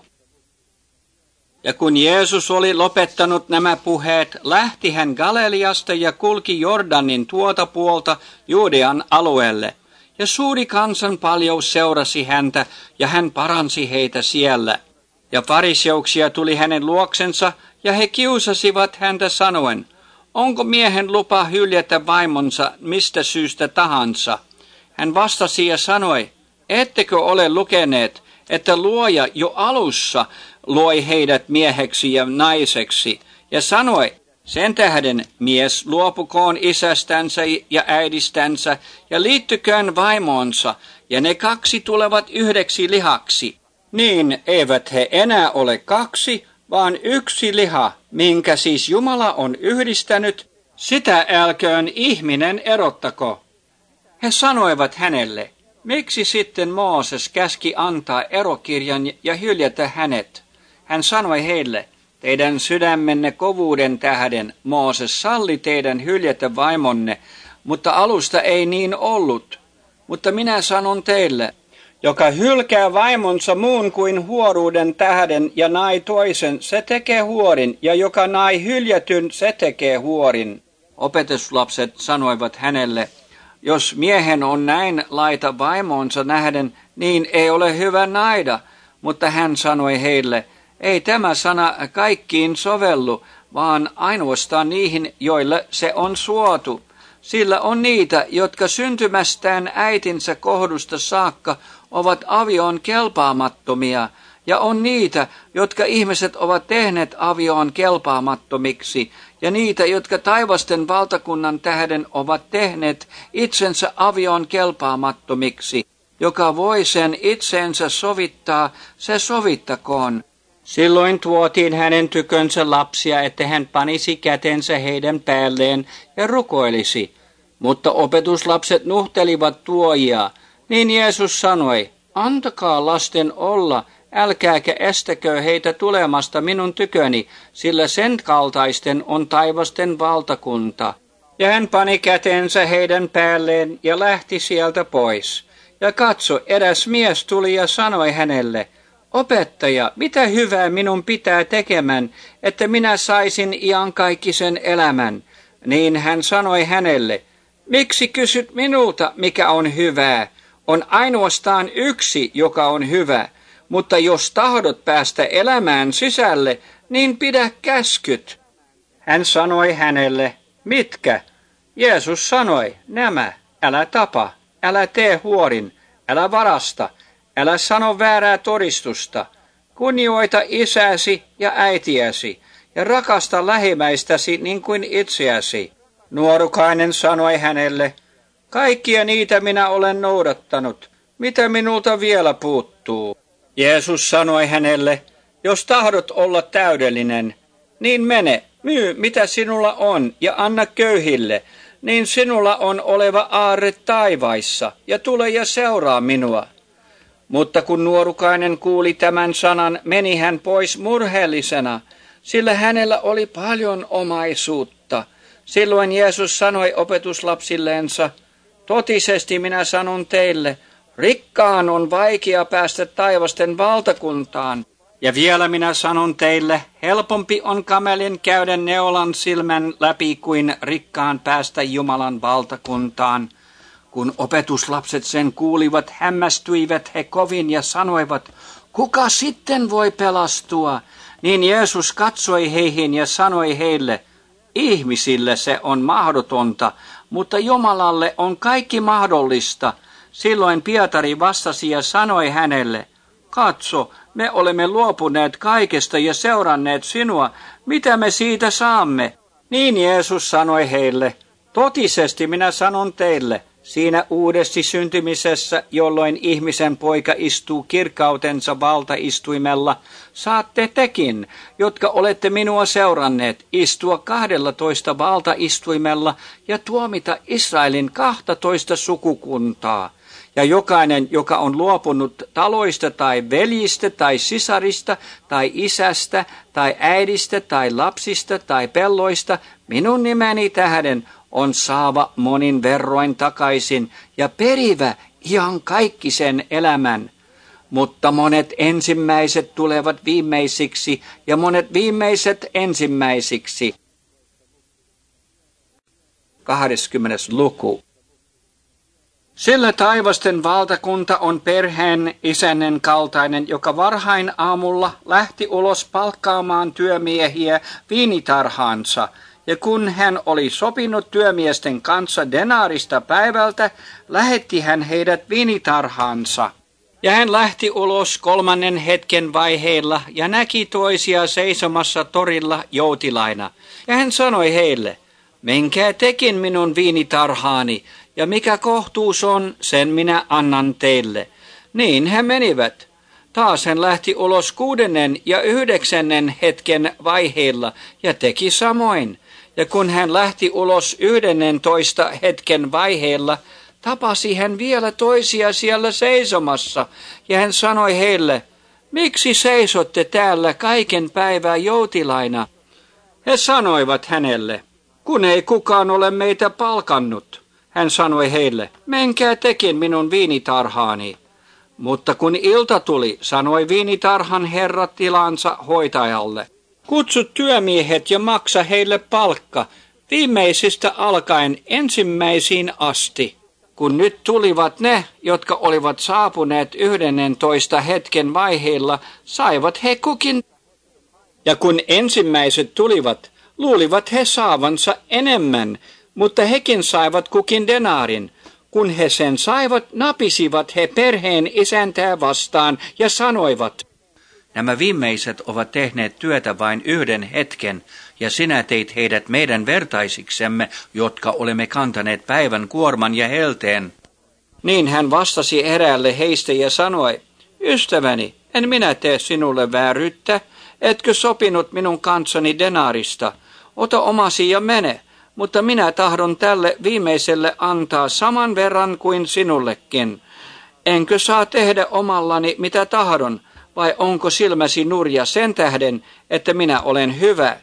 Ja kun Jeesus oli lopettanut nämä puheet, lähti hän Galileasta ja kulki Jordanin tuota puolta Juudean alueelle. Ja suuri kansan paljous seurasi häntä, ja hän paransi heitä siellä. Ja fariseuksia tuli hänen luoksensa, ja he kiusasivat häntä sanoen, onko miehen lupa hyljätä vaimonsa mistä syystä tahansa? Hän vastasi ja sanoi, ettekö ole lukeneet, että luoja jo alussa loi heidät mieheksi ja naiseksi, ja sanoi, sen tähden mies luopukoon isästänsä ja äidistänsä, ja liittyköön vaimoonsa, ja ne 2 tulevat yhdeksi lihaksi. Niin eivät he enää ole 2, vaan 1 liha, minkä siis Jumala on yhdistänyt, sitä älköön ihminen erottako. He sanoivat hänelle, miksi sitten Mooses käski antaa erokirjan ja hyljätä hänet? Hän sanoi heille, teidän sydämenne kovuuden tähden Mooses salli teidän hyljätä vaimonne, mutta alusta ei niin ollut. Mutta minä sanon teille, joka hylkää vaimonsa muun kuin huoruuden tähden ja nai toisen, se tekee huorin, ja joka nai hyljätyn, se tekee huorin. Opetuslapset sanoivat hänelle, jos miehen on näin laita vaimonsa nähden, niin ei ole hyvä naida. Mutta hän sanoi heille, ei tämä sana kaikkiin sovellu, vaan ainoastaan niihin, joille se on suotu. Sillä on niitä, jotka syntymästään äitinsä kohdusta saakka ovat avioon kelpaamattomia, ja on niitä, jotka ihmiset ovat tehneet avioon kelpaamattomiksi, ja niitä, jotka taivasten valtakunnan tähden ovat tehneet itsensä avioon kelpaamattomiksi. Joka voi sen itseensä sovittaa, se sovittakoon. Silloin tuotiin hänen tykönsä lapsia, että hän panisi kätensä heidän päälleen ja rukoilisi. Mutta opetuslapset nuhtelivat tuojia. Niin Jeesus sanoi, antakaa lasten olla, älkääkä estäkö heitä tulemasta minun tyköni, sillä sen kaltaisten on taivasten valtakunta. Ja hän pani kätensä heidän päälleen ja lähti sieltä pois. Ja katso, eräs mies tuli ja sanoi hänelle, opettaja, mitä hyvää minun pitää tekemään, että minä saisin iankaikkisen elämän? Niin hän sanoi hänelle, miksi kysyt minulta, mikä on hyvää? On ainoastaan yksi, joka on hyvä, mutta jos tahdot päästä elämään sisälle, niin pidä käskyt. Hän sanoi hänelle, mitkä? Jeesus sanoi, nämä, älä tapa, älä tee huorin, älä varasta, älä sano väärää todistusta, kunnioita isäsi ja äitiäsi, ja rakasta lähimmäistäsi niin kuin itseäsi. Nuorukainen sanoi hänelle, kaikkia niitä minä olen noudattanut, mitä minulta vielä puuttuu? Jeesus sanoi hänelle, jos tahdot olla täydellinen, niin mene, myy mitä sinulla on ja anna köyhille, niin sinulla on oleva aarre taivaissa, ja tule ja seuraa minua. Mutta kun nuorukainen kuuli tämän sanan, meni hän pois murheellisena, sillä hänellä oli paljon omaisuutta. Silloin Jeesus sanoi opetuslapsilleensa, totisesti minä sanon teille, rikkaan on vaikea päästä taivasten valtakuntaan. Ja vielä minä sanon teille, helpompi on kamelin käydä neulan silmän läpi kuin rikkaan päästä Jumalan valtakuntaan. Kun opetuslapset sen kuulivat, hämmästyivät he kovin ja sanoivat, kuka sitten voi pelastua? Niin Jeesus katsoi heihin ja sanoi heille, ihmisille se on mahdotonta, mutta Jumalalle on kaikki mahdollista. Silloin Pietari vastasi ja sanoi hänelle, katso, me olemme luopuneet kaikesta ja seuranneet sinua, mitä me siitä saamme? Niin Jeesus sanoi heille, totisesti minä sanon teille, siinä uudesti syntymisessä, jolloin ihmisen poika istuu kirkkautensa valtaistuimella, saatte tekin, jotka olette minua seuranneet, istua 12 valtaistuimella ja tuomita Israelin 12 sukukuntaa. Ja jokainen, joka on luopunut taloista tai veljistä tai sisarista tai isästä tai äidistä tai lapsista tai pelloista, minun nimeni tähden on saava monin verroin takaisin ja perivä iankaikkisen elämän. Mutta monet ensimmäiset tulevat viimeisiksi ja monet viimeiset ensimmäisiksi. 20. luku. Sillä taivasten valtakunta on perheen isännen kaltainen, joka varhain aamulla lähti ulos palkkaamaan työmiehiä viinitarhaansa, ja kun hän oli sopinut työmiesten kanssa denaarista päivältä, lähetti hän heidät viinitarhaansa. Ja hän lähti ulos 3. hetken vaiheilla ja näki toisia seisomassa torilla joutilaina. Ja hän sanoi heille, menkää tekin minun viinitarhaani, ja mikä kohtuus on, sen minä annan teille. Niin he menivät. Taas hän lähti ulos 6. ja 9. hetken vaiheilla ja teki samoin. Ja kun hän lähti ulos 11. hetken vaiheilla, tapasi hän vielä toisia siellä seisomassa. Ja hän sanoi heille, miksi seisotte täällä kaiken päivää joutilaina? He sanoivat hänelle, kun ei kukaan ole meitä palkannut. Hän sanoi heille, menkää tekin minun viinitarhaani. Mutta kun ilta tuli, sanoi viinitarhan herra tilansa hoitajalle, kutsu työmiehet ja maksa heille palkka, viimeisistä alkaen ensimmäisiin asti. Kun nyt tulivat ne, jotka olivat saapuneet 11. hetken vaiheilla, saivat he kukin. Ja kun ensimmäiset tulivat, luulivat he saavansa enemmän, mutta hekin saivat kukin denaarin. Kun he sen saivat, napisivat he perheen isäntää vastaan ja sanoivat, nämä viimeiset ovat tehneet työtä vain 1 hetken, ja sinä teit heidät meidän vertaisiksemme, jotka olemme kantaneet päivän kuorman ja helteen. Niin hän vastasi eräälle heistä ja sanoi, ystäväni, en minä tee sinulle vääryyttä, Etkö sopinut minun kanssani denaarista? Ota omasi ja mene, mutta minä tahdon tälle viimeiselle antaa saman verran kuin sinullekin. Enkö saa tehdä omallani mitä tahdon, vai onko silmäsi nurja sen tähden, että minä olen hyvä?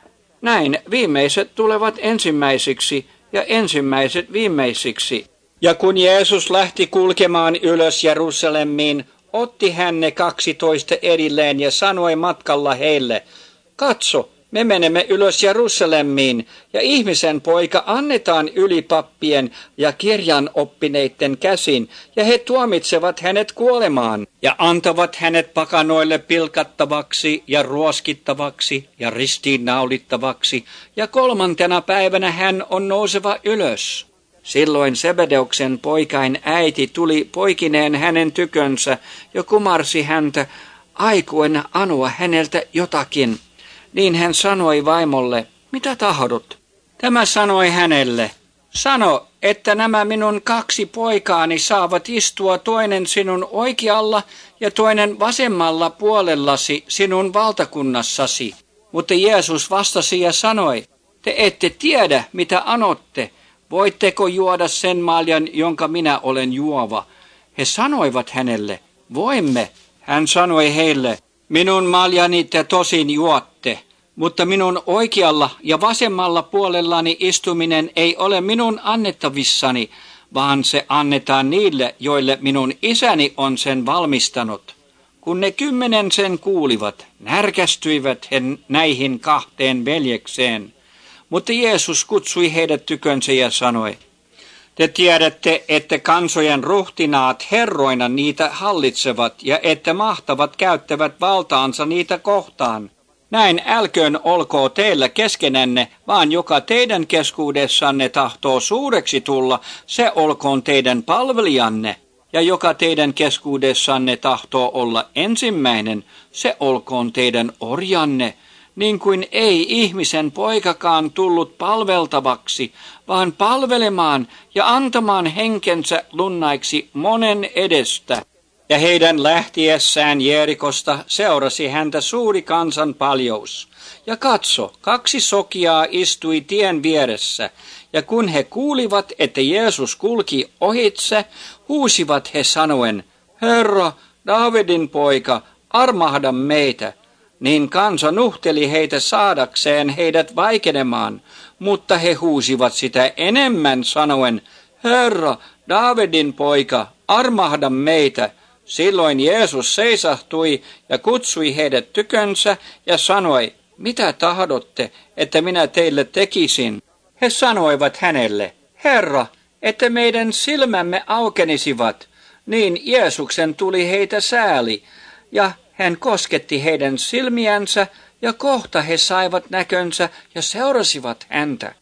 Näin viimeiset tulevat ensimmäisiksi ja ensimmäiset viimeisiksi. Ja kun Jeesus lähti kulkemaan ylös Jerusalemiin, otti hän ne 12 erilleen ja sanoi matkalla heille, katso, me menemme ylös Jerusalemiin, ja ihmisen poika annetaan ylipappien ja kirjanoppineiden käsin, ja he tuomitsevat hänet kuolemaan, ja antavat hänet pakanoille pilkattavaksi ja ruoskittavaksi ja ristiinnaulittavaksi, ja 3. päivänä hän on nouseva ylös. Silloin Sebedeuksen poikain äiti tuli poikineen hänen tykönsä ja kumarsi häntä, aikuen anoa häneltä jotakin. Niin hän sanoi vaimolle, mitä tahdot? Tämä sanoi hänelle, sano, että nämä minun 2 poikaani saavat istua toinen sinun oikealla ja toinen vasemmalla puolellasi sinun valtakunnassasi. Mutta Jeesus vastasi ja sanoi, te ette tiedä, mitä anotte. Voitteko juoda sen maljan, jonka minä olen juova? He sanoivat hänelle, voimme. Hän sanoi heille, minun maljani te tosin juotte, mutta minun oikealla ja vasemmalla puolellani istuminen ei ole minun annettavissani, vaan se annetaan niille, joille minun isäni on sen valmistanut. Kun ne 10 sen kuulivat, närkästyivät he näihin 2 veljekseen. Mutta Jeesus kutsui heidät tykönsä ja sanoi, te tiedätte, että kansojen ruhtinaat herroina niitä hallitsevat ja että mahtavat käyttävät valtaansa niitä kohtaan. Näin älköön olkoo teillä keskenänne, vaan joka teidän keskuudessanne tahtoo suureksi tulla, se olkoon teidän palvelijanne. Ja joka teidän keskuudessanne tahtoo olla ensimmäinen, se olkoon teidän orjanne. Niin kuin ei ihmisen poikakaan tullut palveltavaksi, vaan palvelemaan ja antamaan henkensä lunnaiksi monen edestä. Ja heidän lähtiessään Jerikosta seurasi häntä suuri kansan paljous. Ja katso, 2 sokiaa istui tien vieressä, ja kun he kuulivat, että Jeesus kulki ohitse, huusivat he sanoen, Herra, Daavidin poika, armahda meitä. Niin kansa nuhteli heitä saadakseen heidät vaikenemaan, mutta he huusivat sitä enemmän sanoen, Herra, Daavidin poika, armahda meitä. Silloin Jeesus seisahtui ja kutsui heidät tykönsä ja sanoi, mitä tahdotte, että minä teille tekisin? He sanoivat hänelle, Herra, että meidän silmämme aukenisivat. Niin Jeesuksen tuli heitä sääli, ja hän kosketti heidän silmiänsä, ja kohta he saivat näkönsä ja seurasivat häntä.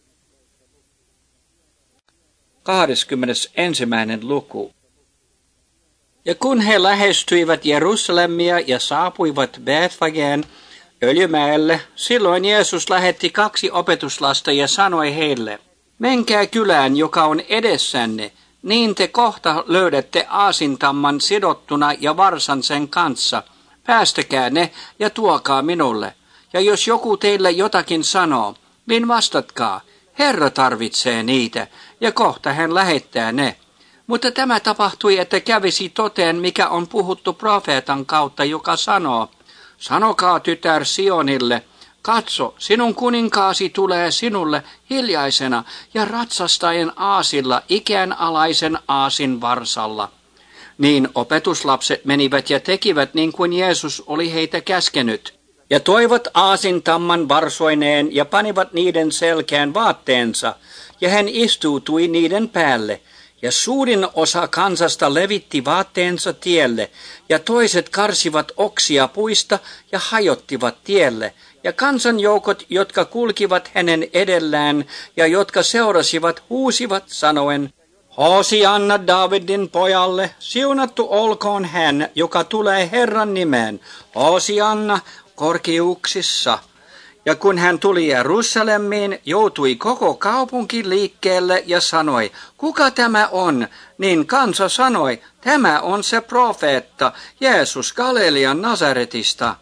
21. luku. Ja kun he lähestyivät Jerusalemia ja saapuivat Bethfageen Öljymäelle, silloin Jeesus lähetti 2 opetuslasta ja sanoi heille, menkää kylään, joka on edessänne, niin te kohta löydätte aasintamman sidottuna ja varsan sen kanssa. Päästäkää ne ja tuokaa minulle. Ja jos joku teille jotakin sanoo, niin vastatkaa, Herra tarvitsee niitä, ja kohta hän lähettää ne. Mutta tämä tapahtui, että kävisi toteen, mikä on puhuttu profeetan kautta, joka sanoo, sanokaa tytär Sionille, katso, sinun kuninkaasi tulee sinulle hiljaisena ja ratsastaen aasilla ikäänalaisen aasin varsalla. Niin opetuslapset menivät ja tekivät niin kuin Jeesus oli heitä käskenyt. Ja toivat aasintamman varsoineen ja panivat niiden selkään vaatteensa, ja hän istuutui niiden päälle. Ja suurin osa kansasta levitti vaatteensa tielle, ja toiset karsivat oksia puista ja hajottivat tielle. Ja kansanjoukot, jotka kulkivat hänen edellään ja jotka seurasivat, huusivat sanoen, Hosianna Daavidin pojalle, siunattu olkoon hän, joka tulee Herran nimeen, Hosianna korkeuksissa. Ja kun hän tuli Jerusalemiin, joutui koko kaupunki liikkeelle ja sanoi, kuka tämä on? Niin kansa sanoi, tämä on se profeetta, Jeesus Galilean Nazaretista.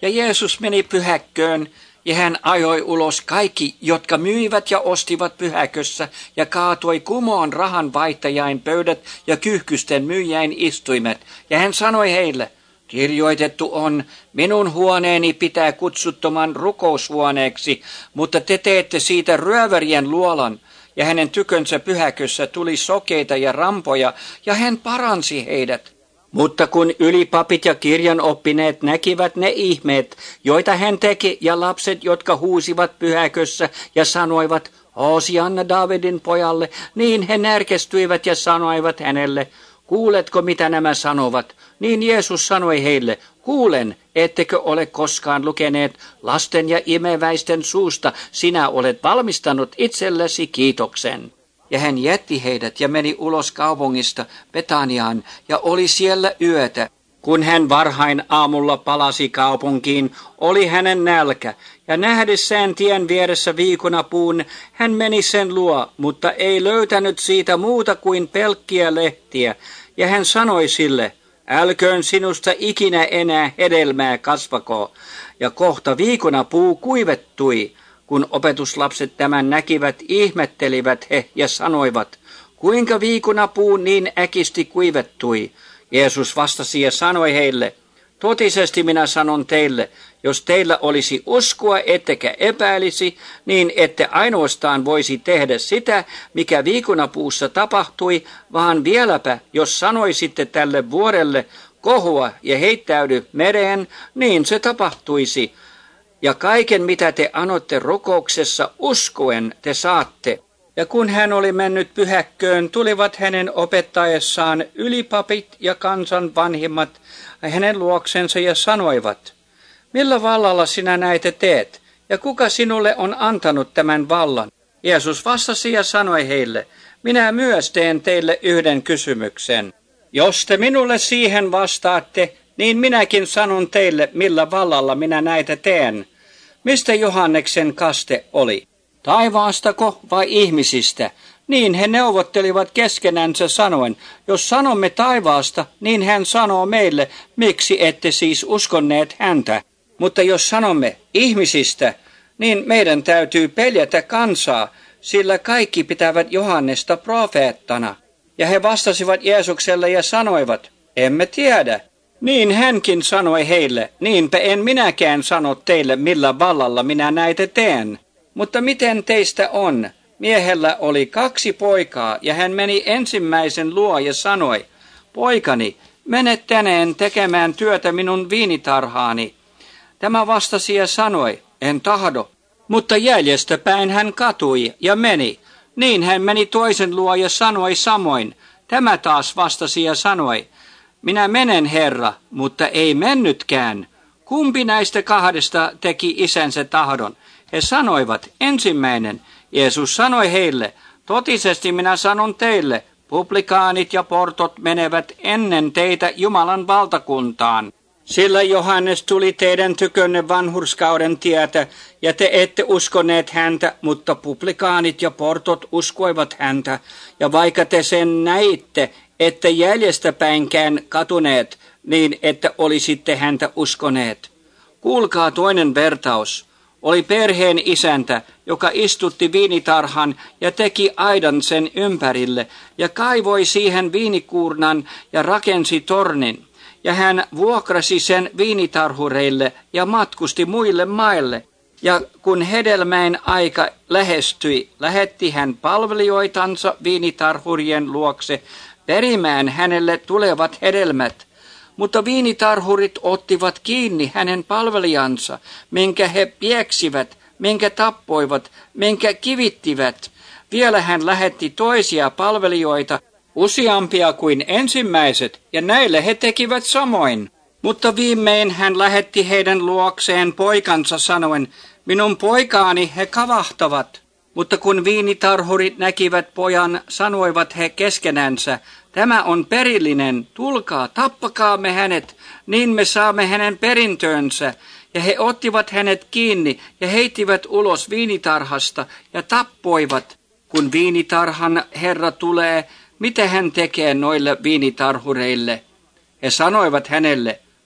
Ja Jeesus meni pyhäkköön, ja hän ajoi ulos kaikki, jotka myivät ja ostivat pyhäkössä, ja kaatoi kumoon rahan vaihtajain pöydät ja kyyhkysten myyjäin istuimet. Ja hän sanoi heille, kirjoitettu on, minun huoneeni pitää kutsuttoman rukoushuoneeksi, mutta te teette siitä ryövärien luolan. Ja hänen tykönsä pyhäkössä tuli sokeita ja rampoja, ja hän paransi heidät. Mutta kun ylipapit ja kirjanoppineet näkivät ne ihmeet, joita hän teki, ja lapset, jotka huusivat pyhäkössä ja sanoivat, Hosianna Daavidin pojalle, niin he närkästyivät ja sanoivat hänelle, kuuletko mitä nämä sanovat? Niin Jeesus sanoi heille, kuulen, ettekö ole koskaan lukeneet lasten ja imeväisten suusta, sinä olet valmistanut itsellesi kiitoksen. Ja hän jätti heidät ja meni ulos kaupungista Betaniaan ja oli siellä yötä. Kun hän varhain aamulla palasi kaupunkiin, oli hänen nälkä, ja nähdessään tien vieressä viikunapuun, hän meni sen luo, mutta ei löytänyt siitä muuta kuin pelkkiä lehtiä. Ja hän sanoi sille, älköön sinusta ikinä enää hedelmää kasvako. Ja kohta viikunapuu kuivettui. Kun opetuslapset tämän näkivät, ihmettelivät he ja sanoivat, kuinka viikunapuu niin äkisti kuivettui. Jeesus vastasi ja sanoi heille, totisesti minä sanon teille, jos teillä olisi uskoa ettekä epäilisi, niin ette ainoastaan voisi tehdä sitä, mikä viikunapuussa tapahtui, vaan vieläpä, jos sanoisitte tälle vuorelle, kohua ja heittäydy mereen, niin se tapahtuisi. Ja kaiken, mitä te anotte rukouksessa uskoen, te saatte. Ja kun hän oli mennyt pyhäkköön, tulivat hänen opettaessaan ylipapit ja kansan vanhimmat hänen luoksensa ja sanoivat, millä vallalla sinä näitä teet, ja kuka sinulle on antanut tämän vallan? Jeesus vastasi ja sanoi heille, minä myös teen teille yhden kysymyksen. Jos te minulle siihen vastaatte, niin minäkin sanon teille, millä vallalla minä näitä teen. Mistä Johanneksen kaste oli? Taivaastako vai ihmisistä? Niin he neuvottelivat keskenänsä sanoen, jos sanomme taivaasta, niin hän sanoo meille, miksi ette siis uskonneet häntä. Mutta jos sanomme ihmisistä, niin meidän täytyy peljätä kansaa, sillä kaikki pitävät Johannesta profeettana. Ja he vastasivat Jeesukselle ja sanoivat, emme tiedä. Niin hänkin sanoi heille, niinpä en minäkään sano teille, millä vallalla minä näitä teen. Mutta miten teistä on? Miehellä oli 2 poikaa, ja hän meni ensimmäisen luo ja sanoi, poikani, mene tänään tekemään työtä minun viinitarhaani. Tämä vastasi ja sanoi, en tahdo. Mutta jäljestä päin hän katui ja meni. Niin hän meni toisen luo ja sanoi samoin. Tämä taas vastasi ja sanoi, minä menen, Herra, mutta ei mennytkään. Kumpi näistä 2 teki isänsä tahdon? He sanoivat, ensimmäinen. Jeesus sanoi heille, totisesti minä sanon teille, publikaanit ja portot menevät ennen teitä Jumalan valtakuntaan. Sillä Johannes tuli teidän tykönne vanhurskauden tietä, ja te ette uskoneet häntä, mutta publikaanit ja portot uskoivat häntä. Ja vaikka te sen näitte, ette jäljestäpäinkään katuneet, niin että olisitte häntä uskoneet. Kuulkaa toinen vertaus. Oli perheen isäntä, joka istutti viinitarhan ja teki aidan sen ympärille, ja kaivoi siihen viinikuurnan ja rakensi tornin. Ja hän vuokrasi sen viinitarhureille ja matkusti muille maille. Ja kun hedelmäin aika lähestyi, lähetti hän palvelijoitansa viinitarhurien luokse perimään hänelle tulevat hedelmät. Mutta viinitarhurit ottivat kiinni hänen palvelijansa, minkä he pieksivät, minkä tappoivat, minkä kivittivät. Vielä hän lähetti toisia palvelijoita, useampia kuin ensimmäiset, ja näille he tekivät samoin. Mutta viimein hän lähetti heidän luokseen poikansa sanoen, minun poikaani he kavahtavat. Mutta kun viinitarhurit näkivät pojan, sanoivat he keskenänsä, tämä on perillinen, tulkaa, tappakaamme hänet, niin me saamme hänen perintönsä. Ja he ottivat hänet kiinni ja heittivät ulos viinitarhasta ja tappoivat. Kun viinitarhan herra tulee, mitä hän tekee noille viinitarhureille? He sanoivat hänelle,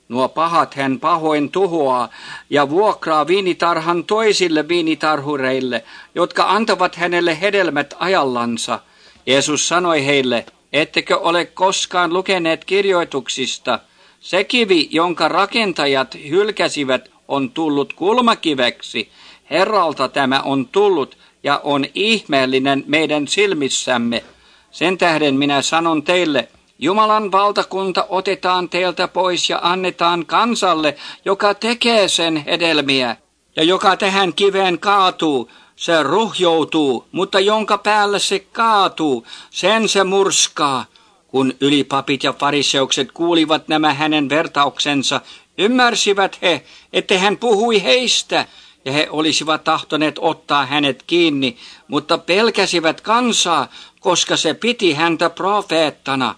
Nuo pahat hän pahoin tuhoaa ja vuokraa viinitarhan toisille viinitarhureille, jotka antavat hänelle hedelmät ajallansa. Jeesus sanoi heille, ettekö ole koskaan lukeneet kirjoituksista? Se kivi, jonka rakentajat hylkäsivät, on tullut kulmakiveksi. Herralta tämä on tullut ja on ihmeellinen meidän silmissämme. Sen tähden minä sanon teille, Jumalan valtakunta otetaan teiltä pois ja annetaan kansalle, joka tekee sen hedelmiä. Ja joka tähän kiveen kaatuu, se ruhjoutuu, mutta jonka päällä se kaatuu, sen se murskaa. Kun ylipapit ja fariseukset kuulivat nämä hänen vertauksensa, ymmärsivät he, että hän puhui heistä, ja he olisivat tahtoneet ottaa hänet kiinni, mutta pelkäsivät kansaa, koska se piti häntä profeettana.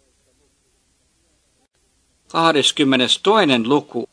22. luku.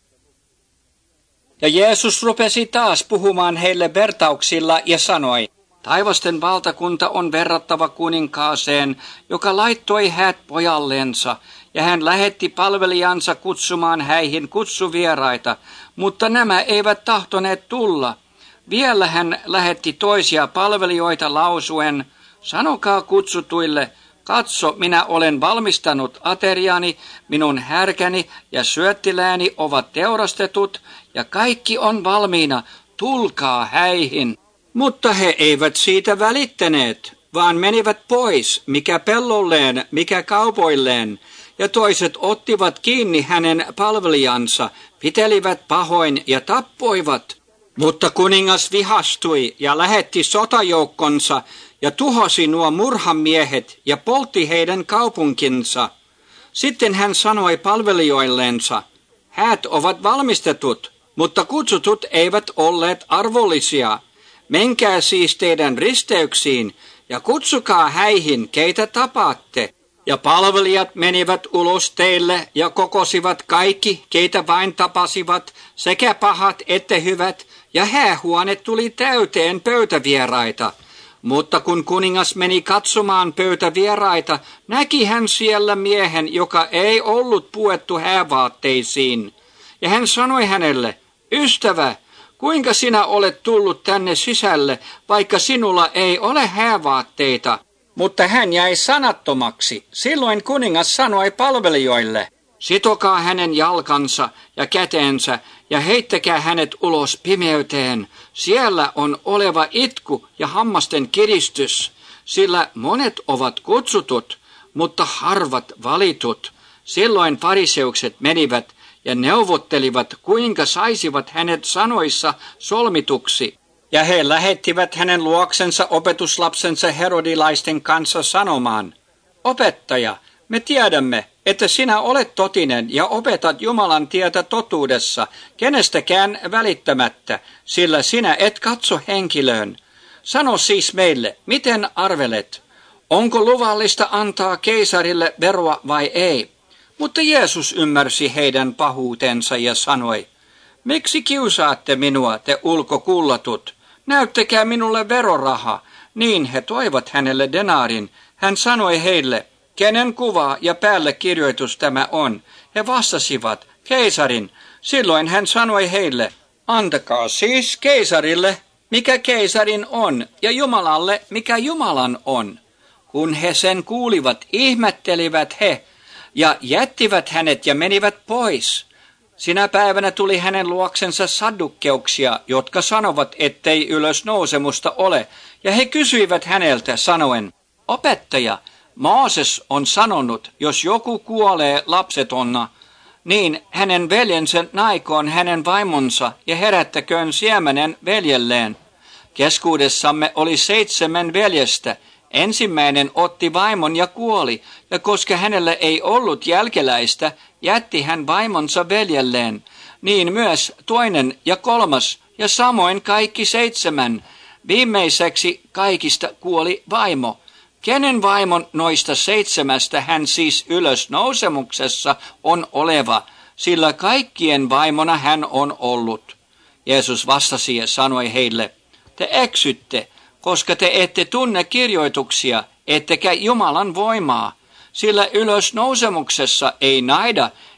Ja Jeesus rupesi taas puhumaan heille vertauksilla ja sanoi, taivasten valtakunta on verrattava kuninkaaseen, joka laittoi häät pojallensa, ja hän lähetti palvelijansa kutsumaan häihin kutsuvieraita, mutta nämä eivät tahtoneet tulla. Vielä hän lähetti toisia palvelijoita lausuen, sanokaa kutsutuille, katso, minä olen valmistanut ateriani, minun härkäni ja syöttilääni ovat teurastetut, ja kaikki on valmiina, tulkaa häihin. Mutta he eivät siitä välittäneet, vaan menivät pois, mikä pellolleen, mikä kaupoilleen, ja toiset ottivat kiinni hänen palvelijansa, pitelivät pahoin ja tappoivat. Mutta kuningas vihastui ja lähetti sotajoukkonsa ja tuhosi nuo murhamiehet ja poltti heidän kaupunkinsa. Sitten hän sanoi palvelijoillensa, häät ovat valmistetut, mutta kutsutut eivät olleet arvollisia. Menkää siis teidän risteyksiin ja kutsukaa häihin, keitä tapaatte. Ja palvelijat menivät ulos teille ja kokosivat kaikki, keitä vain tapasivat, sekä pahat että hyvät, ja häähuone tuli täyteen pöytävieraita. Mutta kun kuningas meni katsomaan pöytävieraita, näki hän siellä miehen, joka ei ollut puettu häävaatteisiin. Ja hän sanoi hänelle, ystävä, kuinka sinä olet tullut tänne sisälle, vaikka sinulla ei ole häävaatteita? Mutta hän jäi sanattomaksi. Silloin kuningas sanoi palvelijoille, sitokaa hänen jalkansa ja käteensä ja heittäkää hänet ulos pimeyteen. Siellä on oleva itku ja hammasten kiristys, sillä monet ovat kutsutut, mutta harvat valitut. Silloin fariseukset menivät ja neuvottelivat, kuinka saisivat hänet sanoissa solmituksi. Ja he lähettivät hänen luoksensa opetuslapsensa herodilaisten kanssa sanomaan, opettaja, me tiedämme, että sinä olet totinen ja opetat Jumalan tietä totuudessa, kenestäkään välittämättä, sillä sinä et katso henkilöön. Sano siis meille, miten arvelet, onko luvallista antaa keisarille veroa vai ei? Mutta Jeesus ymmärsi heidän pahuutensa ja sanoi, miksi kiusaatte minua, te ulkokullatut? Näyttäkää minulle veroraha. Niin he toivat hänelle denaarin. Hän sanoi heille, kenen kuva ja päälle kirjoitus tämä on? He vastasivat, keisarin. Silloin hän sanoi heille, antakaa siis keisarille, mikä keisarin on, ja Jumalalle, mikä Jumalan on. Kun he sen kuulivat, ihmettelivät he, ja jättivät hänet ja menivät pois. Sinä päivänä tuli hänen luoksensa saddukkeuksia, jotka sanovat, ettei ylösnousemusta ole, ja he kysyivät häneltä sanoen, opettaja, Mooses on sanonut, jos joku kuolee lapsetonna, niin hänen veljensä naikoon hänen vaimonsa ja herättäköön siemenen veljelleen. Keskuudessamme oli 7 veljestä. Ensimmäinen otti vaimon ja kuoli, ja koska hänellä ei ollut jälkeläistä, jätti hän vaimonsa veljelleen. Niin myös toinen ja kolmas, ja samoin kaikki 7. Viimeiseksi kaikista kuoli vaimo. Kenen vaimon noista 7 hän siis ylösnousemuksessa on oleva, sillä kaikkien vaimona hän on ollut. Jeesus vastasi ja sanoi heille, te eksytte, koska te ette tunne kirjoituksia, ettekä Jumalan voimaa, sillä ylösnousemuksessa ei naida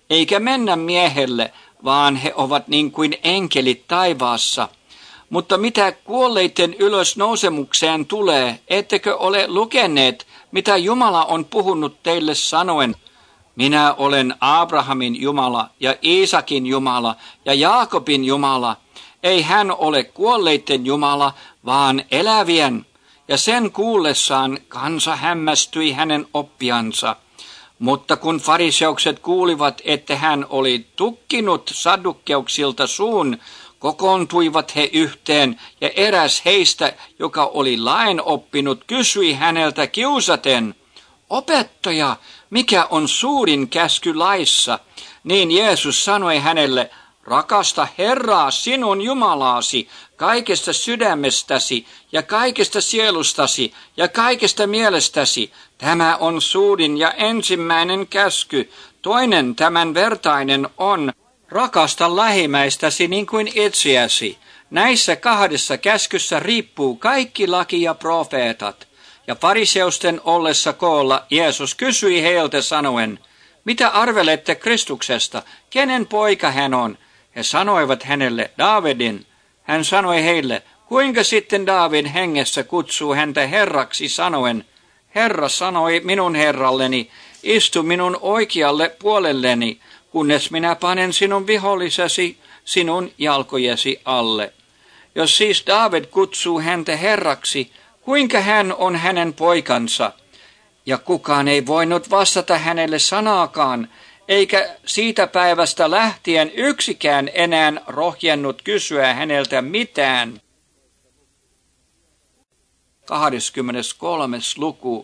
eikä mennä miehelle, vaan he ovat niin kuin enkelit taivaassa. Mutta mitä kuolleiden ylösnousemukseen tulee, ettekö ole lukeneet, mitä Jumala on puhunut teille sanoen, minä olen Abrahamin Jumala ja Iisakin Jumala ja Jaakobin Jumala. Ei hän ole kuolleiden Jumala, vaan elävien. Ja sen kuullessaan kansa hämmästyi hänen oppiansa. Mutta kun fariseukset kuulivat, että hän oli tukkinut saddukkeuksilta suun, kokoontuivat he yhteen, ja eräs heistä, joka oli lain oppinut, kysyi häneltä kiusaten, opettaja, mikä on suurin käsky laissa? Niin Jeesus sanoi hänelle, rakasta Herraa sinun Jumalaasi kaikesta sydämestäsi ja kaikesta sielustasi ja kaikesta mielestäsi. Tämä on suurin ja ensimmäinen käsky. Toinen tämän vertainen on, rakasta lähimmäistäsi niin kuin itseäsi. Näissä kahdessa käskyssä riippuu kaikki laki ja profeetat. Ja fariseusten ollessa koolla Jeesus kysyi heiltä sanoen, mitä arvelette Kristuksesta, kenen poika hän on? He sanoivat hänelle, Daavidin. Hän sanoi heille, kuinka sitten Daavid hengessä kutsuu häntä herraksi sanoen, Herra sanoi minun herralleni, istu minun oikealle puolelleni, kunnes minä panen sinun vihollisesi sinun jalkojesi alle. Jos siis Daavid kutsuu häntä herraksi, kuinka hän on hänen poikansa? Ja kukaan ei voinut vastata hänelle sanaakaan, eikä siitä päivästä lähtien yksikään enää rohjennut kysyä häneltä mitään. 23. luku.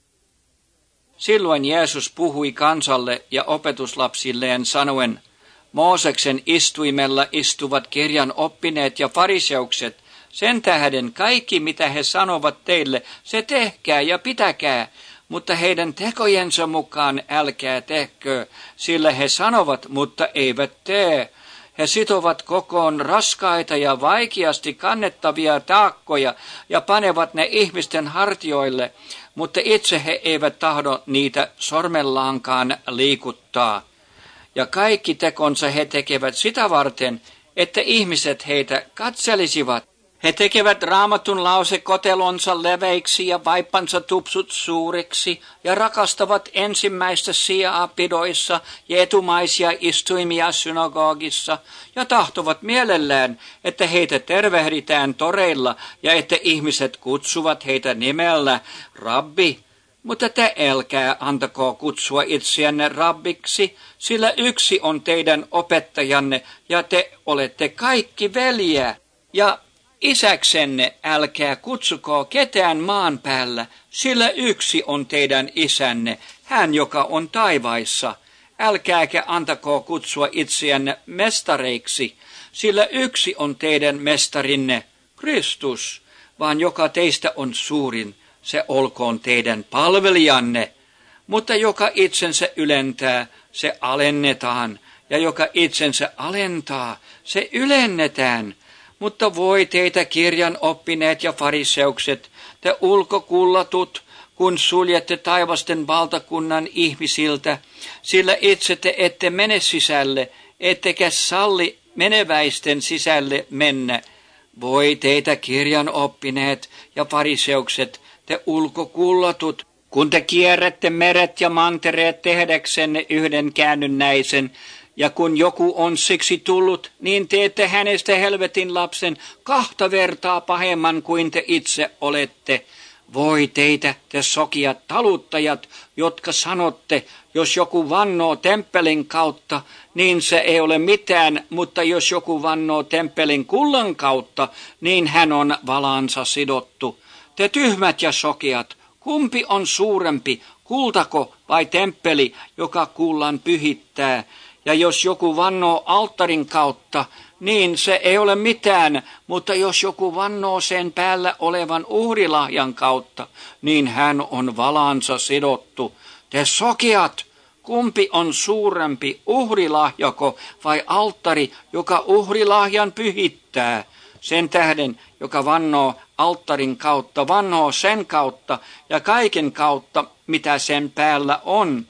Silloin Jeesus puhui kansalle ja opetuslapsilleen sanoen, Mooseksen istuimella istuvat kirjan oppineet ja fariseukset, sen tähden kaikki mitä he sanovat teille, se tehkää ja pitäkää, mutta heidän tekojensa mukaan älkää tehkö, sillä he sanovat, mutta eivät tee. He sitovat kokoon raskaita ja vaikeasti kannettavia taakkoja ja panevat ne ihmisten hartioille, mutta itse he eivät tahdo niitä sormellaankaan liikuttaa. Ja kaikki tekonsa he tekevät sitä varten, että ihmiset heitä katselisivat. He tekevät Raamatun lausekotelonsa leveiksi ja vaippansa tupsut suuriksi ja rakastavat ensimmäistä sijaa pidoissa ja etumaisia istuimia synagogissa ja tahtovat mielellään, että heitä tervehditään toreilla ja että ihmiset kutsuvat heitä nimellä Rabbi. Mutta te älkää antako kutsua itseänne rabbiksi, sillä yksi on teidän opettajanne ja te olette kaikki veljiä. Ja isäksenne älkää kutsuko ketään maan päällä, sillä yksi on teidän isänne, hän joka on taivaissa. Älkääkä antako kutsua itseänne mestareiksi, sillä yksi on teidän mestarinne, Kristus, vaan joka teistä on suurin, se olkoon teidän palvelijanne. Mutta joka itsensä ylentää, se alennetaan, ja joka itsensä alentaa, se ylennetään. Mutta voi teitä kirjan oppineet ja fariseukset, te ulkokullatut, kun suljette taivasten valtakunnan ihmisiltä, sillä itse te ette mene sisälle, ettekä salli meneväisten sisälle mennä. Voi teitä kirjan oppineet ja fariseukset, te ulkokullatut, kun te kierrätte meret ja mantereet tehdäksenne yhden käännynnäisen, ja kun joku on siksi tullut, niin teette hänestä helvetin lapsen 2 vertaa pahemman kuin te itse olette. Voi teitä, te sokiat taluttajat, jotka sanotte, jos joku vannoo temppelin kautta, niin se ei ole mitään, mutta jos joku vannoo temppelin kullan kautta, niin hän on valansa sidottu. Te tyhmät ja sokeat, kumpi on suurempi, kultako vai temppeli, joka kullan pyhittää? Ja jos joku vannoo alttarin kautta, niin se ei ole mitään, mutta jos joku vannoo sen päällä olevan uhrilahjan kautta, niin hän on valansa sidottu. Te sokeat, kumpi on suurempi, uhrilahjako vai alttari, joka uhrilahjan pyhittää? Sen tähden, joka vannoo alttarin kautta, vannoo sen kautta ja kaiken kautta, mitä sen päällä on.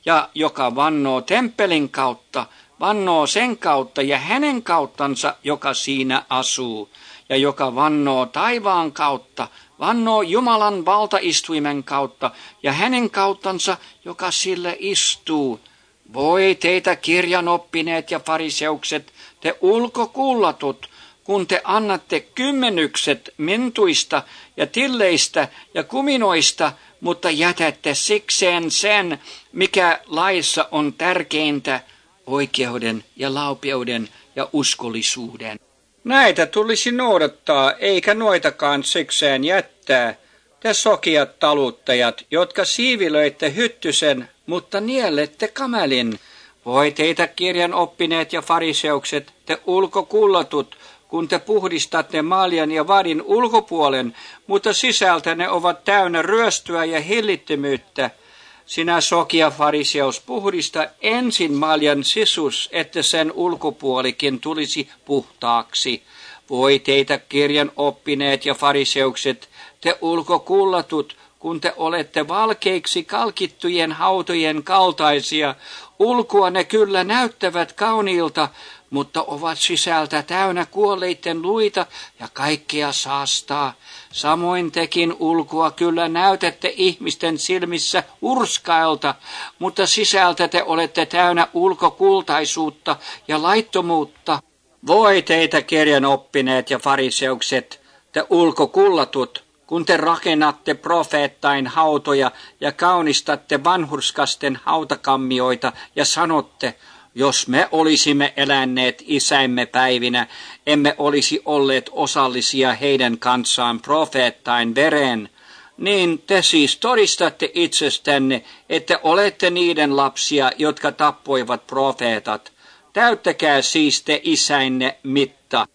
ja joka vannoo temppelin kautta, vannoo sen kautta ja hänen kauttansa, joka siinä asuu, ja joka vannoo taivaan kautta, vannoo Jumalan valtaistuimen kautta ja hänen kauttansa, joka sille istuu. Voi teitä kirjanoppineet ja fariseukset, te ulkokullatut, kun te annatte kymmenykset mintuista ja tilleistä ja kuminoista, mutta jätätte sikseen sen, mikä laissa on tärkeintä, oikeuden ja laupeuden ja uskollisuuden. Näitä tulisi noudattaa, eikä noitakaan sikseen jättää. Te sokiat taluttajat, jotka siivilöitte hyttysen, mutta niellette kamelin. Voi teitä kirjan oppineet ja fariseukset, te ulkokullatut, kun te puhdistatte maljan ja vadin ulkopuolen, mutta sisältä ne ovat täynnä ryöstöä ja hillittömyyttä. Sinä sokia fariseus, puhdista ensin maljan sisus, että sen ulkopuolikin tulisi puhtaaksi. Voi teitä kirjan oppineet ja fariseukset, te ulkokullatut, kun te olette valkeiksi kalkittujen hautojen kaltaisia. Ulkoa ne kyllä näyttävät kauniilta, mutta ovat sisältä täynnä kuolleiden luita ja kaikkea saastaa. Samoin tekin ulkoa kyllä näytätte ihmisten silmissä urskailta, mutta sisältä te olette täynnä ulkokultaisuutta ja laittomuutta. Voi teitä kirjan oppineet ja fariseukset, te ulkokullatut, kun te rakennatte profeettain hautoja ja kaunistatte vanhurskasten hautakammioita ja sanotte, jos me olisimme eläneet isäimme päivinä, emme olisi olleet osallisia heidän kanssaan profeettain vereen. Niin te siis todistatte itsestänne, että olette niiden lapsia, jotka tappoivat profeetat. Täyttäkää siis te isäinne mitta.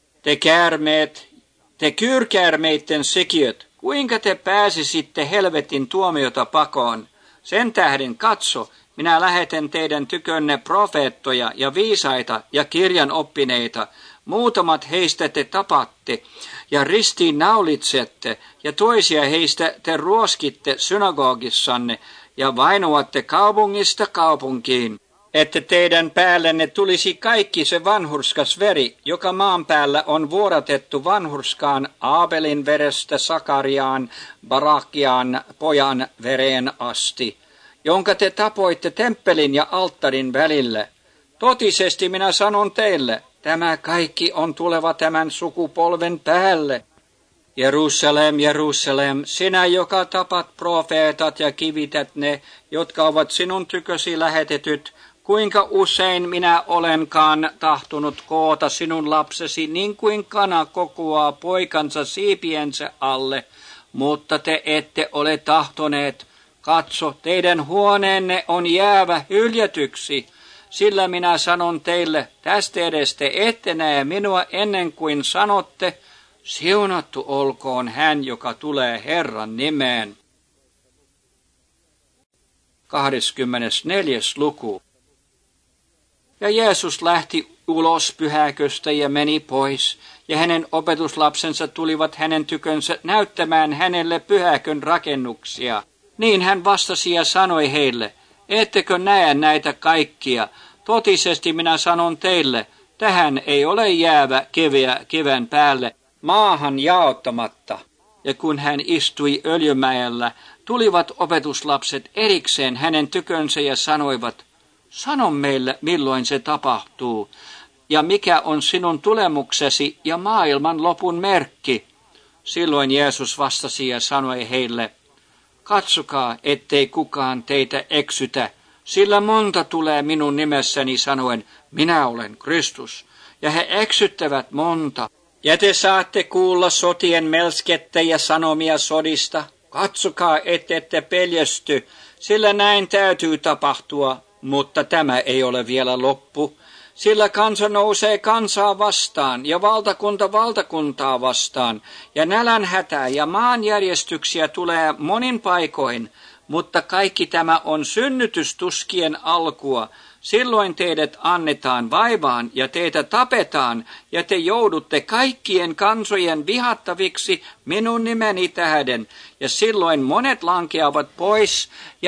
Te kyyrkäärmeitten sikiöt, kuinka te pääsisitte helvetin tuomiota pakoon? Sen tähden katso, minä lähetän teidän tykönne profeettoja ja viisaita ja kirjan oppineita. Muutamat heistä te tapatte ja ristiin naulitsette, ja toisia heistä te ruoskitte synagogissanne ja vainoatte kaupungista kaupunkiin, että teidän päällenne tulisi kaikki se vanhurskas veri, joka maan päällä on vuodatettu vanhurskaan Aabelin verestä Sakariaan, Barakiaan pojan vereen asti, jonka te tapoitte temppelin ja alttarin välille. Totisesti minä sanon teille, tämä kaikki on tuleva tämän sukupolven päälle. Jerusalem, Jerusalem, sinä, joka tapat profeetat ja kivität ne, jotka ovat sinun tykösi lähetetyt, kuinka usein minä olenkaan tahtonut koota sinun lapsesi, niin kuin kana kokoaa poikansa siipiensä alle, mutta te ette ole tahtoneet. Katso, teidän huoneenne on jäävä hyljätyksi, sillä minä sanon teille, tästä edes te ette näe minua ennen kuin sanotte, siunattu olkoon hän, joka tulee Herran nimeen. 24. luku. Ja Jeesus lähti ulos pyhäköstä ja meni pois, ja hänen opetuslapsensa tulivat hänen tykönsä näyttämään hänelle pyhäkön rakennuksia. Niin hän vastasi ja sanoi heille, ettekö näe näitä kaikkia? Totisesti minä sanon teille, tähän ei ole jäävä kiveä kiven päälle, maahan jaottamatta. Ja kun hän istui Öljymäellä, tulivat opetuslapset erikseen hänen tykönsä ja sanoivat, sano meille, milloin se tapahtuu, ja mikä on sinun tulemuksesi ja maailman lopun merkki. Silloin Jeesus vastasi ja sanoi heille, katsokaa, ettei kukaan teitä eksytä, sillä monta tulee minun nimessäni sanoen, minä olen Kristus, ja he eksyttävät monta. Ja te saatte kuulla sotien melskettä ja sanomia sodista. Katsokaa, ettette peljästy, sillä näin täytyy tapahtua, mutta tämä ei ole vielä loppu. Sillä kansa nousee kansaa vastaan ja valtakunta valtakuntaa vastaan, ja nälänhätää ja maanjärjestyksiä tulee monin paikoin, mutta kaikki tämä on synnytystuskien alkua. Silloin teidät annetaan vaivaan ja teitä tapetaan, ja te joudutte kaikkien kansojen vihattaviksi minun nimeni tähden. Ja silloin monet lankeavat pois ja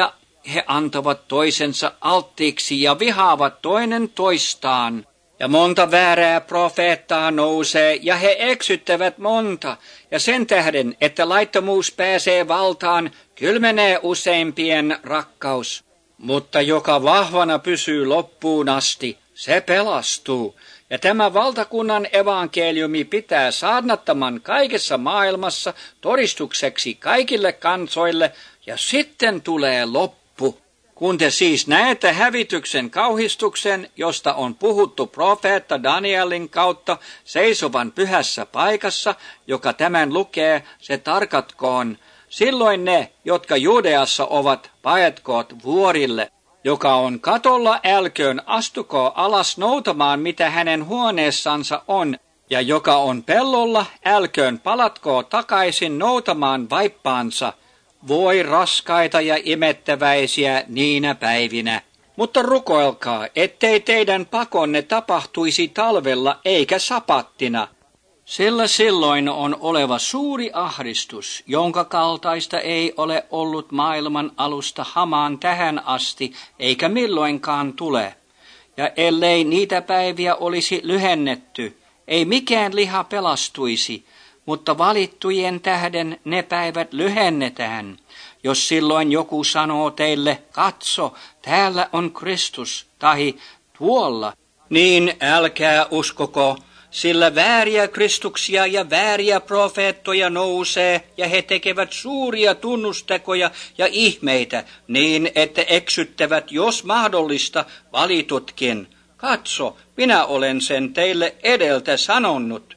he antavat toisensa alttiiksi ja vihaavat toinen toistaan. Ja monta väärää profeettaa nousee, ja he eksyttävät monta. Ja sen tähden, että laittomuus pääsee valtaan, kylmenee useimpien rakkaus. Mutta joka vahvana pysyy loppuun asti, se pelastuu. Ja tämä valtakunnan evankeliumi pitää saarnattaman kaikessa maailmassa todistukseksi kaikille kansoille, ja sitten tulee loppu. Kun te siis näette hävityksen kauhistuksen, josta on puhuttu profeetta Danielin kautta seisovan pyhässä paikassa, joka tämän lukee, se tarkatkoon. Silloin ne, jotka Judeassa ovat, paetkoot vuorille. Joka on katolla, älköön astuko alas noutamaan, mitä hänen huoneessansa on, ja joka on pellolla, älköön palatko takaisin noutamaan vaippaansa. Voi raskaita ja imettäväisiä niinä päivinä. Mutta rukoilkaa, ettei teidän pakonne tapahtuisi talvella eikä sapattina. Sillä silloin on oleva suuri ahdistus, jonka kaltaista ei ole ollut maailman alusta hamaan tähän asti, eikä milloinkaan tule. Ja ellei niitä päiviä olisi lyhennetty, ei mikään liha pelastuisi, mutta valittujen tähden ne päivät lyhennetään. Jos silloin joku sanoo teille, katso, täällä on Kristus, tahi tuolla, niin älkää uskoko, sillä vääriä Kristuksia ja vääriä profeettoja nousee, ja he tekevät suuria tunnustekoja ja ihmeitä, niin että eksyttävät, jos mahdollista, valitutkin. Katso, minä olen sen teille edeltä sanonut.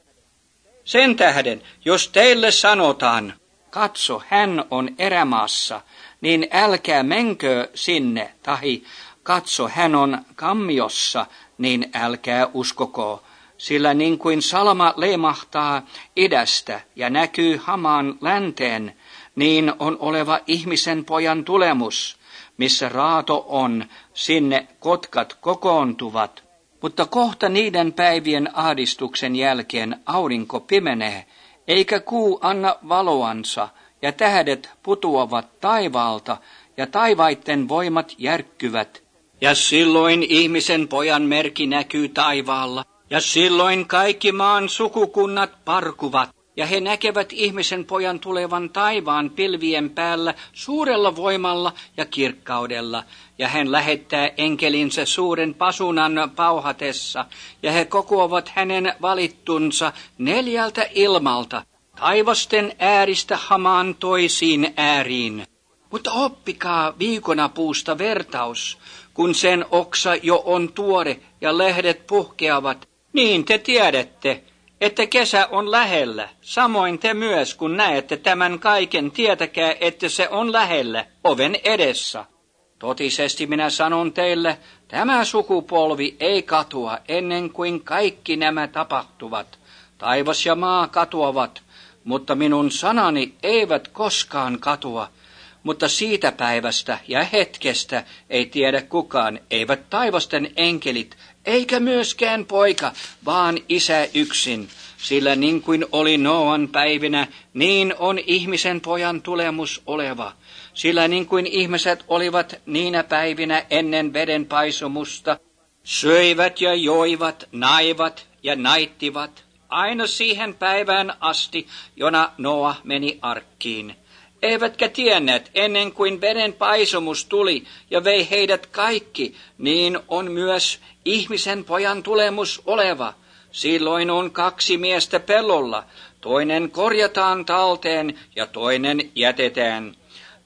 Sen tähden, jos teille sanotaan, katso, hän on erämaassa, niin älkää menkö sinne, tahi katso, hän on kammiossa, niin älkää uskoko. Sillä niin kuin salama leimahtaa idästä ja näkyy hamaan länteen, niin on oleva ihmisen pojan tulemus, missä raato on, sinne kotkat kokoontuvat. Mutta kohta niiden päivien ahdistuksen jälkeen aurinko pimenee, eikä kuu anna valoansa, ja tähdet putoavat taivaalta, ja taivaitten voimat järkkyvät. Ja silloin ihmisen pojan merkki näkyy taivaalla. Ja silloin kaikki maan sukukunnat parkuvat, ja he näkevät ihmisen pojan tulevan taivaan pilvien päällä suurella voimalla ja kirkkaudella. Ja hän lähettää enkelinsä suuren pasunan pauhatessa, ja he kokoavat hänen valittunsa 4 ilmalta, taivasten ääristä hamaan toisiin ääriin. Mutta oppikaa viikonapuusta vertaus, kun sen oksa jo on tuore ja lehdet puhkeavat. Niin te tiedätte, että kesä on lähellä. Samoin te myös, kun näette tämän kaiken, tietäkää, että se on lähellä, oven edessä. Totisesti minä sanon teille, tämä sukupolvi ei katoa ennen kuin kaikki nämä tapahtuvat. Taivas ja maa katoavat, mutta minun sanani eivät koskaan katoa. Mutta siitä päivästä ja hetkestä ei tiedä kukaan, eivät taivasten enkelit, eikä myöskään poika, vaan Isä yksin. Sillä niin kuin oli Nooan päivinä, niin on ihmisen pojan tulemus oleva. Sillä niin kuin ihmiset olivat niinä päivinä ennen veden paisumusta, söivät ja joivat, naivat ja naittivat, aina siihen päivään asti, jona Noa meni arkkiin. Eivätkä tienneet ennen kuin veden paisumus tuli ja vei heidät kaikki, niin on myös ihmisen pojan tulemus oleva. Silloin on 2 miestä pellolla, toinen korjataan talteen ja toinen jätetään.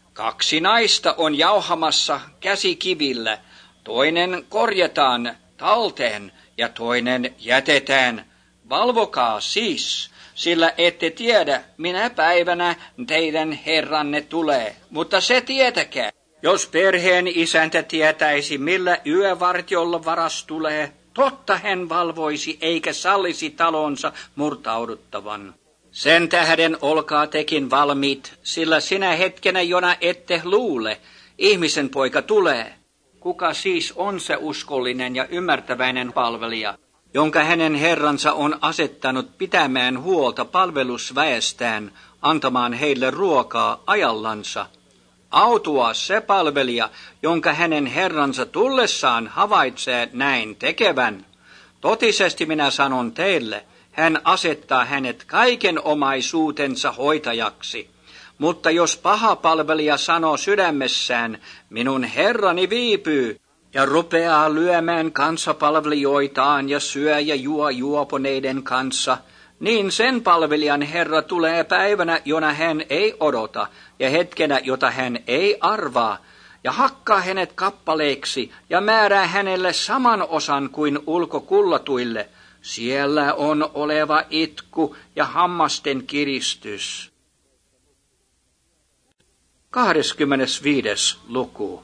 2 naista on jauhamassa käsikivillä, toinen korjataan talteen ja toinen jätetään. Valvokaa siis, sillä ette tiedä, minä päivänä teidän Herranne tulee. Mutta se tietäkää, jos perheen isäntä tietäisi, millä yövartiolla varas tulee, totta hän valvoisi eikä sallisi talonsa murtauduttavan. Sen tähden olkaa tekin valmiit, sillä sinä hetkenä, jona ette luule, ihmisen poika tulee. Kuka siis on se uskollinen ja ymmärtäväinen palvelija, jonka hänen herransa on asettanut pitämään huolta palvelusväestään, antamaan heille ruokaa ajallansa? Autua se palvelija, jonka hänen herransa tullessaan havaitsee näin tekevän. Totisesti minä sanon teille, hän asettaa hänet kaiken omaisuutensa hoitajaksi. Mutta jos paha palvelija sanoo sydämessään, minun herrani viipyy, ja rupeaa lyömään kanssapalvelijoitaan ja syö ja juo juoponeiden kanssa, niin sen palvelijan herra tulee päivänä, jona hän ei odota, ja hetkenä, jota hän ei arvaa, ja hakkaa hänet kappaleiksi, ja määrää hänelle saman osan kuin ulkokullatuille. Siellä on oleva itku ja hammasten kiristys. 25. luku.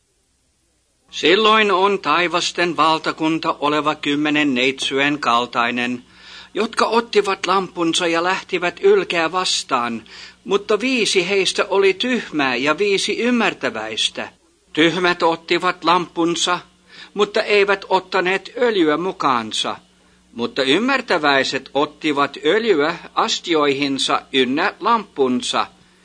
Silloin on taivasten valtakunta oleva 10 neitsyen kaltainen, jotka ottivat lampunsa ja lähtivät ylkää vastaan, mutta 5 heistä oli tyhmää ja 5 ymmärtäväistä. Tyhmät ottivat lampunsa, mutta eivät ottaneet öljyä mukaansa, mutta ymmärtäväiset ottivat öljyä astioihinsa ynnä lampunsa.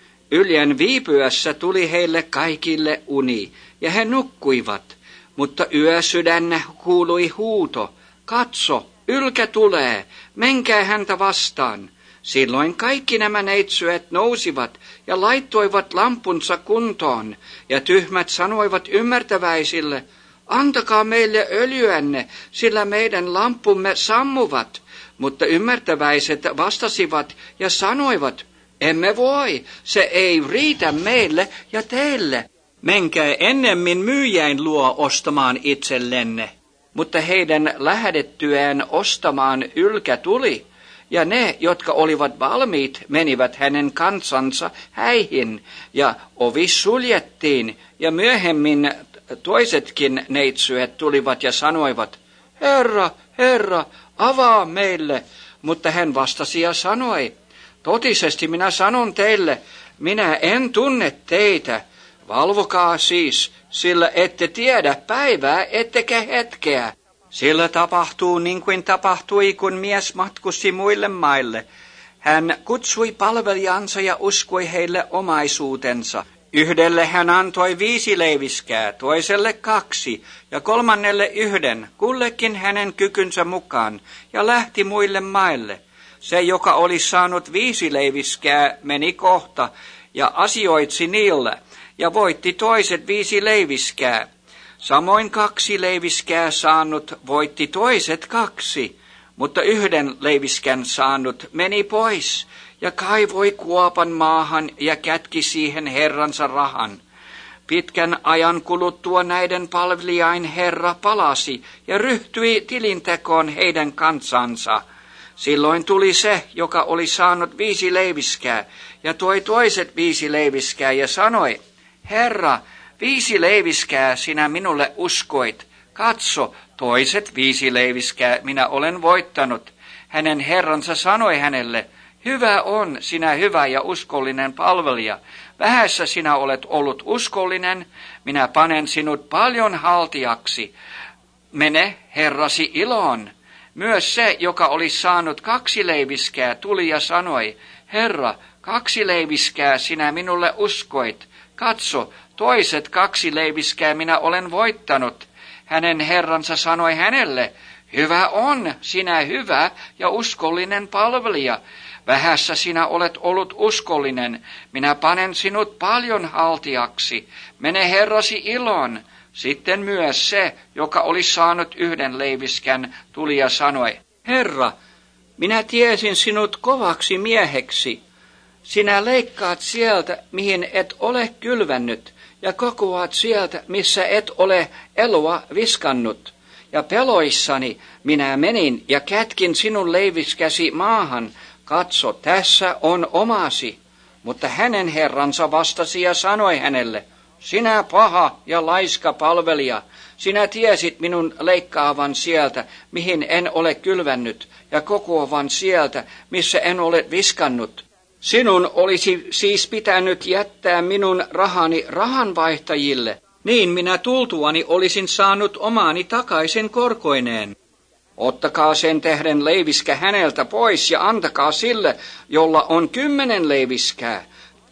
Ylen viipyessä tuli heille kaikille uni, ja he nukkuivat, mutta yösydännä kuului huuto, katso, ylkä tulee, menkää häntä vastaan. Silloin kaikki nämä neitsyöt nousivat ja laittoivat lampunsa kuntoon, ja tyhmät sanoivat ymmärtäväisille, antakaa meille öljyänne, sillä meidän lampumme sammuvat. Mutta ymmärtäväiset vastasivat ja sanoivat, emme voi, se ei riitä meille ja teille. Menkää ennemmin myyjäin luo ostamaan itsellenne. Mutta heidän lähdettyään ostamaan ylkä tuli, ja ne, jotka olivat valmiit, menivät hänen kansansa häihin, ja ovi suljettiin, ja myöhemmin toisetkin neitsyöt tulivat ja sanoivat, Herra, Herra, avaa meille. Mutta hän vastasi ja sanoi, totisesti minä sanon teille, minä en tunne teitä. Valvokaa siis, sillä ette tiedä päivää ettekä hetkeä. Sillä tapahtuu niin kuin tapahtui, kun mies matkusti muille maille. Hän kutsui palvelijansa ja uskoi heille omaisuutensa. Yhdelle hän antoi 5 leiviskää, toiselle 2 ja kolmannelle 1, kullekin hänen kykynsä mukaan, ja lähti muille maille. Se, joka oli saanut 5 leiviskää, meni kohta ja asioitsi niillä, ja voitti toiset 5 leiviskää. Samoin 2 leiviskää saanut voitti toiset 2, mutta 1 leiviskän saanut meni pois ja kaivoi kuopan maahan ja kätki siihen herransa rahan. Pitkän ajan kuluttua näiden palvelijain herra palasi ja ryhtyi tilintekoon heidän kansansa. Silloin tuli se, joka oli saanut 5 leiviskää, ja toi toiset 5 leiviskää ja sanoi, Herra, 5 leiviskää sinä minulle uskoit. Katso, toiset 5 leiviskää minä olen voittanut. Hänen herransa sanoi hänelle, hyvä on, sinä hyvä ja uskollinen palvelija. Vähässä sinä olet ollut uskollinen, minä panen sinut paljon haltijaksi. Mene herrasi iloon. Myös se, joka oli saanut 2 leiviskää, tuli ja sanoi, Herra, 2 leiviskää sinä minulle uskoit. Katso, toiset 2 leiviskää minä olen voittanut. Hänen herransa sanoi hänelle, hyvä on, sinä hyvä ja uskollinen palvelija. Vähässä sinä olet ollut uskollinen, minä panen sinut paljon haltijaksi. Mene herrasi iloon. Sitten myös se, joka oli saanut 1 leiviskän, tuli ja sanoi, Herra, minä tiesin sinut kovaksi mieheksi. Sinä leikkaat sieltä, mihin et ole kylvännyt, ja kokoat sieltä, missä et ole eloa viskannut. Ja peloissani minä menin ja kätkin sinun leiviskäsi maahan. Katso, tässä on omasi. Mutta hänen herransa vastasi ja sanoi hänelle, sinä paha ja laiska palvelija, sinä tiesit minun leikkaavan sieltä, mihin en ole kylvännyt, ja kokoavan sieltä, missä en ole viskannut. Sinun olisi siis pitänyt jättää minun rahani rahanvaihtajille, niin minä tultuani olisin saanut omaani takaisin korkoineen. Ottakaa sen tähden leiviskä häneltä pois ja antakaa sille, jolla on 10 leiviskää.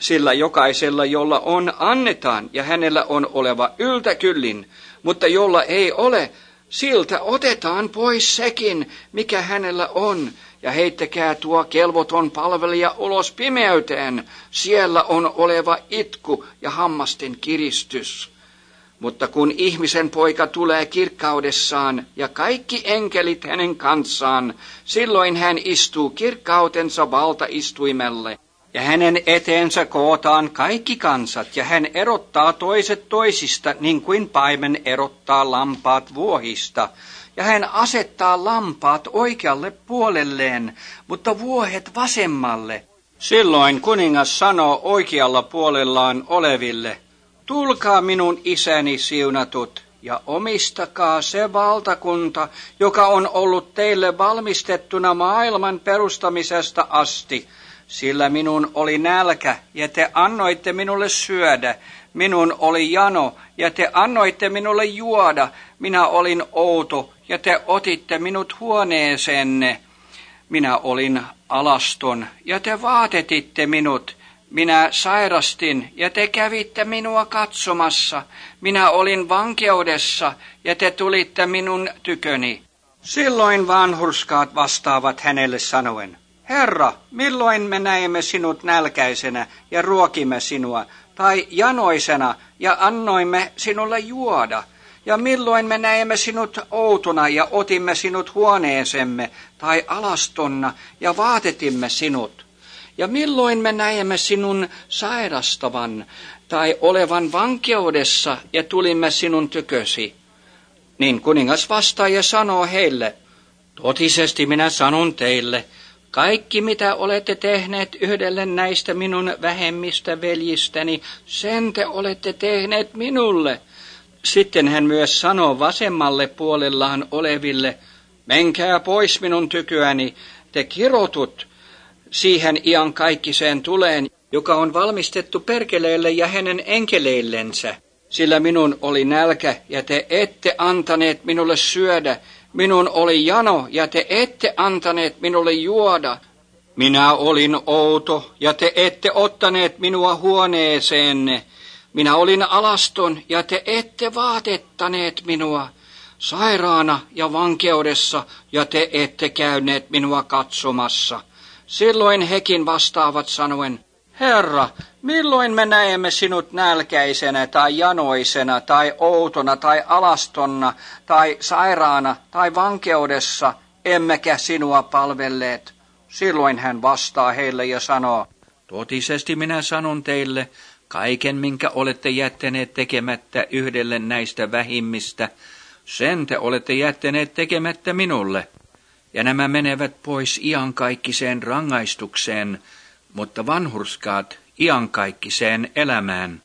Sillä jokaisella, jolla on, annetaan, ja hänellä on oleva yltäkyllin, mutta jolla ei ole, siltä otetaan pois sekin, mikä hänellä on, ja heittäkää tuo kelvoton palvelija ulos pimeyteen, siellä on oleva itku ja hammasten kiristys. Mutta kun ihmisen poika tulee kirkkaudessaan ja kaikki enkelit hänen kanssaan, silloin hän istuu kirkkautensa valtaistuimelle. Ja hänen eteensä kootaan kaikki kansat, ja hän erottaa toiset toisista, niin kuin paimen erottaa lampaat vuohista. Ja hän asettaa lampaat oikealle puolelleen, mutta vuohet vasemmalle. Silloin kuningas sanoo oikealla puolellaan oleville, tulkaa minun isäni siunatut, ja omistakaa se valtakunta, joka on ollut teille valmistettuna maailman perustamisesta asti. Sillä minun oli nälkä, ja te annoitte minulle syödä. Minun oli jano, ja te annoitte minulle juoda. Minä olin outo, ja te otitte minut huoneeseenne. Minä olin alaston, ja te vaatetitte minut. Minä sairastin, ja te kävitte minua katsomassa. Minä olin vankeudessa, ja te tulitte minun tyköni. Silloin vanhurskaat vastaavat hänelle sanoen, Herra, milloin me näemme sinut nälkäisenä ja ruokimme sinua, tai janoisena ja annoimme sinulle juoda? Ja milloin me näemme sinut outona ja otimme sinut huoneeseemme, tai alastonna ja vaatetimme sinut? Ja milloin me näemme sinun sairastavan tai olevan vankeudessa ja tulimme sinun tykösi? Niin kuningas vastaa ja sanoo heille, totisesti minä sanon teille, kaikki mitä olette tehneet yhdelle näistä minun vähemmistä veljistäni, sen te olette tehneet minulle. Sitten hän myös sanoo vasemmalle puolellaan oleville, menkää pois minun tykyäni, te kirotut siihen iankaikkiseen tuleen, joka on valmistettu perkeleille ja hänen enkeleillensä. Sillä minun oli nälkä, ja te ette antaneet minulle syödä. Minun oli jano, ja te ette antaneet minulle juoda. Minä olin outo, ja te ette ottaneet minua huoneeseenne. Minä olin alaston, ja te ette vaatettaneet minua. Sairaana ja vankeudessa, ja te ette käyneet minua katsomassa. Silloin hekin vastaavat sanoen, Herra, milloin me näemme sinut nälkäisenä tai janoisena tai outona tai alastonna tai sairaana tai vankeudessa, emmekä sinua palvelleet? Silloin hän vastaa heille ja sanoo, totisesti minä sanon teille, kaiken minkä olette jättäneet tekemättä yhdelle näistä vähimmistä, sen te olette jättäneet tekemättä minulle. Ja nämä menevät pois iankaikkiseen rangaistukseen, mutta vanhurskaat iankaikkiseen elämään.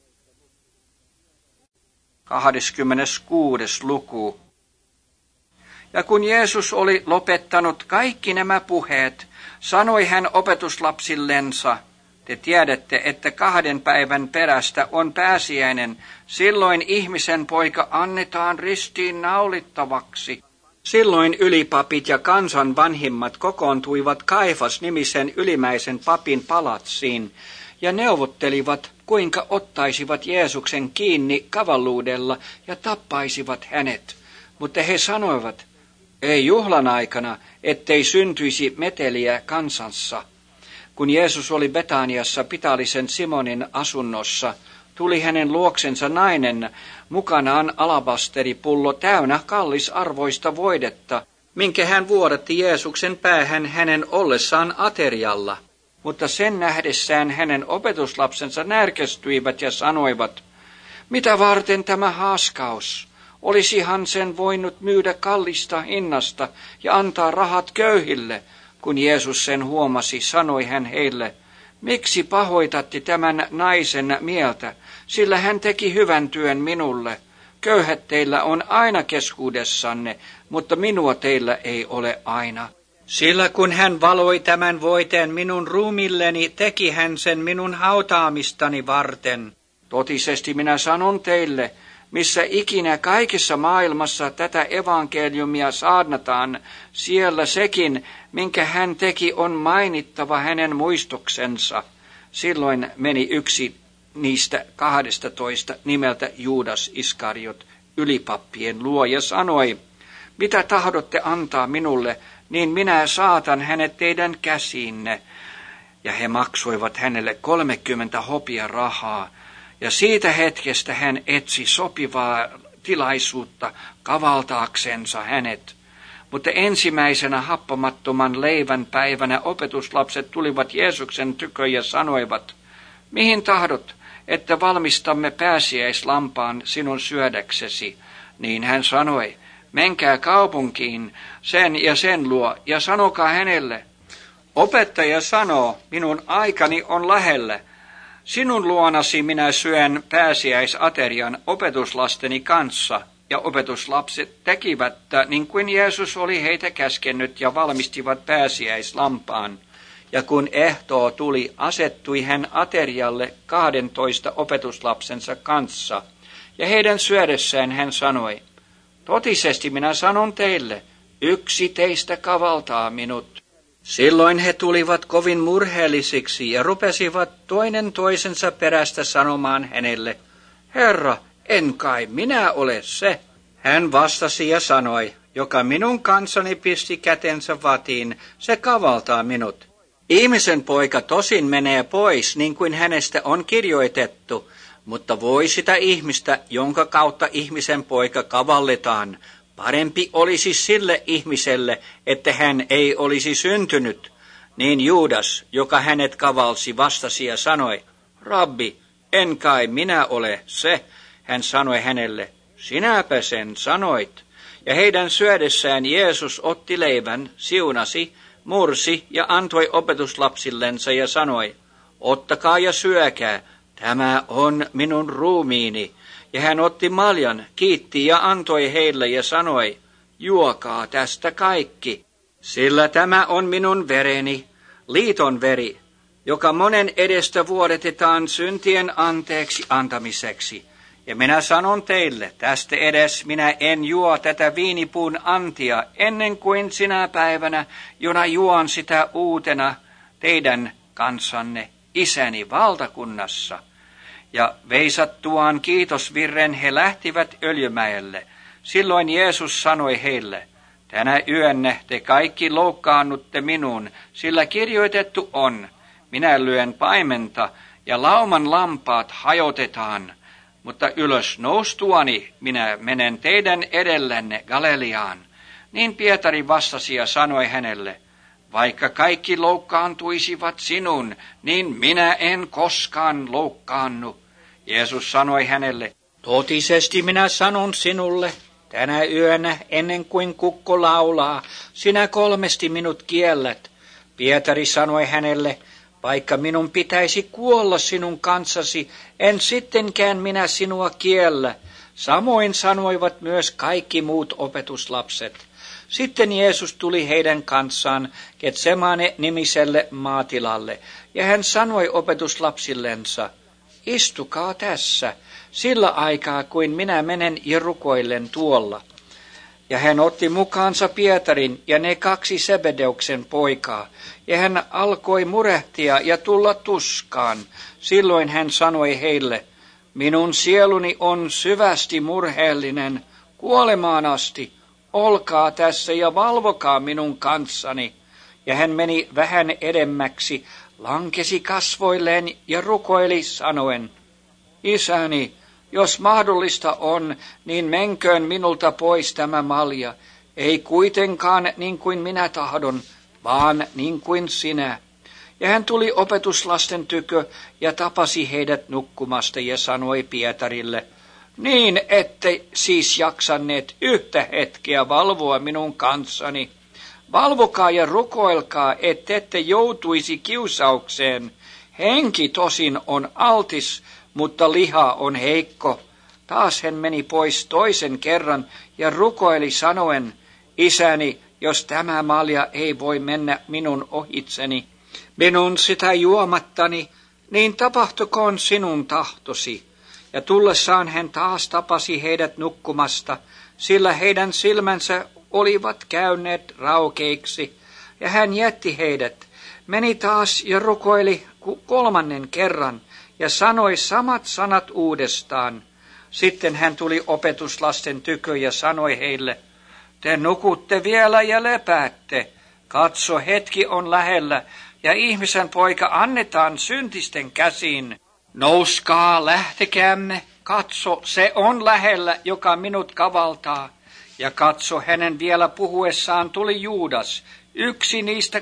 26. luku. Ja kun Jeesus oli lopettanut kaikki nämä puheet, sanoi hän opetuslapsillensa, te tiedätte, että 2 päivän perästä on pääsiäinen, silloin ihmisen poika annetaan ristiin naulittavaksi. Silloin ylipapit ja kansan vanhimmat kokoontuivat Kaifas-nimisen ylimäisen papin palatsiin ja neuvottelivat, kuinka ottaisivat Jeesuksen kiinni kavalluudella ja tappaisivat hänet. Mutta he sanoivat, ei juhlan aikana, ettei syntyisi meteliä kansassa. Kun Jeesus oli Betaniassa Pitalisen Simonin asunnossa, tuli hänen luoksensa nainen, mukanaan alabasteripullo täynnä kallisarvoista voidetta, minkä hän vuodatti Jeesuksen päähän hänen ollessaan aterialla. Mutta sen nähdessään hänen opetuslapsensa närkästyivät ja sanoivat, mitä varten tämä haaskaus? Olisihan sen voinut myydä kallista hinnasta ja antaa rahat köyhille. Kun Jeesus sen huomasi, sanoi hän heille, miksi pahoitatte tämän naisen mieltä, sillä hän teki hyvän työn minulle. Köyhät teillä on aina keskuudessanne, mutta minua teillä ei ole aina. Sillä kun hän valoi tämän voiteen minun ruumilleni, teki hän sen minun hautaamistani varten. Totisesti minä sanon teille, missä ikinä kaikessa maailmassa tätä evankeliumia saarnataan, siellä sekin, minkä hän teki, on mainittava hänen muistoksensa. Silloin meni yksi niistä 12 nimeltä Juudas Iskariot ylipappien luo ja sanoi, mitä tahdotte antaa minulle, niin minä saatan hänet teidän käsiinne. Ja he maksoivat hänelle 30 hopia rahaa, ja siitä hetkestä hän etsi sopivaa tilaisuutta kavaltaaksensa hänet. Mutta ensimmäisenä happamattoman leivän päivänä opetuslapset tulivat Jeesuksen tykö ja sanoivat, mihin tahdot, että valmistamme pääsiäislampaan sinun syödäksesi? Niin hän sanoi, menkää kaupunkiin sen ja sen luo ja sanokaa hänelle, opettaja sanoo, minun aikani on lähellä. Sinun luonasi minä syön pääsiäisaterian opetuslasteni kanssa. Ja opetuslapset tekivät, niin kuin Jeesus oli heitä käskenyt ja valmistivat pääsiäislampaan. Ja kun ehtoo tuli, asettui hän aterialle 12 opetuslapsensa kanssa. Ja heidän syödessään hän sanoi, totisesti minä sanon teille, yksi teistä kavaltaa minut. Silloin he tulivat kovin murheellisiksi ja rupesivat toinen toisensa perästä sanomaan hänelle, Herra, en kai minä ole se. Hän vastasi ja sanoi, joka minun kanssani pisti kätensä vatiin, se kavaltaa minut. Ihmisen poika tosin menee pois, niin kuin hänestä on kirjoitettu, mutta voi sitä ihmistä, jonka kautta ihmisen poika kavalletaan. Parempi olisi sille ihmiselle, että hän ei olisi syntynyt. Niin Juudas, joka hänet kavalsi, vastasi ja sanoi, Rabbi, en kai minä ole se. Hän sanoi hänelle, sinäpä sen sanoit. Ja heidän syödessään Jeesus otti leivän, siunasi, mursi ja antoi opetuslapsillensa ja sanoi, ottakaa ja syökää, tämä on minun ruumiini. Ja hän otti maljan, kiitti ja antoi heille ja sanoi, juokaa tästä kaikki, sillä tämä on minun vereni, liiton veri, joka monen edestä vuodetetaan syntien anteeksi antamiseksi. Ja minä sanon teille, tästä edes minä en juo tätä viinipuun antia ennen kuin sinä päivänä, jona juon sitä uutena teidän kanssanne isäni valtakunnassa. Ja veisattuaan kiitosvirren he lähtivät Öljymäelle. Silloin Jeesus sanoi heille, tänä yönä te kaikki loukkaannutte minuun, sillä kirjoitettu on, minä lyön paimenta ja lauman lampaat hajotetaan. Mutta ylös noustuani minä menen teidän edellänne Galileaan. Niin Pietari vastasi ja sanoi hänelle, vaikka kaikki loukkaantuisivat sinun, niin minä en koskaan loukkaannu. Jeesus sanoi hänelle, totisesti minä sanon sinulle, tänä yönä ennen kuin kukko laulaa, sinä 3 minut kiellät. Pietari sanoi hänelle, vaikka minun pitäisi kuolla sinun kanssasi, en sittenkään minä sinua kiellä. Samoin sanoivat myös kaikki muut opetuslapset. Sitten Jeesus tuli heidän kanssaan Getsemane-nimiselle maatilalle, ja hän sanoi opetuslapsillensa, istukaa tässä, sillä aikaa kuin minä menen ja rukoilen tuolla. Ja hän otti mukaansa Pietarin ja ne 2 Sebedeuksen poikaa, ja hän alkoi murehtia ja tulla tuskaan. Silloin hän sanoi heille, minun sieluni on syvästi murheellinen, kuolemaan asti, olkaa tässä ja valvokaa minun kanssani. Ja hän meni vähän edemmäksi, lankesi kasvoilleen ja rukoili sanoen, isäni, jos mahdollista on, niin menköön minulta pois tämä malja, ei kuitenkaan niin kuin minä tahdon, vaan niin kuin sinä. Ja hän tuli opetuslasten tykö ja tapasi heidät nukkumasta ja sanoi Pietarille, niin ette siis jaksanneet yhtä hetkeä valvoa minun kanssani. Valvokaa ja rukoilkaa, ettette joutuisi kiusaukseen. Henki tosin on altis, mutta liha on heikko. Taas hän meni pois toisen kerran ja rukoili sanoen, isäni, jos tämä malja ei voi mennä minun ohitseni, minun sitä juomattani, niin tapahtukoon sinun tahtosi. Ja tullessaan hän taas tapasi heidät nukkumasta, sillä heidän silmänsä olivat käyneet raukeiksi, ja hän jätti heidät. meni taas ja rukoili kolmannen kerran ja sanoi samat sanat uudestaan. Sitten hän tuli opetuslasten tykö ja sanoi heille, te nukutte vielä ja lepäätte. Katso, hetki on lähellä ja ihmisen poika annetaan syntisten käsiin. Nouskaa, lähtekäämme. Katso, se on lähellä, joka minut kavaltaa. Ja katso, hänen vielä puhuessaan tuli Juudas, yksi niistä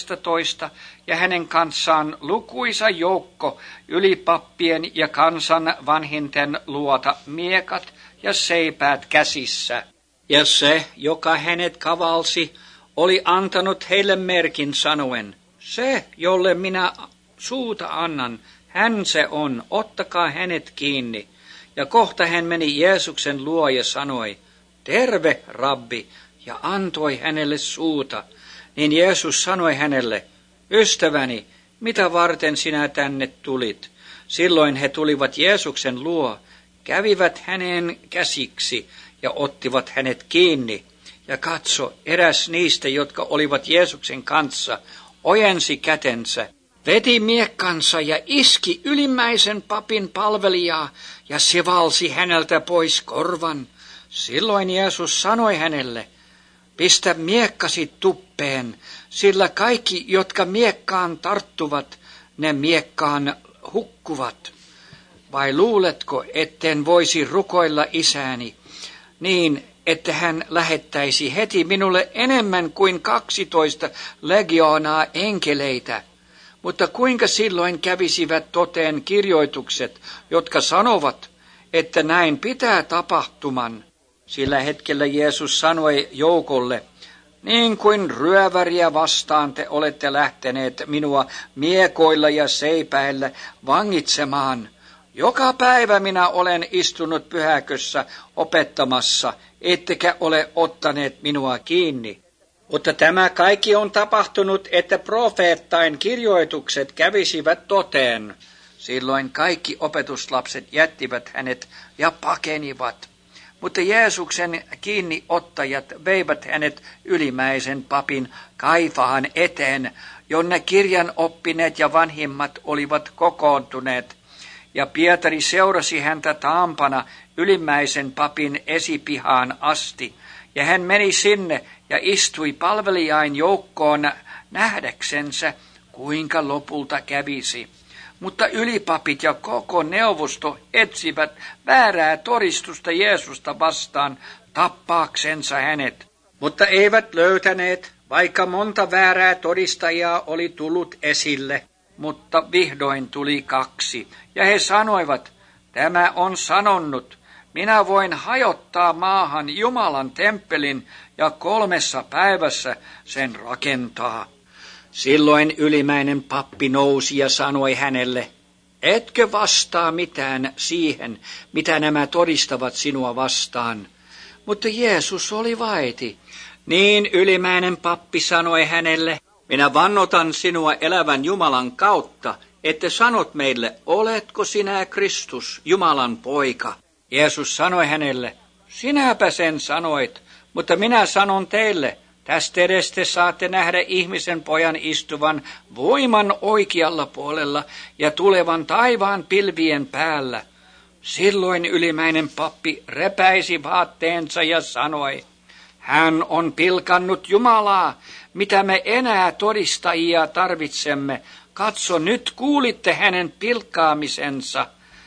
12, ja hänen kanssaan lukuisa joukko ylipappien ja kansan vanhinten luota miekat ja seipäät käsissä. Ja se, joka hänet kavalsi, oli antanut heille merkin sanoen, se, jolle minä suuta annan, hän se on, ottakaa hänet kiinni. Ja kohta hän meni Jeesuksen luo ja sanoi, terve, rabbi, ja antoi hänelle suuta. Niin Jeesus sanoi hänelle, ystäväni, mitä varten sinä tänne tulit? Silloin he tulivat Jeesuksen luo, kävivät häneen käsiksi ja ottivat hänet kiinni. Ja katso, eräs niistä, jotka olivat Jeesuksen kanssa, ojensi kätensä, veti miekkansa ja iski ylimmäisen papin palvelijaa ja sivalsi häneltä pois korvan. Silloin Jeesus sanoi hänelle, pistä miekkasi tuppeen, sillä kaikki, jotka miekkaan tarttuvat, ne miekkaan hukkuvat. Vai luuletko, etten voisi rukoilla isäni, niin että hän lähettäisi heti minulle enemmän kuin 12 legioonaa enkeleitä? Mutta kuinka silloin kävisivät toteen kirjoitukset, jotka sanovat, että näin pitää tapahtuman? Sillä hetkellä Jeesus sanoi joukolle, niin kuin ryöväriä vastaan te olette lähteneet minua miekoilla ja seipäillä vangitsemaan. Joka päivä minä olen istunut pyhäkössä opettamassa, ettekä ole ottaneet minua kiinni. Mutta tämä kaikki on tapahtunut, että profeettain kirjoitukset kävisivät toteen. Silloin kaikki opetuslapset jättivät hänet ja pakenivat. Mutta Jeesuksen kiinniottajat veivät hänet ylimmäisen papin Kaifaan eteen, jonne kirjan oppineet ja vanhimmat olivat kokoontuneet. Ja Pietari seurasi häntä taampana ylimmäisen papin esipihaan asti. Ja hän meni sinne ja istui palvelijain joukkoon nähdäksensä, kuinka lopulta kävisi. Mutta ylipapit ja koko neuvosto etsivät väärää todistusta Jeesusta vastaan tappaaksensa hänet. Mutta eivät löytäneet, vaikka monta väärää todistajaa oli tullut esille. Mutta vihdoin tuli 2, ja he sanoivat, tämä on sanonut, minä voin hajottaa maahan Jumalan temppelin ja 3 päivässä sen rakentaa. Silloin ylimmäinen pappi nousi ja sanoi hänelle, etkö vastaa mitään siihen, mitä nämä todistavat sinua vastaan? Mutta Jeesus oli vaiti. Niin ylimmäinen pappi sanoi hänelle, minä vannotan sinua elävän Jumalan kautta, että sanot meille, oletko sinä Kristus, Jumalan poika? Jeesus sanoi hänelle, sinäpä sen sanoit, mutta minä sanon teille, tästä edestä saatte nähdä ihmisen pojan istuvan voiman oikealla puolella ja tulevan taivaan pilvien päällä. Silloin ylimmäinen pappi repäisi vaatteensa ja sanoi, hän on pilkannut Jumalaa, mitä me enää todistajia tarvitsemme. Katso, nyt kuulitte hänen pilkkaamisensa.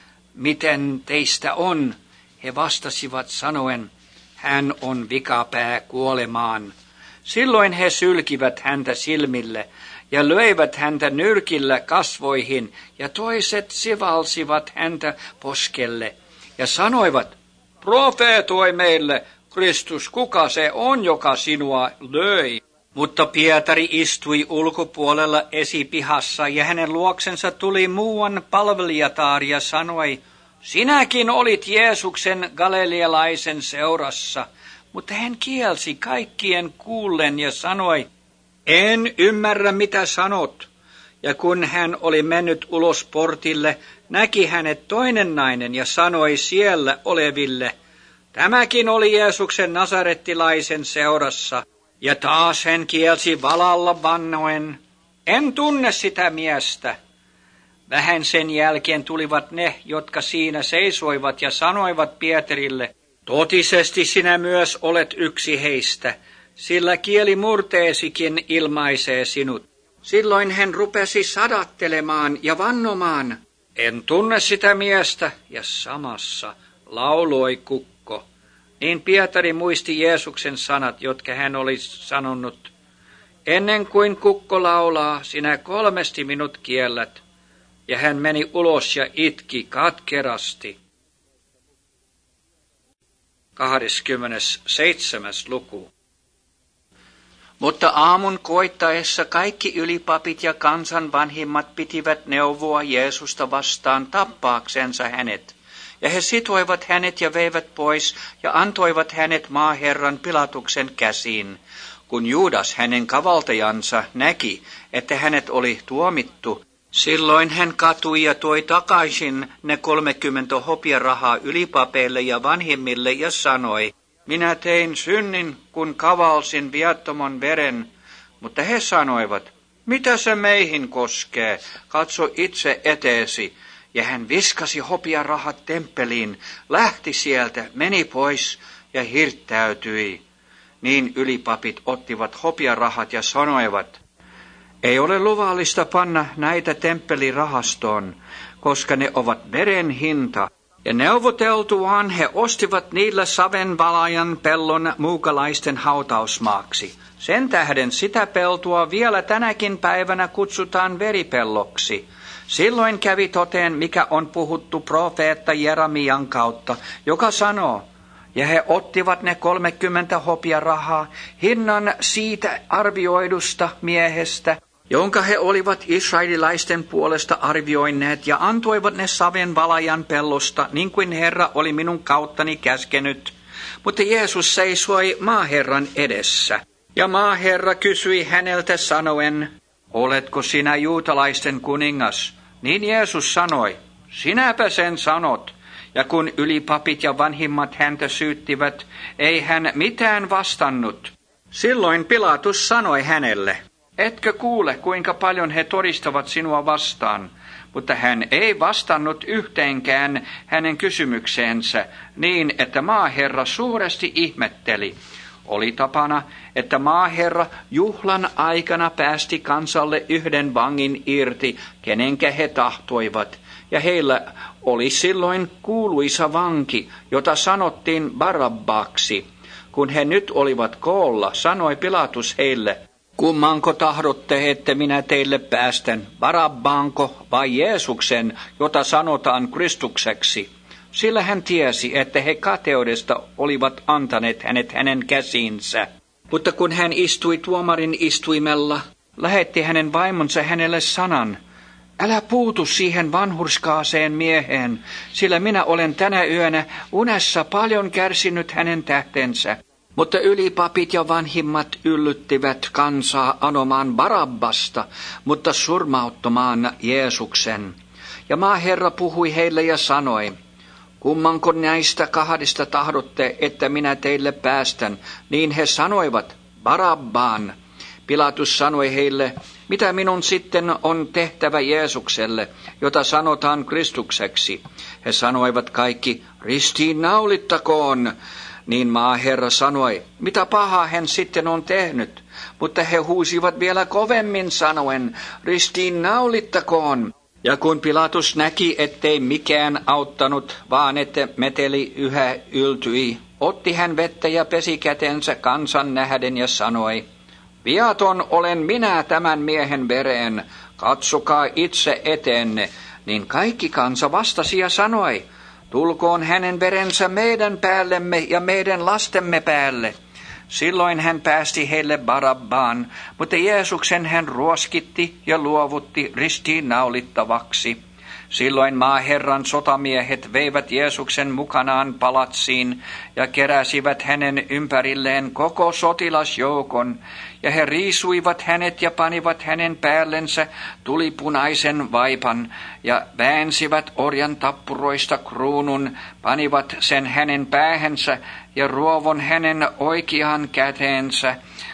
Miten teistä on? He vastasivat sanoen, hän on vikapää kuolemaan. Silloin he sylkivät häntä silmille ja löivät häntä nyrkillä kasvoihin ja toiset sivalsivat häntä poskelle ja sanoivat, profeetoi meille, Kristus, kuka se on, joka sinua löi? Mutta Pietari istui ulkopuolella esipihassa ja hänen luoksensa tuli muuan palvelijatar ja sanoi, sinäkin olit Jeesuksen galilealaisen seurassa. Mutta hän kielsi kaikkien kuullen ja sanoi, en ymmärrä mitä sanot. Ja kun hän oli mennyt ulos portille, näki hänet toinen nainen ja sanoi siellä oleville, tämäkin oli Jeesuksen nasarettilaisen seurassa. Ja taas hän kielsi valalla vannoen, En tunne sitä miestä. Vähän sen jälkeen tulivat ne, jotka siinä seisoivat ja sanoivat Pietarille, totisesti sinä myös olet yksi heistä, sillä kieli murteesikin ilmaisee sinut. Silloin hän rupesi sadattelemaan ja vannomaan, en tunne sitä miestä, ja samassa lauloi kukko. Niin Pietari muisti Jeesuksen sanat, jotka hän oli sanonut, ennen kuin kukko laulaa, sinä 3 minut kiellät. Ja hän meni ulos ja itki katkerasti. 27. luku. Mutta aamun koittaessa kaikki ylipapit ja kansan vanhimmat pitivät neuvoa Jeesusta vastaan tappaaksensa hänet. Ja he sitoivat hänet ja veivät pois ja antoivat hänet maaherran Pilatuksen käsiin. Kun Juudas hänen kavaltajansa näki, että hänet oli tuomittu, silloin hän katui ja toi takaisin ne 30 hopearahaa ylipapeille ja vanhimmille ja sanoi, minä tein synnin, kun kavalsin viattoman veren. Mutta he sanoivat, mitä se meihin koskee, katso itse eteesi. Ja hän viskasi hopearahat temppeliin, lähti sieltä, meni pois ja hirttäytyi. Niin ylipapit ottivat hopearahat ja sanoivat, ei ole luvallista panna näitä temppelirahastoon, koska ne ovat veren hinta. Ja neuvoteltuaan he ostivat niillä Savenvalajan pellon muukalaisten hautausmaaksi. Sen tähden sitä peltoa vielä tänäkin päivänä kutsutaan veripelloksi. Silloin kävi toteen, mikä on puhuttu profeetta Jeremian kautta, joka sanoo, ja he ottivat ne 30 hopearahaa hinnan siitä arvioidusta miehestä, jonka he olivat israelilaisten puolesta arvioineet, ja antoivat ne Savenvalajan pellosta, niin kuin Herra oli minun kauttani käskenyt. Mutta Jeesus seisoi maaherran edessä, ja maaherra kysyi häneltä sanoen, oletko sinä juutalaisten kuningas? Niin Jeesus sanoi, sinäpä sen sanot. Ja kun ylipapit ja vanhimmat häntä syyttivät, ei hän mitään vastannut. Silloin Pilatus sanoi hänelle, etkö kuule, kuinka paljon he todistavat sinua vastaan? Mutta hän ei vastannut yhteenkään hänen kysymykseensä niin, että maaherra suuresti ihmetteli. Oli tapana, että maaherra juhlan aikana päästi kansalle yhden vangin irti, kenenkä he tahtoivat. Ja heillä oli silloin kuuluisa vanki, jota sanottiin Barabbaksi. Kun he nyt olivat koolla, sanoi Pilatus heille, kummanko tahdotte, että minä teille päästän, Barabbaanko vai Jeesuksen, jota sanotaan Kristukseksi? Sillä hän tiesi, että he kateudesta olivat antaneet hänet hänen käsiinsä. Mutta kun hän istui tuomarin istuimella, lähetti hänen vaimonsa hänelle sanan, älä puutu siihen vanhurskaaseen mieheen, sillä minä olen tänä yönä unessa paljon kärsinyt hänen tähtensä. Mutta ylipapit ja vanhimmat yllyttivät kansaa anomaan Barabbasta, mutta surmauttamaan Jeesuksen. Ja maaherra puhui heille ja sanoi, kummanko näistä 2 tahdotte, että minä teille päästän? Niin he sanoivat, Barabbaan. Pilatus sanoi heille, mitä minun sitten on tehtävä Jeesukselle, jota sanotaan Kristukseksi? He sanoivat kaikki, ristiin naulittakoon. Niin maaherra sanoi, mitä pahaa hän sitten on tehnyt? Mutta he huusivat vielä kovemmin sanoen, ristiin naulittakoon. Ja kun Pilatus näki, ettei mikään auttanut, vaan että meteli yhä yltyi, otti hän vettä ja pesi kätensä kansan nähden ja sanoi, viaton olen minä tämän miehen vereen, katsokaa itse eteenne. Niin kaikki kansa vastasi ja sanoi, tulkoon hänen verensä meidän päällemme ja meidän lastemme päälle. Silloin hän päästi heille Barabbaan, mutta Jeesuksen hän ruoskitti ja luovutti ristiinnaulittavaksi. Silloin maaherran sotamiehet veivät Jeesuksen mukanaan palatsiin ja keräsivät hänen ympärilleen koko sotilasjoukon, ja he riisuivat hänet ja panivat hänen päällensä tulipunaisen vaipan, ja väänsivät orjan tappuroista kruunun, panivat sen hänen päähänsä ja ruovon hänen oikeaan käteensä,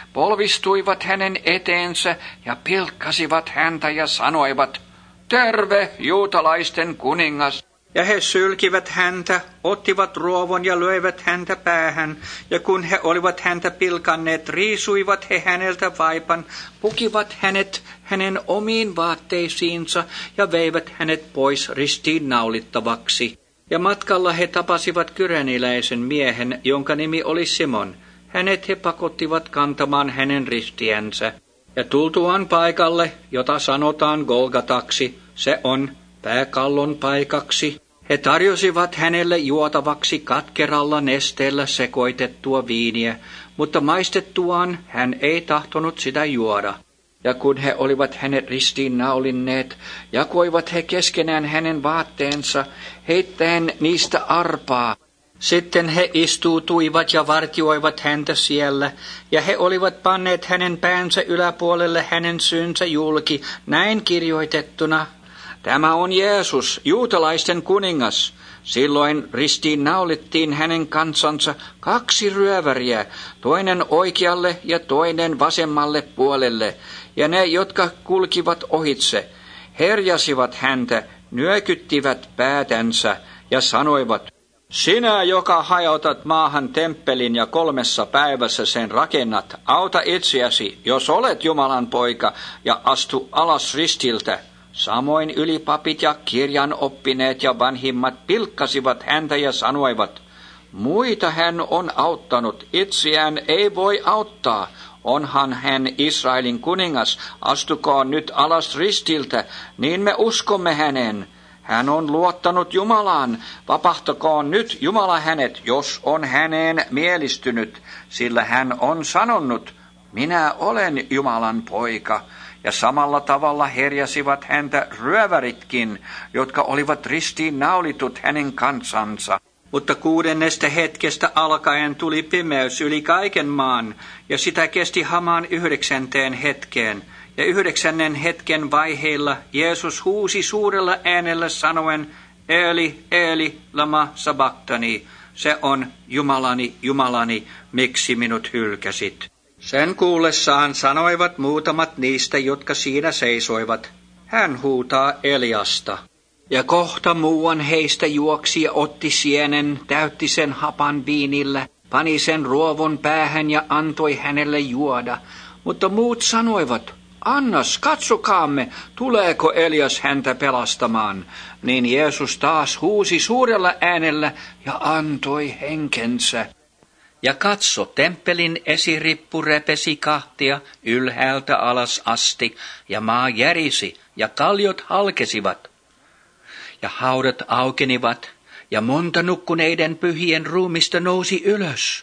polvistuivat hänen eteensä ja pilkkasivat häntä ja sanoivat, terve, juutalaisten kuningas. Ja he sylkivät häntä, ottivat ruovon ja löivät häntä päähän, ja kun he olivat häntä pilkanneet, riisuivat he häneltä vaipan, pukivat hänet hänen omiin vaatteisiinsa ja veivät hänet pois ristiinnaulittavaksi. Ja matkalla he tapasivat kyreniläisen miehen, jonka nimi oli Simon. Hänet he pakottivat kantamaan hänen ristiänsä. Ja tultuaan paikalle, jota sanotaan Golgataksi, se on pääkallon paikaksi, he tarjosivat hänelle juotavaksi katkeralla nesteellä sekoitettua viiniä, mutta maistettuaan hän ei tahtonut sitä juoda. Ja kun he olivat hänet ristiinnaulinneet, jakoivat he keskenään hänen vaatteensa, heittäen niistä arpaa. Sitten he istuutuivat ja vartioivat häntä siellä, ja he olivat panneet hänen päänsä yläpuolelle hänen syynsä julki, näin kirjoitettuna, tämä on Jeesus, juutalaisten kuningas. Silloin ristiin naulittiin hänen kansansa 2 ryöväriä, toinen oikealle ja toinen vasemmalle puolelle, ja ne, jotka kulkivat ohitse, herjasivat häntä, nyökyttivät päätänsä ja sanoivat, sinä, joka hajotat maahan temppelin ja 3 päivässä sen rakennat, auta itseäsi, jos olet Jumalan poika, ja astu alas ristiltä. Samoin ylipapit ja kirjanoppineet ja vanhimmat pilkkasivat häntä ja sanoivat, muita hän on auttanut, itseään ei voi auttaa. Onhan hän Israelin kuningas, astukoon nyt alas ristiltä, niin me uskomme hänen. Hän on luottanut Jumalaan, vapahtakoon nyt Jumala hänet, jos on häneen mielistynyt, sillä hän on sanonut, minä olen Jumalan poika. Ja samalla tavalla herjasivat häntä ryöväritkin, jotka olivat ristiin naulitut hänen kansansa. Mutta 6. hetkestä alkaen tuli pimeys yli kaiken maan, ja sitä kesti hamaan 9. hetkeen. Ja 9. hetken vaiheilla Jeesus huusi suurella äänellä sanoen, Eli, Eli, lama sabachthani, se on Jumalani, Jumalani, miksi minut hylkäsit? Sen kuullessaan sanoivat muutamat niistä, jotka siinä seisoivat, hän huutaa Eliasta. Ja kohta muuan heistä juoksi ja otti sienen, täytti sen hapan viinillä, pani sen ruovon päähän ja antoi hänelle juoda. Mutta muut sanoivat, annas, katsokaamme, tuleeko Elias häntä pelastamaan. Niin Jeesus taas huusi suurella äänellä ja antoi henkensä. Ja katso, temppelin esirippu repesi 2 ylhäältä alas asti, ja maa järisi, ja kaljot halkesivat. Ja haudat aukenivat, ja monta nukkuneiden pyhien ruumista nousi ylös.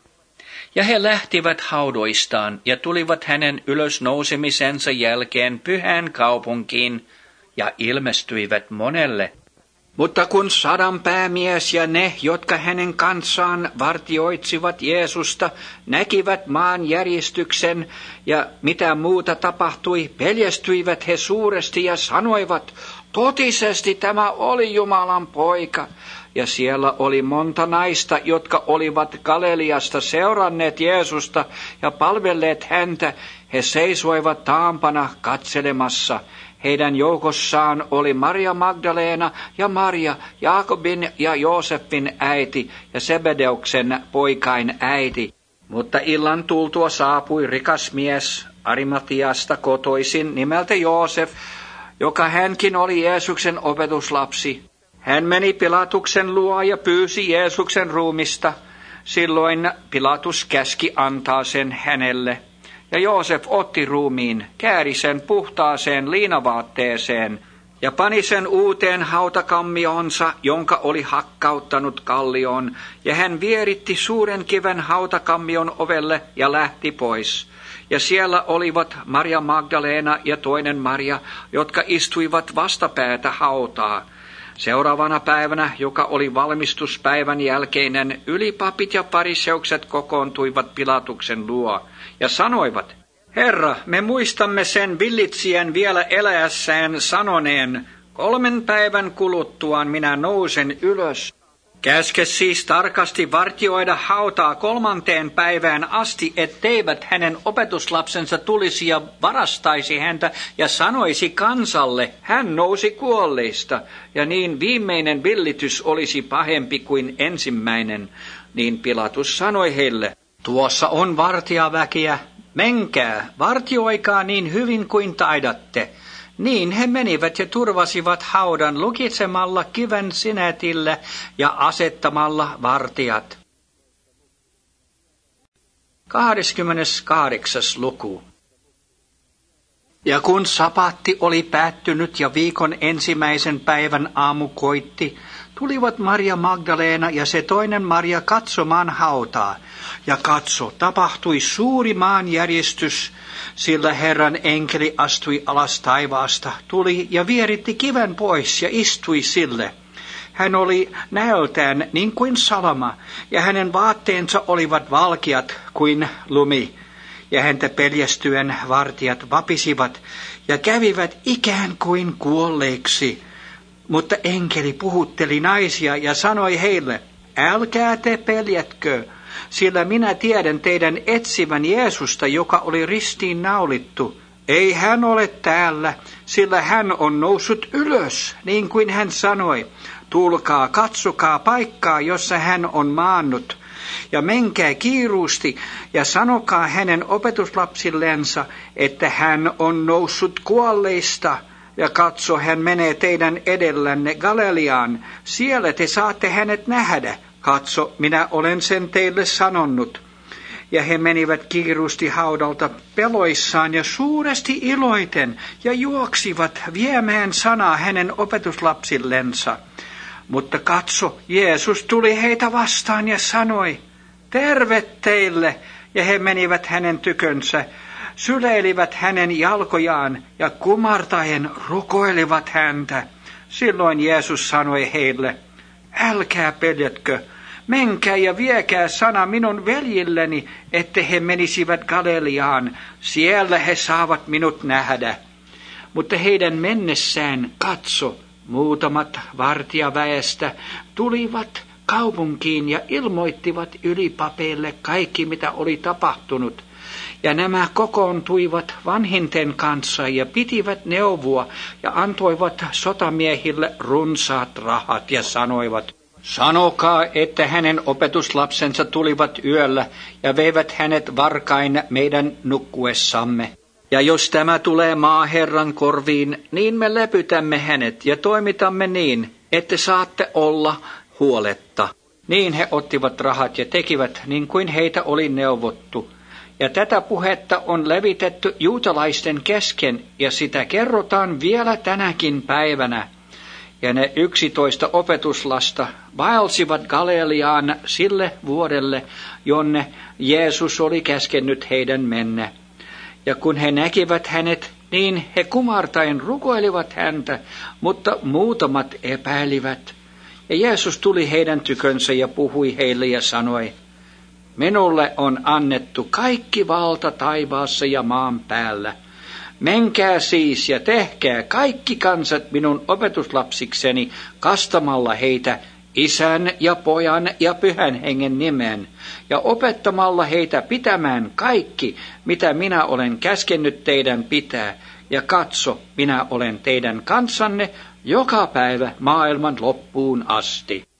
Ja he lähtivät haudoistaan, ja tulivat hänen ylösnousemisensa jälkeen pyhään kaupunkiin, ja ilmestyivät monelle. Mutta kun 100 päämies ja ne, jotka hänen kanssaan vartioitsivat Jeesusta, näkivät maan järjestyksen ja mitä muuta tapahtui, peljästyivät he suuresti ja sanoivat, totisesti tämä oli Jumalan poika. Ja siellä oli monta naista, jotka olivat Galileasta seuranneet Jeesusta ja palvelleet häntä. He seisoivat taampana katselemassa. Heidän joukossaan oli Maria Magdalena ja Maria, Jaakobin ja Joosefin äiti ja Sebedeuksen poikain äiti. Mutta illan tultua saapui rikas mies Arimatiasta kotoisin nimeltä Joosef, joka hänkin oli Jeesuksen opetuslapsi. Hän meni Pilatuksen luo ja pyysi Jeesuksen ruumista. Silloin Pilatus käski antaa sen hänelle. Ja Joosef otti ruumiin, kääri sen puhtaaseen liinavaatteeseen ja pani sen uuteen hautakammionsa, jonka oli hakkauttanut kallioon. Ja hän vieritti suuren kiven hautakammion ovelle ja lähti pois. Ja siellä olivat Maria Magdalena ja toinen Maria, jotka istuivat vastapäätä hautaa. Seuraavana päivänä, joka oli valmistuspäivän jälkeinen, ylipapit ja fariseukset kokoontuivat Pilatuksen luo ja sanoivat, Herra, me muistamme sen villitsijän vielä eläessään sanoneen, 3 päivän kuluttuaan minä nousen ylös. Käske siis tarkasti vartioida hautaa 3. päivään asti, etteivät hänen opetuslapsensa tulisi ja varastaisi häntä ja sanoisi kansalle, hän nousi kuolleista, ja niin viimeinen villitys olisi pahempi kuin ensimmäinen. Niin Pilatus sanoi heille, tuossa on vartijaväkiä, menkää, vartioikaa niin hyvin kuin taidatte. Niin he menivät ja turvasivat haudan lukitsemalla kiven sinetille ja asettamalla vartijat. 28. luku. Ja kun sapatti oli päättynyt ja viikon ensimmäisen päivän aamu koitti, tulivat Maria Magdalena ja se toinen Maria katsomaan hautaa. Ja katso, tapahtui suuri maanjäristys, sillä Herran enkeli astui alas taivaasta, tuli ja vieritti kiven pois ja istui sille. Hän oli näöltään niin kuin salama, ja hänen vaatteensa olivat valkeat kuin lumi. Ja häntä peljästyen vartijat vapisivat ja kävivät ikään kuin kuolleiksi. Mutta enkeli puhutteli naisia ja sanoi heille, älkää te peljätkö, sillä minä tiedän teidän etsivän Jeesusta, joka oli ristiin naulittu. Ei hän ole täällä, sillä hän on noussut ylös, niin kuin hän sanoi. Tulkaa, katsokaa paikkaa, jossa hän on maannut. Ja menkää kiiruusti ja sanokaa hänen opetuslapsillensa, että hän on noussut kuolleista. Ja katso, hän menee teidän edellänne Galileaan. Siellä te saatte hänet nähdä. Katso, minä olen sen teille sanonut. Ja he menivät kiiruusti haudalta peloissaan ja suuresti iloiten ja juoksivat viemään sanaa hänen opetuslapsillensa. Mutta katso, Jeesus tuli heitä vastaan ja sanoi, terve teille, ja he menivät hänen tykönsä, syleilivät hänen jalkojaan ja kumartaen rukoilivat häntä. Silloin Jeesus sanoi heille, älkää peljätkö, menkää ja viekää sana minun veljilleni, että he menisivät Galileaan, siellä he saavat minut nähdä. Mutta heidän mennessään, katso, muutamat vartijaväestä tulivat kaupunkiin ja ilmoittivat ylipapeille kaikki, mitä oli tapahtunut. Ja nämä kokoontuivat vanhinten kanssa ja pitivät neuvoa ja antoivat sotamiehille runsaat rahat ja sanoivat, sanokaa, että hänen opetuslapsensa tulivat yöllä ja veivät hänet varkain meidän nukkuessamme. Ja jos tämä tulee maaherran korviin, niin me lepytämme hänet ja toimitamme niin, että saatte olla huoletta. Niin he ottivat rahat ja tekivät niin kuin heitä oli neuvottu. Ja tätä puhetta on levitetty juutalaisten kesken ja sitä kerrotaan vielä tänäkin päivänä. Ja ne 11 opetuslasta vaelsivat Galileaan sille vuodelle, jonne Jeesus oli käskenyt heidän mennä. Ja kun he näkivät hänet, niin he kumartaen rukoilivat häntä, mutta muutamat epäilivät. Ja Jeesus tuli heidän tykönsä ja puhui heille ja sanoi, minulle on annettu kaikki valta taivaassa ja maan päällä. Menkää siis ja tehkää kaikki kansat minun opetuslapsikseni kastamalla heitä Isän ja Pojan ja Pyhän Hengen nimeen ja opettamalla heitä pitämään kaikki, mitä minä olen käskenyt teidän pitää. Ja katso, minä olen teidän kanssanne joka päivä maailman loppuun asti.